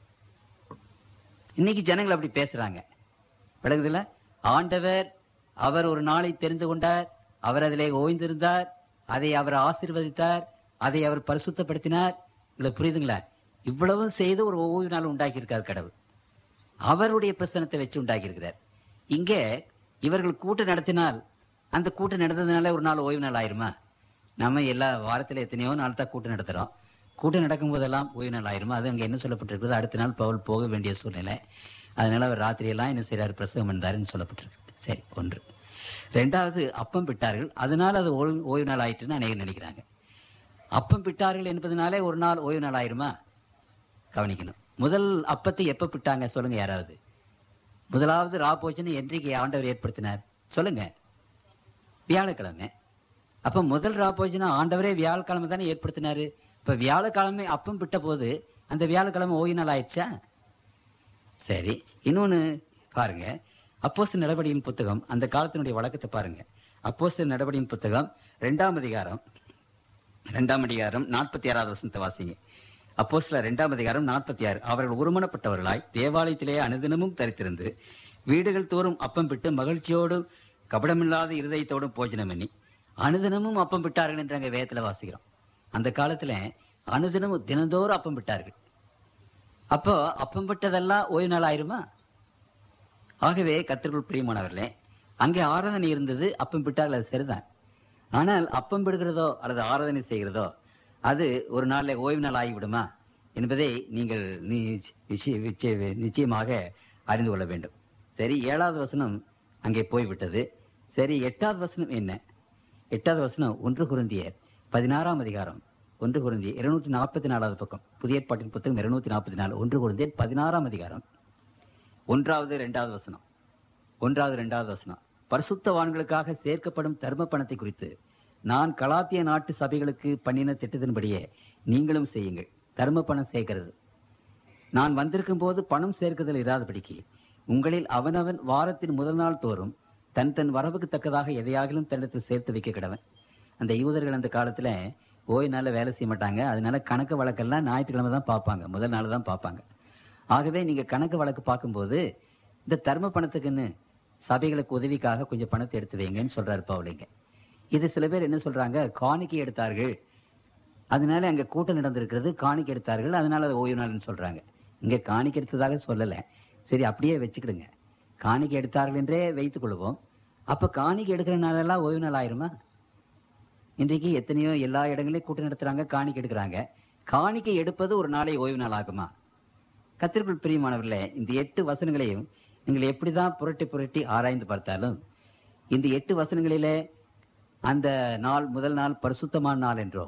இன்னைக்கு ஜனங்கள் அப்படி பேசுறாங்க. விளங்குதுல? ஆண்டவர் அவர் ஒரு நாளை தெரிந்து கொண்டார், அவர் அதிலே ஓய்ந்திருந்தார், அதை அவர் ஆசீர்வதித்தார், அதை அவர் பரிசுத்தப்படுத்தினார். உங்களுக்கு புரியுதுங்களா? இவ்வளவு செய்து ஒரு ஓய்வு நாள் உண்டாக்கி இருக்கார் கடவுள். அவருடைய பிரசனத்தை வச்சு உண்டாக்கி இருக்கிறார். இங்கே இவர்கள் கூட்டம் நடத்தினால் அந்த கூட்டம் நடந்ததுனால ஒரு நாள் ஓய்வு நாள் ஆயிருமா? நம்ம எல்லா வாரத்துல எத்தனையோ நாள் தான் கூட்டம் நடத்துறோம். கூட்டம் நடக்கும் போதெல்லாம் ஓய்வு நாள் ஆயிருமா? அது அங்க என்ன சொல்லப்பட்டிருக்கிறது? அடுத்த நாள் பவுல் போக வேண்டிய சூழ்நிலை. அதனால அவர் ராத்திரியெல்லாம் என்ன செய்யறாரு? பிரசவம் பண்ணாருன்னு சொல்லப்பட்டிருக்கு. சரி, ஒன்று. 2வது, அப்பம் பிட்டார்கள், அதனால அது ஓய்வு நாள் ஆயிட்டுன்னு அநேகர் நினைக்கிறாங்க. அப்பம் பிட்டார்கள் என்பதனாலே ஒரு நாள் ஓய்வு நாள் ஆயிருமா? கவனிக்கணும். முதல் அப்பத்தை எப்ப பிட்டாங்க சொல்லுங்க யாராவது? முதலாவது ராபோஜனை என்றைக்கு ஆண்டவர் ஏற்படுத்தினார் சொல்லுங்க? வியாழக்கிழமை. அப்ப முதல் ராபோஜனை ஆண்டவரே வியாழக்கிழமை தானே ஏற்படுத்தினாரு. இப்ப வியாழக்கிழமை அப்பம் பிட்ட போது அந்த வியாழக்கிழமை ஓய்வு நாள் ஆயிடுச்சா? சரி, இன்னொன்னு பாருங்க. அப்போஸ்தலர் நடபடியின் புத்தகம், அந்த காலத்தினுடைய வழக்கத்தை பாருங்க. அப்போஸ்தலர் நடபடியின் புத்தகம் 2ஆம் அதிகாரம் 46வது வசனத்தை வாசிங்க. அப்போஸ்தலர் 2ஆம் அதிகாரம் 46. அவர்கள் ஒருமனப்பட்டவர்களாய் தேவாலயத்திலே அனுதினமும் தரித்திருந்து வீடுகள் தோறும் அப்பம் பிட்டு மகிழ்ச்சியோடு கபடமில்லாத இருதயத்தோடும் போஜனம் பண்ணி அனுதினமும் அப்பம் பிட்டார்கள் என்று அங்க வேதத்துல வாசிக்கிறோம். அந்த காலத்துல அனுதினமும் தினந்தோறும் அப்பம் பிட்டார்கள். அப்போ அப்பம் பிட்டதெல்லாம் ஓய்வு நாள் ஆயிருமா? ஆகவே கர்த்தருக்குள் பிரியமானவர்களே, அங்கே ஆராதனை இருந்தது, அப்பம் பிட்டார்கள், அது சரிதான். ஆனால் அப்பம் பிடுகிறதோ அல்லது ஆராதனை செய்கிறதோ அது ஒரு நாள்ல ஓய்வு நாள் ஆகிவிடுமா என்பதை நீங்கள் நிச்சயமாக அறிந்து கொள்ள வேண்டும். சரி, 7வது வசனம் அங்கே போய்விட்டது. சரி, 8வது வசனம் என்ன? 8வது வசனம் 1 கொரிந்தியர் 16ஆம் அதிகாரம், 1 கொரிந்தியர் 244வது பக்கம், புதிய ஏற்பாட்டின் புத்தகம் 244, 1 கொரிந்தியர் 16ஆம் அதிகாரம் 1வது 2வது வசனம். 1வது 2வது வசனம், பரிசுத்தவான்களுக்காக சேர்க்கப்படும் தர்ம பணத்தை குறித்து நான் கலாத்திய நாட்டு சபைகளுக்கு பண்ணின திட்டத்தின்படியே நீங்களும் செய்யுங்கள். தர்ம பணம் சேர்க்கிறது. நான் வந்திருக்கும் போது பணம் சேர்க்குதல் இராதபடிக்கு உங்களில் அவனவன் வாரத்தின் முதல் நாள் தோறும் தன் தன் வரவுக்கு தக்கதாக எதையாகிலும் தன்னிடத்தில் சேர்த்து வைக்க கிடவன். அந்த யூதர்கள் அந்த காலத்துல ஓய்நாள வேலை செய்ய மாட்டாங்க. அதனால கணக்கு வழக்கெல்லாம் ஞாயிற்றுக்கிழமை தான் பார்ப்பாங்க, முதல் நாள் தான் பார்ப்பாங்க. ஆகவே நீங்க கணக்கு வழக்கு பார்க்கும்போது இந்த தர்ம பணத்துக்குன்னு சபைகளுக்கு உதவிக்காக கொஞ்சம் பணத்தை எடுத்து வைங்கன்னு சொல்றாரு பவுலிங்க. இது சில பேர் என்ன சொல்றாங்க, காணிக்கை எடுத்தார்கள், அதனால அங்க கூட்டம் நடந்திருக்கிறது, காணிக்கை எடுத்தார்கள், அதனால அது ஓய்வு நாள்னு சொல்றாங்க. இங்க காணிக்கை எடுத்ததாக சொல்லல. சரி, அப்படியே வச்சுக்கிடுங்க, காணிக்கை எடுத்தார்கள் என்றே வைத்துக் கொள்வோம். அப்ப காணிக்கை எடுக்கிற நாளெல்லாம் ஓய்வு நாள் ஆயிருமா? இன்றைக்கு எத்தனையோ எல்லா இடங்களையும் கூட்டம் நடத்துறாங்க, காணிக்கை எடுக்கிறாங்க. காணிக்கை எடுப்பது ஒரு நாளை ஓய்வு நாள் ஆகுமா? கர்த்தருக்குள் பிரியமானவர்களே, இந்த 8 வசனங்களையும் நீங்கள் எப்படிதான் புரட்டி புரட்டி ஆராய்ந்து பார்த்தாலும் இந்த 8 வசனங்களிலே அந்த நாள் முதல் நாள் பரிசுத்தமான நாள் என்றோ,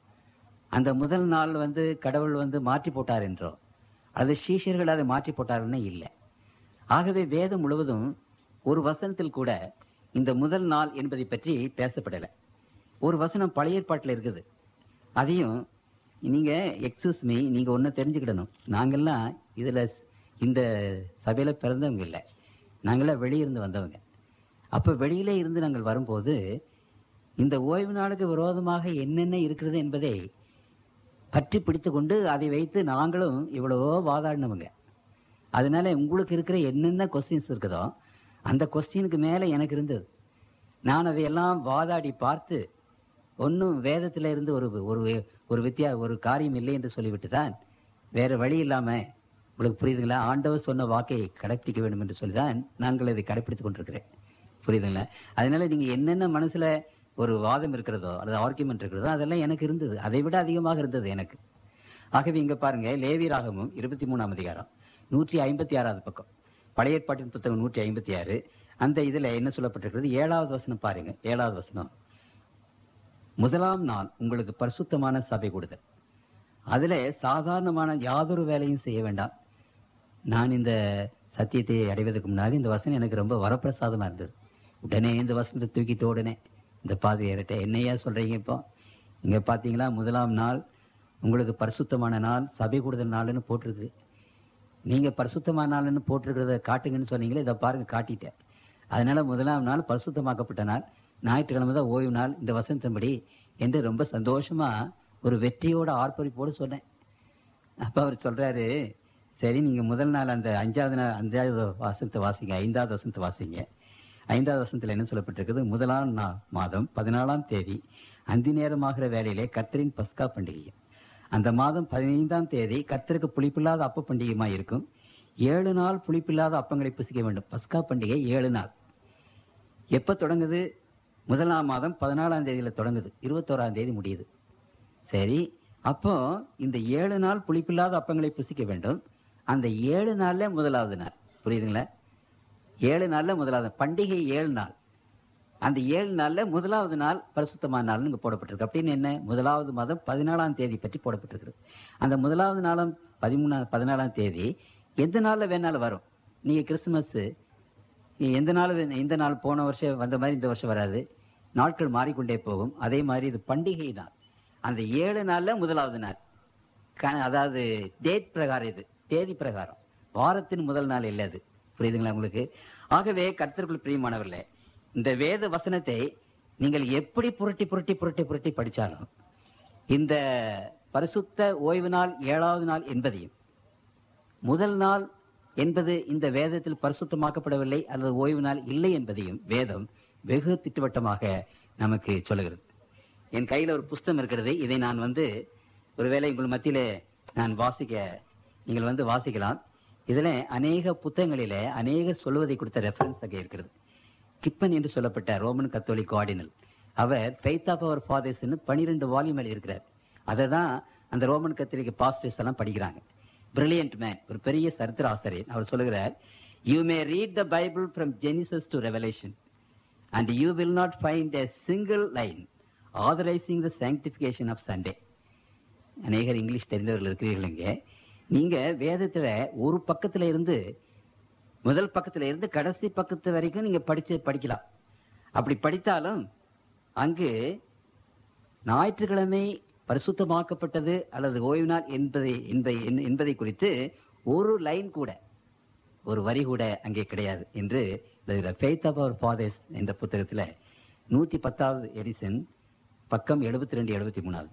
அந்த முதல் நாள் கடவுள் மாற்றி போட்டார் என்றோ, அது சீஷர்கள் அதை மாற்றி போட்டாருன்னு இல்லை. ஆகவே வேதம் முழுவதும் ஒரு வசனத்தில் கூட இந்த முதல் நாள் என்பதை பற்றி பேசப்படலை. ஒரு வசனம் பழைய ஏற்பாட்டில் இருக்குது. அதையும் நீங்க எக்ஸ்கியூஸ் மீ, நீங்க ஒன்னு தெரிஞ்சுக்கிடணும். நாங்கெல்லாம் இதுல இந்த சபையில பிறந்தவங்க இல்லை, நாங்களாம் வெளியிருந்து வந்தவங்க. அப்ப வெளியிலே இருந்து நாங்கள் வரும்போது இந்த ஓய்வு நாளுக்கு விரோதமாக என்னென்ன இருக்கிறது என்பதை பற்றி பிடித்து கொண்டு அதை வைத்து நாங்களும் இவ்வளவோ வாதாடினவங்க. அதனால உங்களுக்கு இருக்கிற என்னென்ன கொஸ்டின்ஸ் இருக்குதோ அந்த கொஸ்டினுக்கு மேல எனக்கு இருந்தது. நான் அதையெல்லாம் வாதாடி பார்த்து ஒன்னும் வேதத்துல இருந்து ஒரு காரியம் இல்லை என்று சொல்லிவிட்டு தான் வேற வழி இல்லாம, உங்களுக்கு புரியுதுங்களா, ஆண்டவர் சொன்ன வாக்கை கடைப்பிடிக்க வேண்டும் என்று சொல்லிதான் நாங்கள் இதை கடைப்பிடித்துக் கொண்டிருக்கிறேன். புரியுதுங்களா? அதனால நீங்க என்னென்ன மனசுல ஒரு வாதம் இருக்கிறதோ அல்லது ஆர்கியூமெண்ட் இருக்கிறதோ அதெல்லாம் எனக்கு இருந்தது, அதை விட அதிகமாக இருந்தது எனக்கு. ஆகவே இங்க பாருங்க, லேவியராகமம் 23ஆம் அதிகாரம் 156வது பக்கம், பழைய ஏற்பாட்டின் புத்தகம் 156, அந்த இதுல என்ன சொல்லப்பட்டிருக்கிறது? 7வது வசனம் பாருங்க. 7வது வசனம், முதலாம் நாள் உங்களுக்கு பரிசுத்தமான சபை கூடுதல். அதுல சாதாரணமான யாதொரு வேலையும் செய்ய வேண்டாம். நான் இந்த சத்தியத்தை அடைவதற்கு முன்னாடி இந்த வசனம் எனக்கு ரொம்ப வரப்பிரசாதமா இருந்தது. உடனே இந்த வசனத்தை தூக்கிட்டு உடனே இந்த பாதிரியார்கிட்ட, என்னையா சொல்றீங்க இப்போ? இங்க பாத்தீங்களா, முதலாம் நாள் உங்களுக்கு பரிசுத்தமான நாள், சபை கூடுதல் நாள்னு போட்டிருக்கு. நீங்க பரிசுத்தமான நாள்னு போட்டிருக்கிறத காட்டுங்கன்னு சொன்னீங்களே, இதை பாருங்க காட்டிட்டேன். அதனால முதலாம் நாள் பரிசுத்தமாக்கப்பட்ட நாள், ஞாயிற்றுக்கிழமை தான் ஓய்வு நாள், இந்த வசனத்தின்படி என்று ரொம்ப சந்தோஷமா ஒரு வெற்றியோட ஆர்ப்பரிப்போடு சொன்னேன். அப்ப அவர் சொல்றாரு, சரி நீங்க முதல் நாள் அந்த 5வது வசனத்தை வாசிங்க, 5வது வசனத்தை வாசிங்க. 5வது வசனத்துல என்ன சொல்லப்பட்டிருக்குது? முதலாம் மாதம் 14ஆம் தேதி அந்தி நேரமாகிற வேளையிலே கர்த்தரின் பஸ்கா பண்டிகை. அந்த மாதம் 15ஆம் தேதி கர்த்தருக்கு புளிப்பில்லாத அப்ப பண்டிகையுமா இருக்கும். 7 நாள் புளிப்பில்லாத அப்பங்களை புசிக்க வேண்டும். பஸ்கா பண்டிகை 7 நாள். எப்ப தொடங்குது? முதலாம் மாதம் 14ஆம் தேதியில தொடங்குது, 21ஆம் தேதி முடியுது. சரி, அப்போ இந்த 7 நாள் புளிப்பில்லாத அப்பங்களை புசிக்க வேண்டும். அந்த 7 நாள்ல முதலாவது நாள், புரியுதுங்களா? 7 நாள்ல முதலாவது பண்டிகை 7 நாள். அந்த 7 நாள்ல முதலாவது நாள் பரிசுத்தமான நாள் இங்க போடப்பட்டிருக்கு. அப்படின்னு என்ன? முதலாவது மாதம் 14ஆம் தேதி பற்றி போடப்பட்டிருக்கு. அந்த முதலாவது நாளும் 14ஆம் தேதி எந்த நாள்ல வேணாலும் வரும். நீங்க கிறிஸ்துமஸ் எந்த நாள், இந்த நாள் போன வருஷம் வந்த மாதிரி இந்த வருஷம் வராது, நாட்கள் மாறிக்கொண்டே போகும். அதே மாதிரி இது பண்டிகை நாள். அந்த 7 நாள்ல முதலாவது நாள், அதாவது டேட் பிரகாரம், இது தேதி பிரகாரம், வாரத்தின் முதல் நாள் இல்லை அது. புரியுதுங்களா உங்களுக்கு? ஆகவே கர்த்தருக்குள் பிரியமானவர்களே, இந்த வேத வசனத்தை நீங்கள் எப்படி புரட்டி புரட்டி புரட்டி புரட்டி படிச்சாலும் இந்த பரிசுத்த ஓய்வு நாள் 7வது நாள் என்பதையும், முதல் நாள் என்பது இந்த வேதத்தில் பரிசுத்தமாக்கப்படவில்லை அல்லது ஓய்வு நாள் இல்லை என்பதையும் வேதம் வெகு திட்டவட்டமாக நமக்கு சொல்லுகிறது. என் கையில ஒரு புஸ்தகம் இருக்கிறது. இதை நான் ஒருவேளை உங்கள் மத்தியிலே நான் வாசிக்க, நீங்கள் வாசிக்கலாம். இதுல அநேக புத்தகங்களிலே அநேகர் சொல்லுவதை கொடுத்த ரெஃபரன்ஸ் அங்கே இருக்கிறது. கிப்பன் என்று சொல்லப்பட்ட ரோமன் கத்தோலிக் ஆர்டினல், அவர் faith of our fathers 12 volume எழுதியிருக்கிறார். அதை தான் அந்த ரோமன் கத்தோலிக் பாஸ்டர்ஸ் எல்லாம் படிக்கிறாங்க. பிரில்லியன்ட் மேன், ஒரு பெரிய சரித்திர ஆசிரியர். அவர் சொல்லுகிறார், you may read the Bible from Genesis to Revelation and you will not find a single line authorising the sanctification of Sunday. அநேகர் இங்கிலீஷ் தெரிந்தவர்கள் இருக்கிறீர்கள். இங்கே நீங்க வேதத்துல ஒரு பக்கத்துல இருந்து, முதல் பக்கத்துல இருந்து கடைசி பக்கத்து வரைக்கும் நீங்க படிக்கலாம். அப்படி படித்தாலும் அங்கு ஞாயிற்றுக்கிழமை பரிசுத்தமாக்கப்பட்டது அல்லது ஓய்வு நாள் என்பதை குறித்து ஒரு லைன் கூட, ஒரு வரி கூட அங்கே கிடையாது என்று ஃபெய்த் ஆஃப் அவர் ஃபாதர்ஸ் என்ற புத்தகத்துல 110வது எடிஷன் பக்கம் 72-73.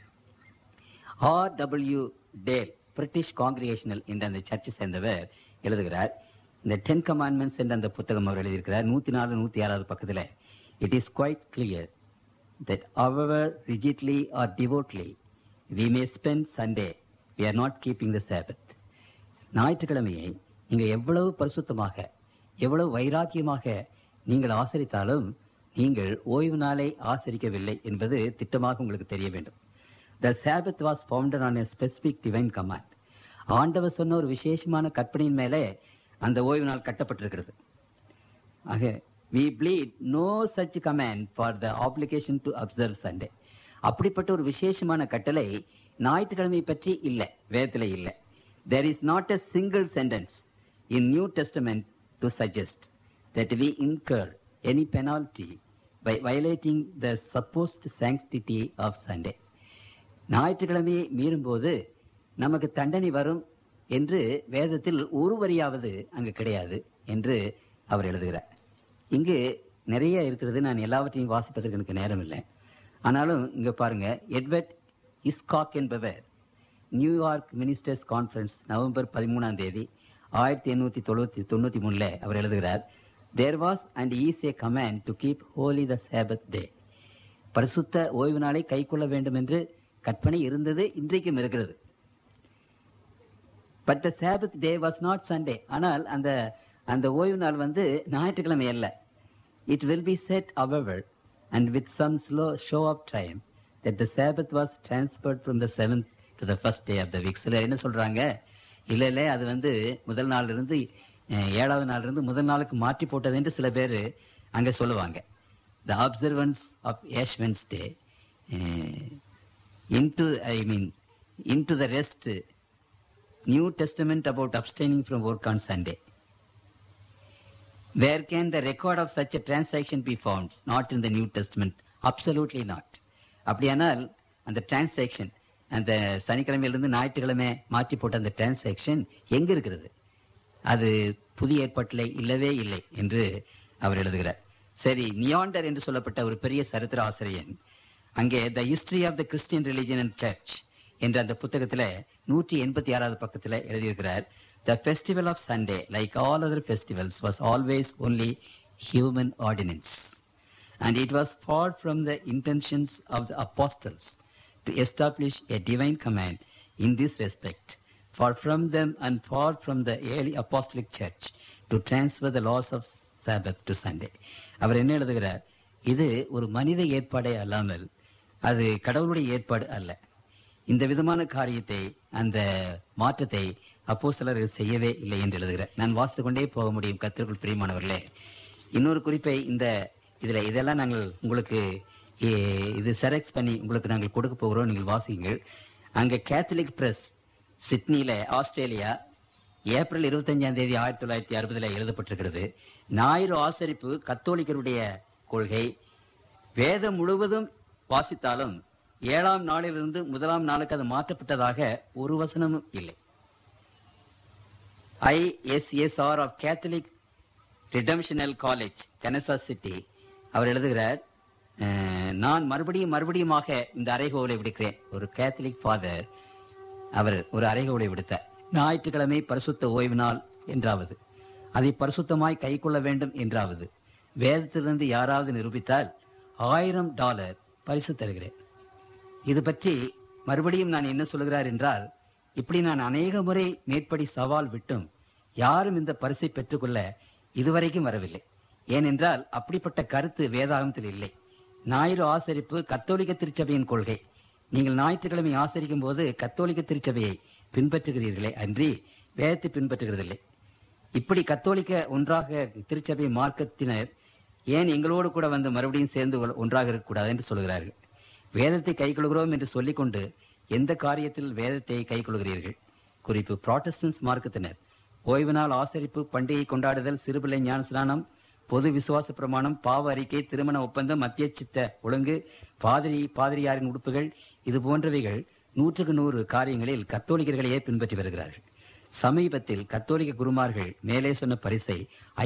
R.W. டேல், பிரிட்டிஷ் காங்கிரிகேஷனல் என்ற அந்த சர்ச்சை சேர்ந்தவர் எழுதுகிறார். இந்த 10 கமாண்ட்மெண்ட்ஸ் என்ற அந்த புத்தகம் அவர் எழுதியிருக்கிறார். 104-106வது பக்கத்துல, it is quite clear that however rigidly or devotedly we may spend Sunday, we are not keeping the Sabbath. ஞாயிற்றுக்கிழமையை நீங்க எவ்வளவு பரிசுத்தமாக, எவ்வளவு வைராக்கியமாக நீங்கள் ஆசரித்தாலும் நீங்கள் ஓய்வு நாளை ஆசரிக்கவில்லை என்பது திட்டமாக உங்களுக்கு தெரிய வேண்டும். The Sabbath was founded on a specific divine command. ஆண்டவர் சொன்ன ஒரு விசேஷமான கற்பனையின் மேலே அந்த ஓய்வு நாள் கட்டப்பட்டிருக்கிறது. ஆக we bleed no such command for the obligation to observe Sunday. அப்படிப்பட்ட ஒரு விசேஷமான கட்டளை ஞாயிற்றுக்கிழமை பற்றி இல்லை, வேதத்தில் இல்லை. There is not a single sentence in New Testament to suggest that we incur any penalty by violating the supposed sanctity of Sunday. ஞாயிற்றுக்கிழமையை மீறும்போது நமக்கு தண்டனை வரும் என்று வேதத்தில் ஒரு வரியாவது அங்கு கிடையாது என்று அவர் எழுதுகிறார். இங்கு நிறைய இருக்கிறது, நான் எல்லாவற்றையும் வாசிப்பதற்கு எனக்கு நேரம் இல்லை. ஆனாலும் இங்க பாருங்க, எட்வர்ட் இஸ்காக் என்பவர் நியூயார்க் மினிஸ்டர்ஸ் கான்ஃபரன்ஸ் நவம்பர் 13ஆம் தேதி 1893 அவர் எழுதுகிறார், there was and is a command to keep holy the Sabbath day. பரிசுத்த ஓய்வு நாளை கை கொள்ள வேண்டும் என்று கற்பனை இருந்தது, இன்றைக்கும் இருக்கிறது. But the Sabbath day was not Sunday. ஆனால் அந்த ஓய்வு நாள் ஞாயிற்றுக்கிழமை அல்ல. It will be said, however, and with some slow show of triumph, that the Sabbath was transferred from the 7th to the first day of the week. சிலர் என்ன சொல்றாங்க, இல்ல அது முதல் நாள் இருந்து 7வது நாள் இருந்து முதல் நாளுக்கு மாற்றி போட்டது என்று சில பேர் அங்க சொல்லுவாங்க. The observance of Ash Wednesday into the rest, New Testament about abstaining from work on Sunday. Where can the record of such a transaction be found? Not in the New Testament. Absolutely not. அப்படியானால் அந்த டிரான்சாக்ஷன், அந்த சனிக்கிழமையிலிருந்து ஞாயிற்றுக்கிழமை மாற்றி போட்ட அந்த டிரான்சாக்ஷன் எங்க இருக்கிறது? அது புதிய ஏற்பாட்டில் இல்லவே இல்லை என்று அவர் எழுதுகிறார். சரி, நியாண்டர் என்று சொல்லப்பட்ட ஒரு பெரிய சரித்திர ஆசிரியன் அங்கே the history of the Christian religion and church என்ற அந்த புத்தகத்துல 186வது பக்கத்துல எழுதியிருக்கிறார், the festival of Sunday, like all other festivals, was always only human ordinance, and it was far from the intentions of the apostles to establish a divine command in this respect, far from them and far from the early apostolic church to transfer the laws of Sabbath to Sunday. அவர் என்ன எழுதுகிறார், இது ஒரு மனித ஏற்பாடே அல்லாமல் அது கடவுளுடைய ஏற்பாடு அல்ல. இந்த விதமான காரியத்தை, அந்த மாற்றத்தை அப்போஸ்தலர்கள் செய்யவே இல்லை என்று எழுதுகிறார். நான் வாசித்து கொண்டே போக முடியும். கர்த்தருக்குள் பிரியமானவர்களே, இன்னொரு குறிப்பை இதெல்லாம் நாங்கள் உங்களுக்கு இது செலக்ட் பண்ணி உங்களுக்கு நாங்கள் கொடுக்க போகிறோம், நீங்கள் வாசிங்கள். அங்கே கேத்தலிக் பிரஸ் சிட்னியில, ஆஸ்திரேலியா, ஏப்ரல் 25ஆம் தேதி 1960 எழுதப்பட்டிருக்கிறது. ஞாயிறு ஆசரிப்பு கத்தோலிக்கருடைய கொள்கை. வேதம் முழுவதும் வாசித்தாலும் 7ஆம் நாளிலிருந்து முதலாம் நாளுக்கு அது மாற்றப்பட்டதாக ஒரு வசனமும் இல்லை. ISSR of Catholic Redemptional College, Kansas City, அவர் எழுதுகிறார், நான் மறுபடியுமாக இந்த அறைகோலை விடுக்கிறேன். ஒரு கேத்தலிக் ஃபாதர் அவர் ஒரு அறைகோலை விடுத்தார். ஞாயிற்றுக்கிழமை பரிசுத்த ஓய்வு நாள் என்றாவது, அதை பரிசுத்தமாய் கை கொள்ள வேண்டும் என்றாவது வேதத்திலிருந்து யாராவது நிரூபித்தால் $1000 பரிசு தருகிறேன். இது பற்றி மறுபடியும் நான் என்ன சொல்கிறார் என்றால், இப்படி நான் அநேக முறை மேற்படி சவால் விட்டும் யாரும் இந்த பரிசை பெற்றுக்கொள்ள இதுவரைக்கும் வரவில்லை. ஏனென்றால் அப்படிப்பட்ட கருத்து வேதாகமத்தில் இல்லை. ஞாயிறு ஆசரிப்பு கத்தோலிக்க திருச்சபையின் கொள்கை. நீங்கள் ஞாயிற்றுக்கிழமை ஆசரிக்கும் போது கத்தோலிக்க திருச்சபையை பின்பற்றுகிறீர்களே அன்றி வேதத்தை பின்பற்றுகிறதில்லை. இப்படி கத்தோலிக்க ஒன்றாக திருச்சபை மார்க்கத்தினர் ஏன் எங்களோடு கூட வந்து மறுபடியும் சேர்ந்து ஒன்றாக இருக்கக்கூடாது என்று சொல்கிறார்கள். வேதத்தை கைக்கொள்கிறோம் என்று சொல்லிக்கொண்டு எந்த காரியத்தில் வேதத்தை கைக்கொள்கிறீர்கள்? குறிப்பு: புராட்டஸ்டன்ட் மார்க்கத்தினர் ஓய்வு நாள் ஆசரிப்பு, பண்டிகை கொண்டாடுதல், சிறுபிள்ளை ஞானஸ்நானம், பொது விசுவாச பிரமாணம், பாவ அறிக்கை, திருமண ஒப்பந்தம், மத்திய சித்த ஒழுங்கு, பாதிரியாரின் உடுப்புகள், இது போன்றவைகள் 100% காரியங்களில் கத்தோலிக்கர்களையே பின்பற்றி வருகிறார்கள். சமீபத்தில் கத்தோலிக்க குருமார்கள் மேலே சொன்ன பரிசை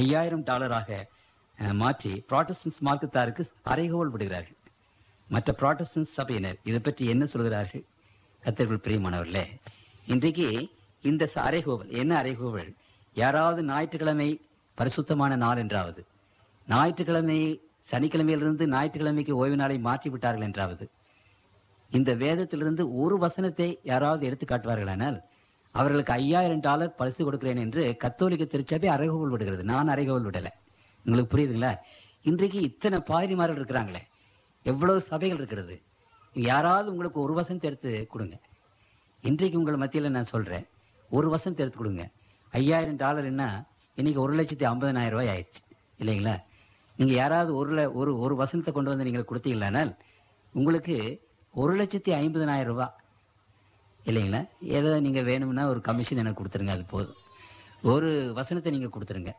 $5000 மாற்றி புராட்டஸ்டன்ட் மார்க்கத்தாருக்கு அறைகோல் விடுகிறார்கள். மற்ற புராட்டஸ்டன்ட் சபையினர் இதை பற்றி என்ன சொல்கிறார்கள்? கர்த்தருக்குள் பிரியமானவர்களே, இன்றைக்கு இந்த அறைகோவல் என்ன அறைகோவல்? யாராவது ஞாயிற்றுக்கிழமை பரிசுத்தமான நாள் என்றாவது, ஞாயிற்றுக்கிழமை சனிக்கிழமையிலிருந்து ஞாயிற்றுக்கிழமைக்கு ஓய்வு நாளை மாற்றி விட்டார்கள் என்றாவது, இந்த வேதத்திலிருந்து ஒரு வசனத்தை யாராவது எடுத்து காட்டுவார்களானால் அவர்களுக்கு $5000 பரிசு கொடுக்கிறேன் என்று கத்தோலிக்க திருச்சபை அறைகோவல் விடுகிறது. நான் அறைகோவல் விடலை. உங்களுக்கு புரியுதுங்களா? இன்றைக்கு இத்தனை பாதிரிமார்கள் இருக்கிறாங்களே, எவ்வளவு சபைகள் இருக்கிறது. யாராவது உங்களுக்கு ஒரு வசனத்தை எடுத்து கொடுங்க. இன்றைக்கு உங்கள் மத்தியில் நான் சொல்றேன், ஒரு வசனத்தை எடுத்து கொடுங்க. $5000 இன்னைக்கு 1,50,000 ஆயிடுச்சு இல்லைங்களா? நீங்க யாராவது ஒரு வசனத்தை கொண்டு வந்து நீங்கள் கொடுத்தீங்களானால் உங்களுக்கு 1,50,000 இல்லைங்களா? ஏதோ நீங்க வேணும்னா ஒரு கமிஷன் எனக்கு கொடுத்துருங்க, அது போதும். ஒரு வசனத்தை நீங்க கொடுத்துருங்க.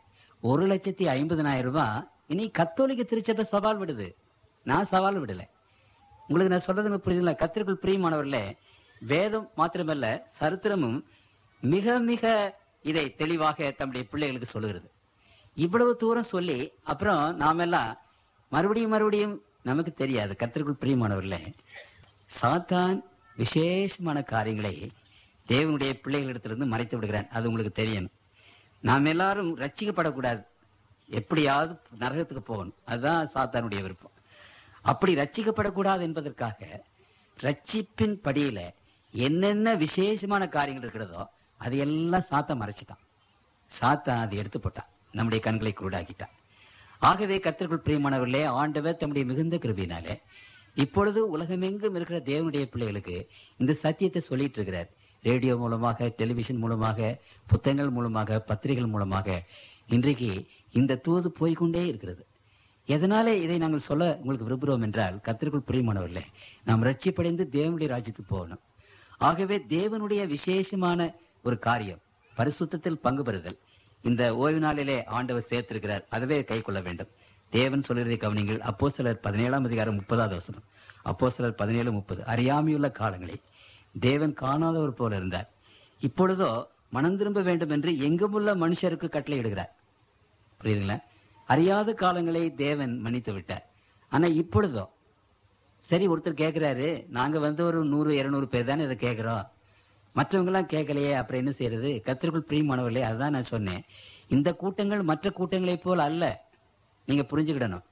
1,50,000 இன்னைக்கு கத்தோலிக்க திருச்சபை சவால் விடுது. நான் சவால் விடலை. உங்களுக்கு நான் சொல்றது புரியுதுங்களா? கர்த்தருக்குள் பிரியமானவர்களே, வேதம் மாத்திரமல்ல சரித்திரமும் மிக மிக இதை தெளிவாக தம்முடைய பிள்ளைகளுக்கு சொல்லுகிறது. இவ்வளவு தூரம் சொல்லி அப்புறம் நாமெல்லாம் மறுபடியும் நமக்கு தெரியாது. கர்த்தருக்குள் பிரியமானவர்களே, சாத்தான் விசேஷமான காரியங்களை தேவனுடைய பிள்ளைகளிடத்திலிருந்து மறைத்து விடுகிறான். அது உங்களுக்கு தெரியணும். நாம் எல்லாரும் ரட்சிக்கப்படக்கூடாது, எப்படியாவது நரகத்துக்கு போகணும். அதுதான் சாத்தானுடைய விருப்பம். அப்படி ரட்சிக்கப்படக்கூடாது என்பதற்காக ரட்சிப்பின் படியில என்னென்ன விசேஷமான காரியங்கள் இருக்கிறதோ அது எல்லாம் சாத்தான் மறைச்சிட்டான். சாத்தான் அதை எடுத்து போட்டான், நம்முடைய கண்களை குருடாக்கிட்டான். ஆகவே கர்த்தருக்குள் பிரியமானவர்களே, ஆண்டவர் தம்முடைய மிகுந்த கிருபையினாலே இப்பொழுது உலகமெங்கும் இருக்கிற தேவனுடைய பிள்ளைகளுக்கு இந்த சத்தியத்தை சொல்லிட்டு இருக்கிறார். ரேடியோ மூலமாக, டெலிவிஷன் மூலமாக, புத்தகங்கள் மூலமாக, பத்திரிகைகள் மூலமாக இன்றைக்கு இந்த தூது போய்கொண்டே இருக்கிறது. எதனாலே இதை நாங்கள் சொல்ல உங்களுக்கு விரும்புகிறோம் என்றால், கர்த்தருக்குள் பிரியமானவர்களே, நாம் ரட்சிப்படைந்து தேவனுடைய ராஜ்யத்துக்கு போகணும். ஆகவே தேவனுடைய விசேஷமான ஒரு காரியம் பரிசுத்தத்தில் பங்கு பெறுதல் இந்த ஓய்வு நாளிலே ஆண்டவர் சேர்த்திருக்கிறார். அதுவே கை கொள்ள வேண்டும். தேவன் சொல்கிறதை கவனிங்கள். அப்போஸ்தலர் 17:30. அப்போஸ்தலர் 17:30. அறியாமையுள்ள காலங்களை தேவன் காணாதவர் போல இருந்தார். இப்பொழுதோ மனம் திரும்ப வேண்டும் என்று எங்குமுள்ள மனுஷருக்கு கட்டளை இடுகிறார். புரியுதுங்களா? அறியாத காலங்களை தேவன் மன்னித்து விட்டார். ஆனா இப்பொழுதோ சரி, ஒருத்தர் கேட்கிறாரு, நாங்க ஒரு 100-200 பேர் தானே இதை கேட்கிறோம், மற்றவங்க எல்லாம் கேட்கலையே, அப்புறம் என்ன செய்யறது? கர்த்தருக்குள் பிரியமானவர்களே, அதுதான் நான் சொன்னேன். இந்த கூட்டங்கள் மற்ற கூட்டங்களை போல் அல்ல. நீங்க புரிஞ்சுக்கிடணும்.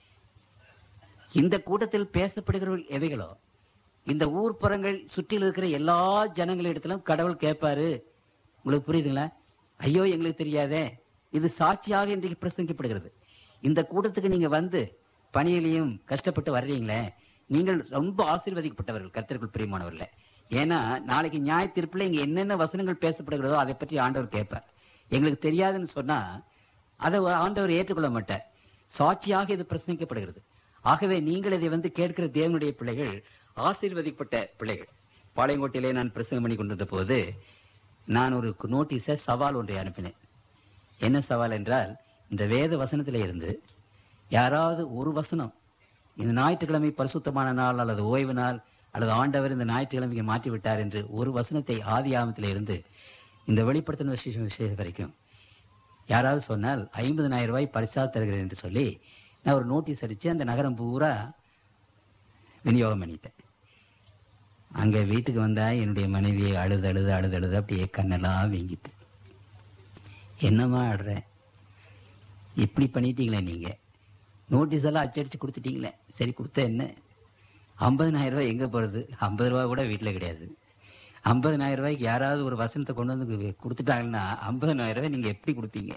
இந்த கூட்டத்தில் பேசப்படுகிறவர்கள் எவைகளோ, இந்த ஊர்ப்புறங்கள் சுற்றில் இருக்கிற எல்லா ஜனங்களிடத்திலும் கடவுள் கேட்பாரு. உங்களுக்கு புரியுதுங்களா? ஐயோ எங்களுக்கு தெரியாதே, இது சாட்சியாக இன்றைக்கு பிரசங்கிக்கப்படுகிறது. இந்த கூட்டத்துக்கு நீங்க பணியிலையும் கஷ்டப்பட்டு வர்றீங்களே, நீங்கள் ரொம்ப ஆசீர்வதிக்கப்பட்டவர்கள் கர்த்தருக்குள் பிரியமானவர்களே. ஏன்னா நாளைக்கு நியாய தீர்ப்புல இங்க என்னென்ன வசனங்கள் பேசப்படுகிறதோ அதை பற்றி ஆண்டவர் கேட்பார். எங்களுக்கு தெரியாதுன்னு சொன்னா அதை ஆண்டவர் ஏற்றுக்கொள்ள மாட்டார். சாட்சியாக இது பிரசங்கிக்கப்படுகிறது. ஆகவே நீங்கள் இதை கேட்கிற தேவனுடைய பிள்ளைகள் ஆசீர்வதிக்கப்பட்ட பிள்ளைகள். பாளையங்கோட்டையிலே நான் பிரசங்கம் பண்ணி கொண்டிருந்த போது நான் ஒரு நோட்டீஸை சவால் ஒன்றை அனுப்பினேன். என்ன சவால் என்றால், இந்த வேத வசனத்திலே இருந்து யாராவது ஒரு வசனம், இந்த ஞாயிற்றுக்கிழமை பரிசுத்தமான நாள் அல்லது ஓய்வு நாள் அல்லது ஆண்டவர் இந்த ஞாயிற்றுக்கிழமைக்கு மாற்றி விட்டார் என்று ஒரு வசனத்தை ஆதி ஆகமத்திலே இருந்து இந்த வெளிப்படுத்தின விசேஷம் வரைக்கும் யாராவது சொன்னால் $50,000 பரிசா தருகிறேன் என்று சொல்லி நான் ஒரு நோட்டீஸ் அடிச்சு அந்த நகரம் பூரா விநியோகம் பண்ணிட்டேன். அங்க வீட்டுக்கு வந்தா என்னுடைய மனைவியை அழுது அப்படியே கண்ணெல்லாம் வீங்கிட்டு, என்னமா ஆடுற, இப்படி பண்ணிட்டீங்களே, நீங்க நோட்டீஸ் எல்லாம் அச்சடிச்சு கொடுத்துட்டீங்களே. சரி, கொடுத்த என்ன, $50,000 எங்க போறது? $50 கூட வீட்டுல கிடையாது. 50,000 ரூபாய்க்கு யாராவது ஒரு வசனத்தை கொண்டு வந்து கொடுத்துட்டாங்கன்னா 50,000 ரூபாய் நீங்க எப்படி கொடுப்பீங்க?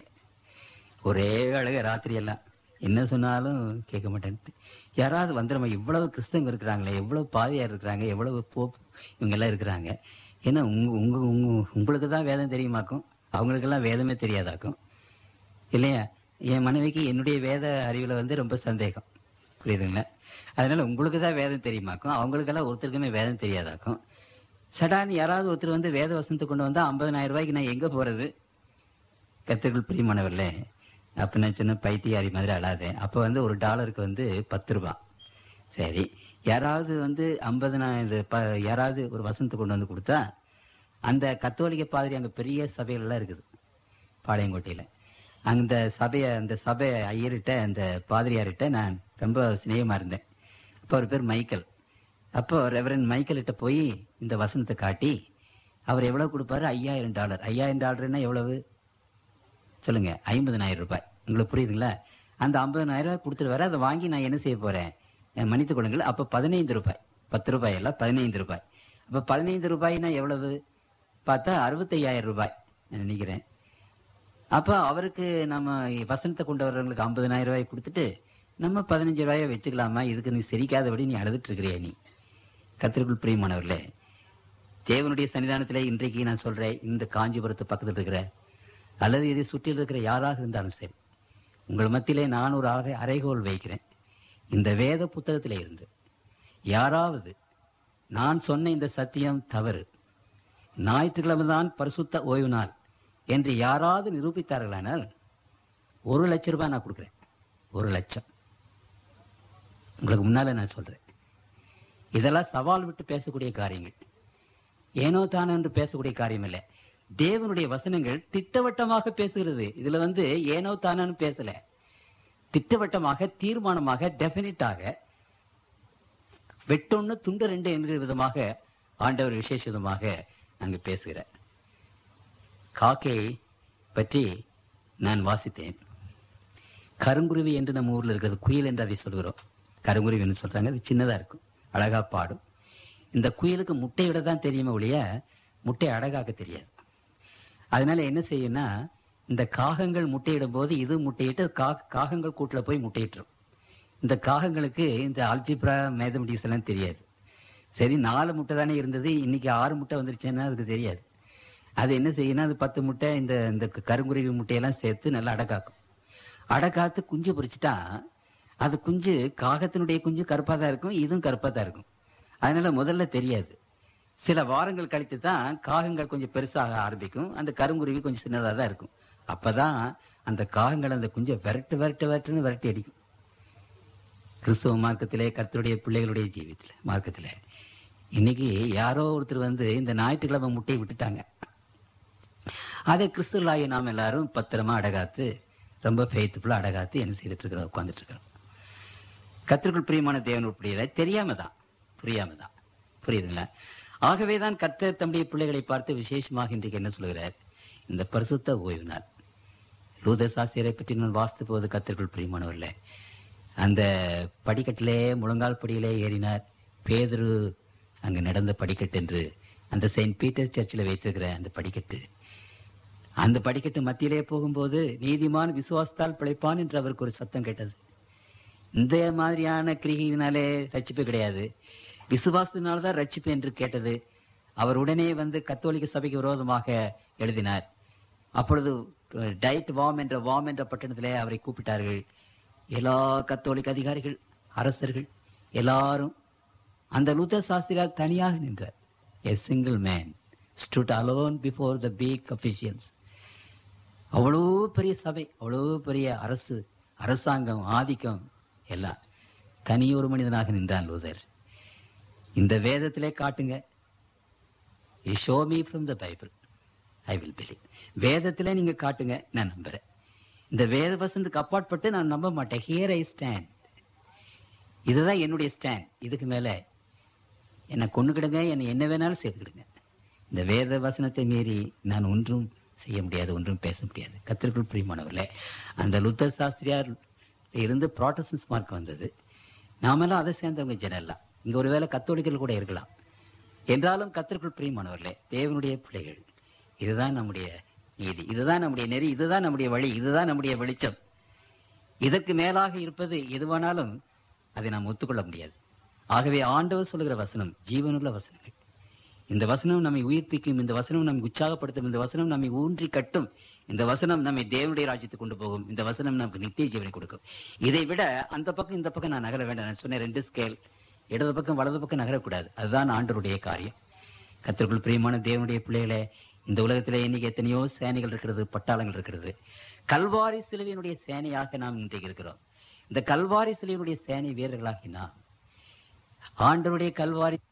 ஒரே அழக ராத்திரி எல்லாம் என்ன சொன்னாலும் கேட்க மாட்டேன்ட்டு. யாராவது வந்துடுமா, இவ்வளவு கிறிஸ்தவங்க இருக்கிறாங்களே, எவ்வளவு பாதியார் இருக்கிறாங்க, எவ்வளவு போப் இவங்க எல்லாம் இருக்கிறாங்க, ஏன்னா உங்களுக்கு தான் வேதம் தெரியுமாக்கும், அவங்களுக்கெல்லாம் வேதமே தெரியாதாக்கும் இல்லையா? என் மனைவிக்கு என்னுடைய வேத அறிவுல வந்து ரொம்ப சந்தேகம், புரியுதுங்களா? அதனால உங்களுக்கு தான் வேதம் தெரியுமாக்கும், அவங்களுக்கெல்லாம் ஒருத்தருக்குமே வேதம் தெரியாதாக்கும். சடான்னு யாராவது ஒருத்தர் வந்து வேத வசனத்தை கொண்டு வந்தா 50,000 ரூபாய்க்கு நான் எங்க போறது? கர்த்தருக்குள் பிரியமானவர்களே, அப்ப நான் சின்ன பைத்தியாரி மாதிரி அழாதேன். அப்ப வந்து $1 வந்து 10 ரூபாய். சரி, யாராவது வந்து 50,000 யாராவது ஒரு வசனத்தை கொண்டு வந்து கொடுத்தா, அந்த கத்தோலிக்க பாதிரி அங்க பெரிய சபைகள் எல்லாம் இருக்குது பாளையங்கோட்டையில. அந்த சபை ஐயர்கிட்ட, அந்த பாதிரியார்கிட்ட நான் ரொம்ப சிநேகமா இருந்தேன். அப்போ அவர் பேர் மைக்கேல். அப்போ ரெவரண்ட் மைக்கேல் கிட்ட போய் இந்த வசனத்தை காட்டி, அவர் எவ்வளவு கொடுப்பாரு? $5,000. $5,000 எவ்வளவு சொல்லுங்க? 50,000 ரூபாய். உங்களுக்கு புரியுதுங்களா? அந்த 50,000 ரூபாய் கொடுத்துட்டு வர, அதை வாங்கி நான் என்ன செய்ய போறேன்? மன்னித்துக் கொள்ளுங்கள், அப்ப 15 ரூபாய், 10 ரூபாய் அல்ல, 15 ரூபாய். அப்ப 15 ரூபாய்னா எவ்வளவு பார்த்தா 65,000 ரூபாய் நான் நினைக்கிறேன். அப்ப அவருக்கு நம்ம வசனத்தை கொண்டு வர்றவங்களுக்கு 50,000 ரூபாய் கொடுத்துட்டு நம்ம 15 ரூபாயை வச்சுக்கலாமா? இதுக்கு நீ சிரிக்காதபடி நீ அழுதுட்டு இருக்கிறியா? நீ கர்த்தருக்குள் பிரியமானவர்களே, தேவனுடைய சன்னிதானத்திலே இன்றைக்கு நான் சொல்றேன், இந்த காஞ்சிபுரத்து பக்கத்தில் இருக்கிற அல்லது இதை சுற்றில் இருக்கிற யாராக இருந்தாலும் சரி, உங்கள் மத்தியிலே நான் ஒரு அறைகோல் வைக்கிறேன். இந்த வேத புத்தகத்திலே இருந்து யாராவது நான் சொன்ன இந்த சத்தியம் தவறு, ஞாயிற்றுக்கிழமை தான் பரிசுத்த ஓய்வு நாள் என்று யாராவது நிரூபித்தார்களானால் 1,00,000 ரூபாய் நான் கொடுக்குறேன். 1,00,000 உங்களுக்கு முன்னால நான் சொல்றேன். இதெல்லாம் சவால் விட்டு பேசக்கூடிய காரியங்கள், ஏனோ தானோ என்று பேசக்கூடிய காரியம் இல்லை. தேவனுடைய வசனங்கள் திட்டவட்டமாக பேசுகிறது. இதுல வந்து ஏனோ தானோன்னு பேசல, திட்டவட்டமாக, தீர்மானமாக, டெபினிட்டாக, வெட்டொன்னு துண்டு 2 என்கிற விதமாக ஆண்டவர் விசேஷ விதமாக அங்கு பேசுகிறார். காக்கையை பற்றி நான் வாசித்தேன். கருங்குருவி என்று நம்ம ஊர்ல இருக்கிறது, குயில் என்று அதை சொல்கிறோம். கருங்குருவின்னு சொல்றாங்க. அது சின்னதா இருக்கும், அழகா பாடும். இந்த குயிலுக்கு முட்டையிட தான் தெரியுமே ஒழிய முட்டை அழகாக்க தெரியாது. அதனால என்ன செய்யும்னா, இந்த காகங்கள் முட்டையிடும் போது இது முட்டையிட்டு காகங்கள் கூட்டுல போய் முட்டையிட்டுரும். இந்த காகங்களுக்கு இந்த அல்ஜிப்ரா மேத்தமெட்டிக்ஸ் எல்லாம் தெரியாது. சரி, 4 முட்டை தானே இருந்தது, இன்னைக்கு 6 முட்டை வந்துருச்சுன்னா அதுக்கு தெரியாது. அது என்ன செய்யும்னா, அது 10 முட்டை இந்த கருங்குருவி முட்டையெல்லாம் சேர்த்து நல்லா அடக்காக்கும். அடக்காத்து குஞ்சு பொறிச்சுட்டா, அது குஞ்சு, காகத்தினுடைய குஞ்சு கருப்பா தான் இருக்கும், இதுவும் கருப்பா தான் இருக்கும். அதனால முதல்ல தெரியாது. சில வாரங்கள் கழித்து தான் காகங்கள் கொஞ்சம் பெருசாக ஆரம்பிக்கும், அந்த கருங்குருவி கொஞ்சம் சின்னதாக தான் இருக்கும். அப்பதான் அந்த காகங்கள் அந்த குஞ்சை விரட்டுன்னு விரட்டி அடிக்கும். கிறிஸ்துவ மார்க்கத்திலே, கர்த்தருடைய பிள்ளைகளுடைய ஜீவியத்திலே, மார்க்கத்திலே இன்னைக்கு யாரோ ஒருத்தர் வந்து இந்த ஞாயிற்றுக்கிழமை முட்டையை விட்டுட்டாங்க. அதை கிறிஸ்துவலாகிய நாம் எல்லாரும் பத்திரமா அடகாத்து, ரொம்ப ஃபெய்த்ஃபுல்லா அடகாத்து என்ன செய்துட்டு இருக்கிறோம்? உட்கார்ந்துட்டு இருக்கிறோம். கர்த்தருக்குள் பிரியமான தேவனுடைய தெரியாமதான், புரியாமதான், புரியுதுங்களா? ஆகவேதான் கர்த்தர் தம்முடைய பிள்ளைகளை பார்த்து விசேஷமாக இன்றைக்கு என்ன சொல்கிறார்? இந்த பரிசுத்த ஓய்வு நாள். லூதர் சாஸ்திரியரை பற்றி நான் வாசித்து போவது கர்த்தருக்குள் பிரியமானவர்களே, அந்த படிக்கட்டிலே, முழங்கால் படியிலே ஏறினார் பேதுரு. அங்கு நடந்த படிக்கட்டு என்று அந்த செயின்ட் பீட்டர் சர்ச்சில் வைத்திருக்கிற அந்த படிக்கட்டு மத்தியிலே போகும்போது, நீதிமான் விசுவாசத்தால் பிழைப்பான் என்று அவருக்கு ஒரு சத்தம் கேட்டது. இந்த மாதிரியான கிரியினாலே ரட்சிப்பு கிடையாது, விசுவாசத்தினால்தான் ரட்சிப்பு என்று கேட்டது. அவர் உடனே வந்து கத்தோலிக்க சபைக்கு விரோதமாக எழுதினார். அப்பொழுது டைட் வாம் என்ற பட்டணத்திலே அவரை கூப்பிட்டார்கள். எல்லா கத்தோலிக்க அதிகாரிகள், அரசர்கள் எல்லாரும். அந்த லூதர் சாஸ்திரியார் தனியாக நின்றார். A single man stood alone before the big officials. அவ்வளோ பெரிய சபை, அவ்வளோ பெரிய அரசாங்கம், ஆதிக்கம் எல்லாம். தனியொரு மனிதனாக நின்றான் லூதர். இந்த வேதத்திலே காட்டுங்க, you show me from the Bible, I will believe. வேதத்திலே நீங்க காட்டுங்க, நான் நம்புறேன். இந்த வேத வசனத்துக்கு அப்பாற்பட்டு நான் நம்ப மாட்டேன். Here I stand. இதுதான் என்னுடைய ஸ்டாண்ட். இதுக்கு மேல என்னை கொண்டுக்கிடுங்க, என்னை என்ன வேணாலும் சேர்த்துக்கிடுங்க. இந்த வேத வசனத்தை மீறி நான் ஒன்றும் செய்ய முடியாது, ஒன்றும் பேச முடியாது. கர்த்தருக்குள் பிரியமானவர்களே, அந்த லூத்தர் சாஸ்திரியார் இருந்து புராட்டஸ்டன்ட் மார்க் வந்தது. நாமெல்லாம் அதை சேர்ந்தவங்க ஜனெல்லாம். இங்க ஒருவேளை கத்தோலிக்கர்கள் கூட இருக்கலாம். என்றாலும் கர்த்தருக்குள் பிரியமானவர்களே, தேவனுடைய பிள்ளைகள், இதுதான் நம்முடைய நீதி, இதுதான் நம்முடைய நெறி, இதுதான் நம்முடைய வழி, இதுதான் நம்முடைய வெளிச்சம். இதற்கு மேலாக இருப்பது எதுவானாலும் அதை நாம் ஒத்துக்கொள்ள முடியாது. ஆகவே ஆண்டவர் சொல்லுகிற வசனம் ஜீவனுள்ள வசனங்கள். இந்த வசனம் நம்மை உயிர்ப்பிக்கும், இந்த வசனம் நம்மை உற்சாகப்படுத்தும், இந்த வசனம் நம்மை ஊன்றி கட்டும், இந்த வசனம் நம்மை தேவனுடைய ராஜ்யத்துக்கு கொண்டு போகும், இந்த வசனம் நமக்கு நித்திய ஜீவனை கொடுக்கும். இதை விட அந்த பக்கம் இந்த பக்கம் நான் நகர வேண்டாம். நான் சொன்ன 2 ஸ்கேல், இடது பக்கம் வலது பக்கம் நகரக்கூடாது. அதுதான் ஆண்டவருடைய காரியம். கர்த்தருக்குள் பிரியமான தேவனுடைய பிள்ளைகளே, இந்த உலகத்திலே இன்னைக்கு எத்தனையோ சேனைகள் இருக்கிறது, பட்டாளங்கள் இருக்கிறது. கல்வாரி சிலுவையினுடைய சேனையாக நாம் இன்றைக்கு இருக்கிறோம். இந்த கல்வாரி சிலுவையினுடைய சேனை வீரர்களாகினா ஆண்டவருடைய கல்வாரி